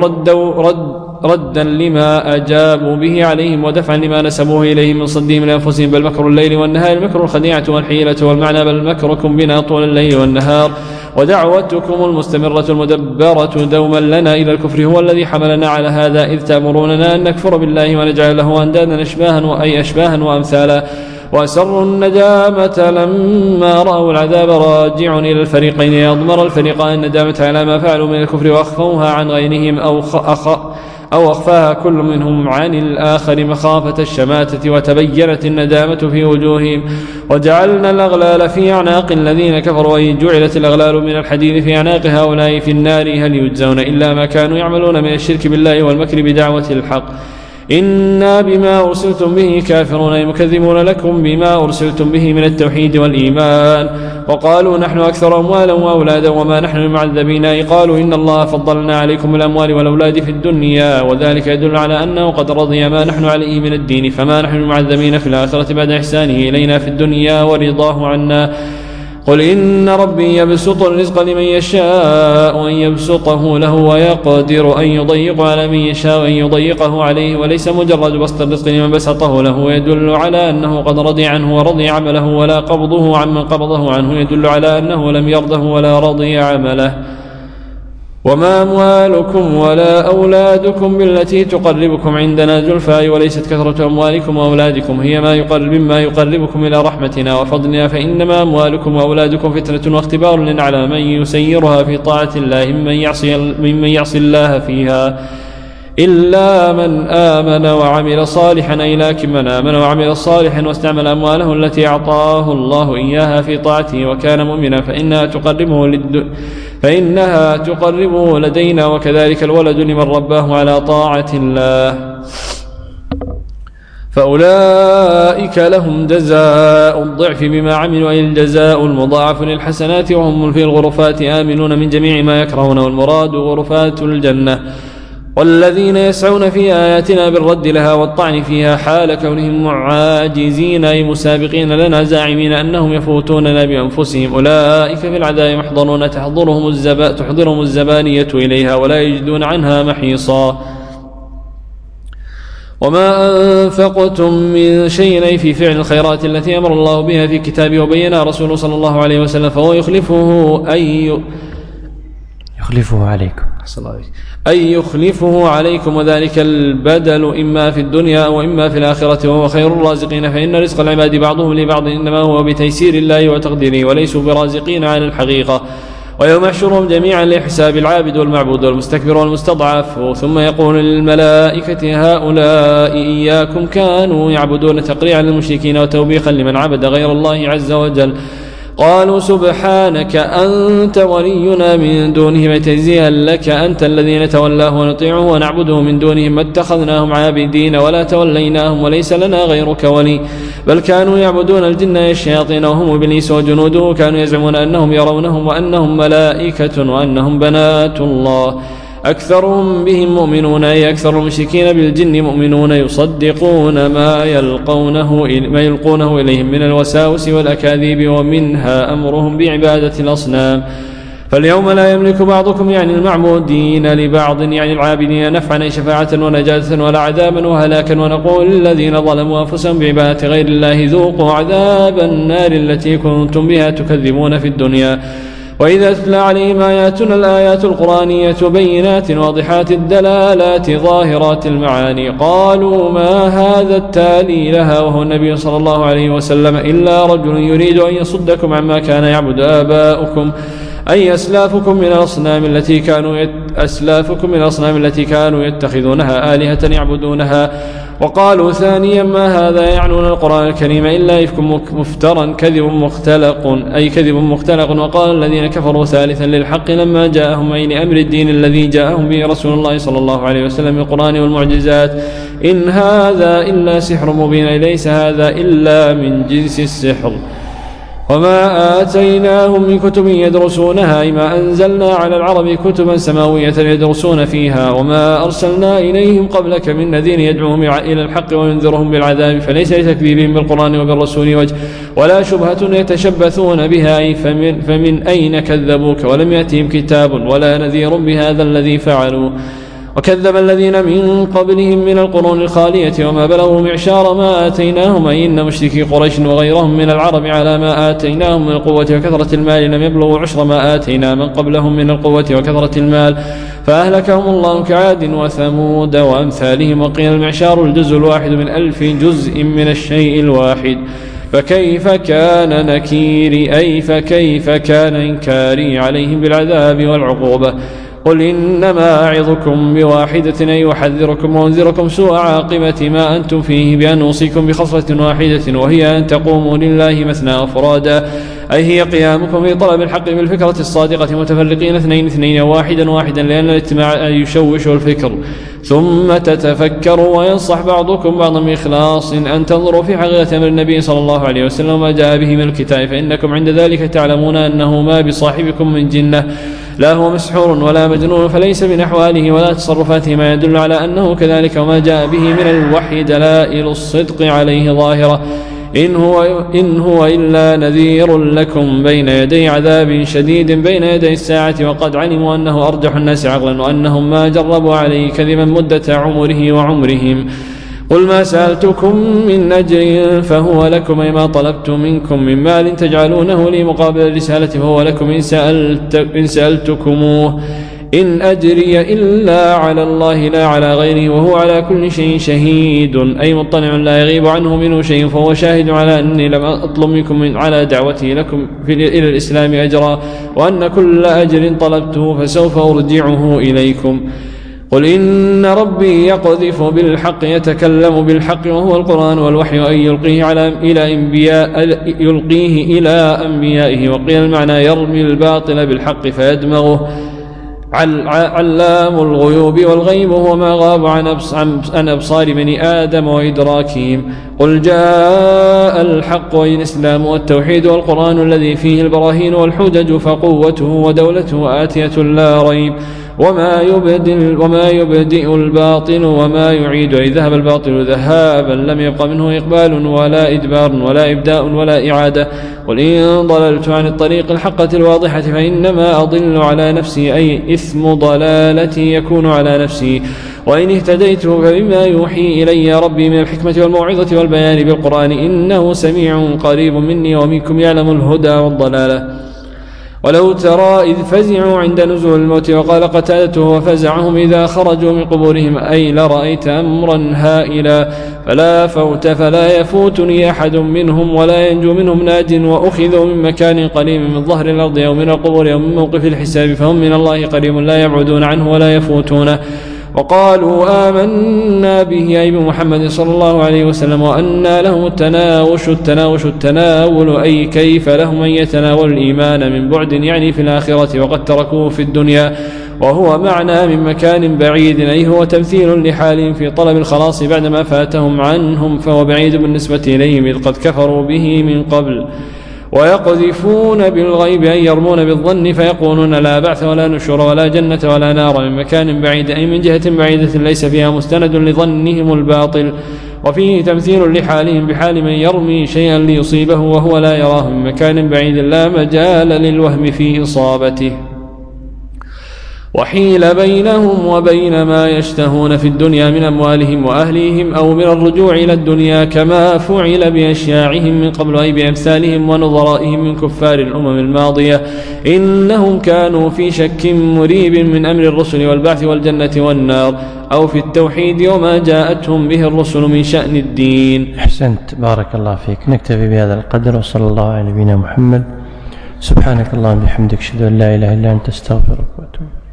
ردا لما أجابوا به عليهم ودفعا لما نسبوه إليهم من صدهم لأنفسهم، بل مكر الليل والنهار المكر الخديعة والحيلة، والمعنى بل مكركم بنا طول الليل والنهار، ودعوتكم المستمرة المدبرة دوما لنا إلى الكفر هو الذي حملنا على هذا، إذ تأمروننا أن نكفر بالله ونجعل له أندادا أشباها وأمثالا. وأسروا الندامة لما رأوا العذاب راجع إلى الفريقين، يضمر الفريقان الندامة على ما فعلوا من الكفر وأخفوها عن غيرهم أو أخفاها كل منهم عن الآخر مخافة الشماتة، وتبينت الندامة في وجوههم. وجعلنا الأغلال في أعناق الذين كفروا، أي جعلت الأغلال من الحديد في أعناق هؤلاء في النار، هل يجزون إلا ما كانوا يعملون من الشرك بالله والمكر بدعوة الحق. إنا بما أرسلتم به كافرون، أي مكذبون لكم بما أرسلتم به من التوحيد والإيمان. وقالوا نحن أكثر أموالا وأولادا وما نحن معذبين، أي قالوا إن الله فضلنا عليكم الأموال والأولاد في الدنيا، وذلك يدل على أنه قد رضي ما نحن عليه من الدين، فما نحن معذبين في الآخرة بعد إحسانه إلينا في الدنيا ورضاه عنا. قل إن ربي يبسط الرزق لمن يشاء وأن يبسطه له ويقدر أن يضيق على من يشاء وأن يضيقه عليه، وليس مجرد بسط الرزق لمن بسطه له ويدل على أنه قد رضي عنه ورضي عمله، ولا قبضه عمن قبضه عنه يدل على أنه لم يرضه ولا رضي عمله. وما أموالكم ولا أولادكم بالتي تقربكم عندنا زلفى، وليست كثرة أموالكم وأولادكم هي مما يقربكم إلى رحمتنا وفضلنا، فإنما أموالكم وأولادكم فتنة واختبار لنعلم من يسيرها في طاعة الله ممن يعصي الله فيها، إلا من آمن وعمل صالحا، أي لكن من آمن وعمل صالحا واستعمل أمواله التي أعطاه الله إياها في طاعته وكان مؤمنا فإنها تقربه لدينا، وكذلك الولد لمن رباه على طاعة الله، فأولئك لهم جزاء الضعف بما عملوا، أي الجزاء المضاعف للحسنات، وهم في الغرفات آمنون من جميع ما يكرهون، والمراد غرفات الجنة. والذين يسعون في آياتنا بالرد لها والطعن فيها حال كونهم معاجزين أي مسابقين لنا زاعمين أنهم يفوتوننا بأنفسهم، أولئك في العذاب محضرون تحضرهم الزبانية إليها ولا يجدون عنها محيصا. وما أنفقتم من شيء أي في فعل الخيرات التي أمر الله بها في كتابه وبينها رسوله صلى الله عليه وسلم فهو يخلفه عليكم، وذلك البدل إما في الدنيا وإما في الآخرة، وهو خير الرازقين، فإن رزق العباد بعضهم لبعض إنما هو بتيسير الله وتقديره، وليسوا برازقين على الحقيقة. ويوم يحشرهم جميعا لحساب العابد والمعبود والمستكبر والمستضعف، ثم يقول للملائكة هؤلاء إياكم كانوا يعبدون، تقريعا للمشركين وتوبيخا لمن عبد غير الله عز وجل. قالوا سبحانك أنت ولينا من دونهم، تجزيها لك أنت الذي نتولاه ونطيعه ونعبده من دونهم، ما اتخذناهم عابدين ولا توليناهم وليس لنا غيرك ولي، بل كانوا يعبدون الجن الشياطين وهم إبليس وجنوده، كانوا يزعمون أنهم يرونهم وأنهم ملائكة وأنهم بنات الله، أكثرهم بهم مؤمنون، أي أكثر المشركين بالجن مؤمنون، يصدقون ما يلقونه إليهم من الوساوس والأكاذيب، ومنها أمرهم بعبادة الأصنام. فاليوم لا يملك بعضكم يعني المعبودين لبعض يعني العابدين نفعا أي شفاعة ونجاة ولا عذابا وهلاكا، ونقول للذين ظلموا أنفسهم بعبادة غير الله ذوقوا عذاب النار التي كنتم بها تكذبون في الدنيا. وإذا تتلى عليهم آياتنا الآيات القرآنية بينات واضحات الدلالات ظاهرات المعاني قالوا ما هذا التالي لها، وهو النبي صلى الله عليه وسلم، إلا رجل يريد أن يصدكم عما كان يعبد آباؤكم أي أسلافكم من الأصنام التي كانوا يتخذونها آلهة يعبدونها. وقالوا ثانيا ما هذا يعنون القرآن الكريم إلا إفك مفترا كذب مختلق. وقال الذين كفروا ثالثا للحق لما جاءهم أي لأمر الدين الذي جاءهم به رسول الله صلى الله عليه وسلم من القرآن والمعجزات إن هذا إلا سحر مبين، ليس هذا إلا من جنس السحر. وما آتيناهم من كتب يدرسونها أي ما أنزلنا على العرب كتبا سماوية يدرسون فيها، وما أرسلنا إليهم قبلك من نذير يدعوهم إلى الحق وينذرهم بالعذاب، فليس لتكذيبهم بالقرآن وبالرسول وجه ولا شبهة يتشبثون بها أي فمن أين كذبوك ولم يأتهم كتاب ولا نذير بهذا الذي فعلوا. وكذب الذين من قبلهم من القرون الخالية وما بلغوا معشار ما آتيناهم أي إن مشركي قريش وغيرهم من العرب على ما آتيناهم من القوة وكثرة المال لم يبلغوا عشر ما آتينا من قبلهم من القوة وكثرة المال فأهلكهم الله كعاد وثمود وأمثالهم. وقيل المعشار الجزء الواحد من 1000 جزء من الشيء الواحد. فكيف كان نكيري أي فكيف كان إنكاري عليهم بالعذاب والعقوبة. قل إنما أعظكم بواحدة أي أحذركم وأنذركم سوء عاقبة ما أنتم فيه بأن أوصيكم بخصلة واحدة وهي أن تقوموا لله مثنى أفرادا أي هي قيامكم في طلب الحق بالفكرة الصادقة متفرقين اثنين واحدا لأن الاجتماع يشوش الفكر ثم تتفكروا وينصح بعضكم بعضا بإخلاص أن تنظروا في حقيقة أمر النبي صلى الله عليه وسلم ما جاء به من الكتاب فإنكم عند ذلك تعلمون أنه ما بصاحبكم من جنة لا هو مسحور ولا مجنون فليس من أحواله ولا تصرفاته ما يدل على أنه كذلك وما جاء به من الوحي دلائل الصدق عليه ظاهرة إن هو إلا نذير لكم بين يدي عذاب شديد بين يدي الساعة وقد علموا أنه أرجح الناس عقلا وأنهم ما جربوا عليه كذبا مدة عمره وعمرهم. قل ما سألتكم من أجر فهو لكم أي ما طلبت منكم من مال تجعلونه لي مقابل الرسالة فهو لكم إن سألتكموه إن أجري إلا على الله لا على غيره وهو على كل شيء شهيد أي مطلع لا يغيب عنه منه شيء فهو شاهد على أني لم أطلب منكم على دعوتي لكم إلى الإسلام أجرا وأن كل أجر طلبته فسوف أرجعه إليكم. قل إن ربي يقذف بالحق يتكلم بالحق وهو القرآن والوحي أن يلقيه إلى أنبيائه وقيل المعنى يرمي الباطل بالحق فيدمغه. علام الغيوب والغيب هو ما غاب عن أبصار بني آدم وإدراكهم. قل جاء الحق والإسلام والتوحيد والقرآن الذي فيه البراهين والحجج فقوته ودولته آتية لا ريب وما يبدئ الباطل وما يعيد أي ذهب الباطل ذهابا لم يبق منه إقبال ولا إدبار ولا إبداء ولا إعادة. قل إن ضللت عن الطريق الحقة الواضحة فإنما أضل على نفسي أي إثم ضلالتي يكون على نفسي وإن اهتديت فبما يوحي إلي ربي من الحكمة والموعظة والبيان بالقرآن إنه سميع قريب مني ومنكم يعلم الهدى والضلالة. ولو ترى إذ فزعوا عند نزول الموت وقال قتادته وفزعهم إذا خرجوا من قبورهم أي لرأيت أمرا هائلا فلا فوت فلا يفوتني أحد منهم ولا ينجو منهم ناج وأخذوا من مكان قريب من ظهر الأرض أو من القبور أو من موقف الحساب فهم من الله قريب لا يبعدون عنه ولا يفوتونه. وقالوا آمنا به أي بمحمد صلى الله عليه وسلم وأنى لهم التناول أي كيف لهم أن يتناولوا الإيمان من بعد يعني في الآخرة وقد تركوه في الدنيا وهو معنى من مكان بعيد أي هو تمثيل لحالهم في طلب الخلاص بعدما فاتهم عنهم فهو بعيد بالنسبة إليهم إذ قد كفروا به من قبل. ويقذفون بالغيب أي يرمون بالظن فيقولون لا بعث ولا نشور ولا جنة ولا نار من مكان بعيد أي من جهة بعيدة ليس فيها مستند لظنهم الباطل وفيه تمثيل لحالهم بحال من يرمي شيئا ليصيبه وهو لا يراه من مكان بعيد لا مجال للوهم في إصابته. وحيل بينهم وبين ما يشتهون في الدنيا من أموالهم وأهليهم أو من الرجوع إلى الدنيا كما فعل بأشياعهم من قبل أي بأمثالهم ونظرائهم من كفار الأمم الماضية إنهم كانوا في شك مريب من أمر الرسل والبعث والجنة والنار أو في التوحيد وما جاءتهم به الرسل من شأن الدين. أحسنت بارك الله فيك. نكتفي بهذا القدر وصلى الله على نبينا محمد. سبحانك اللهم وبحمدك أشهد أن لا إله إلا أنت أستغفرك وأتوب.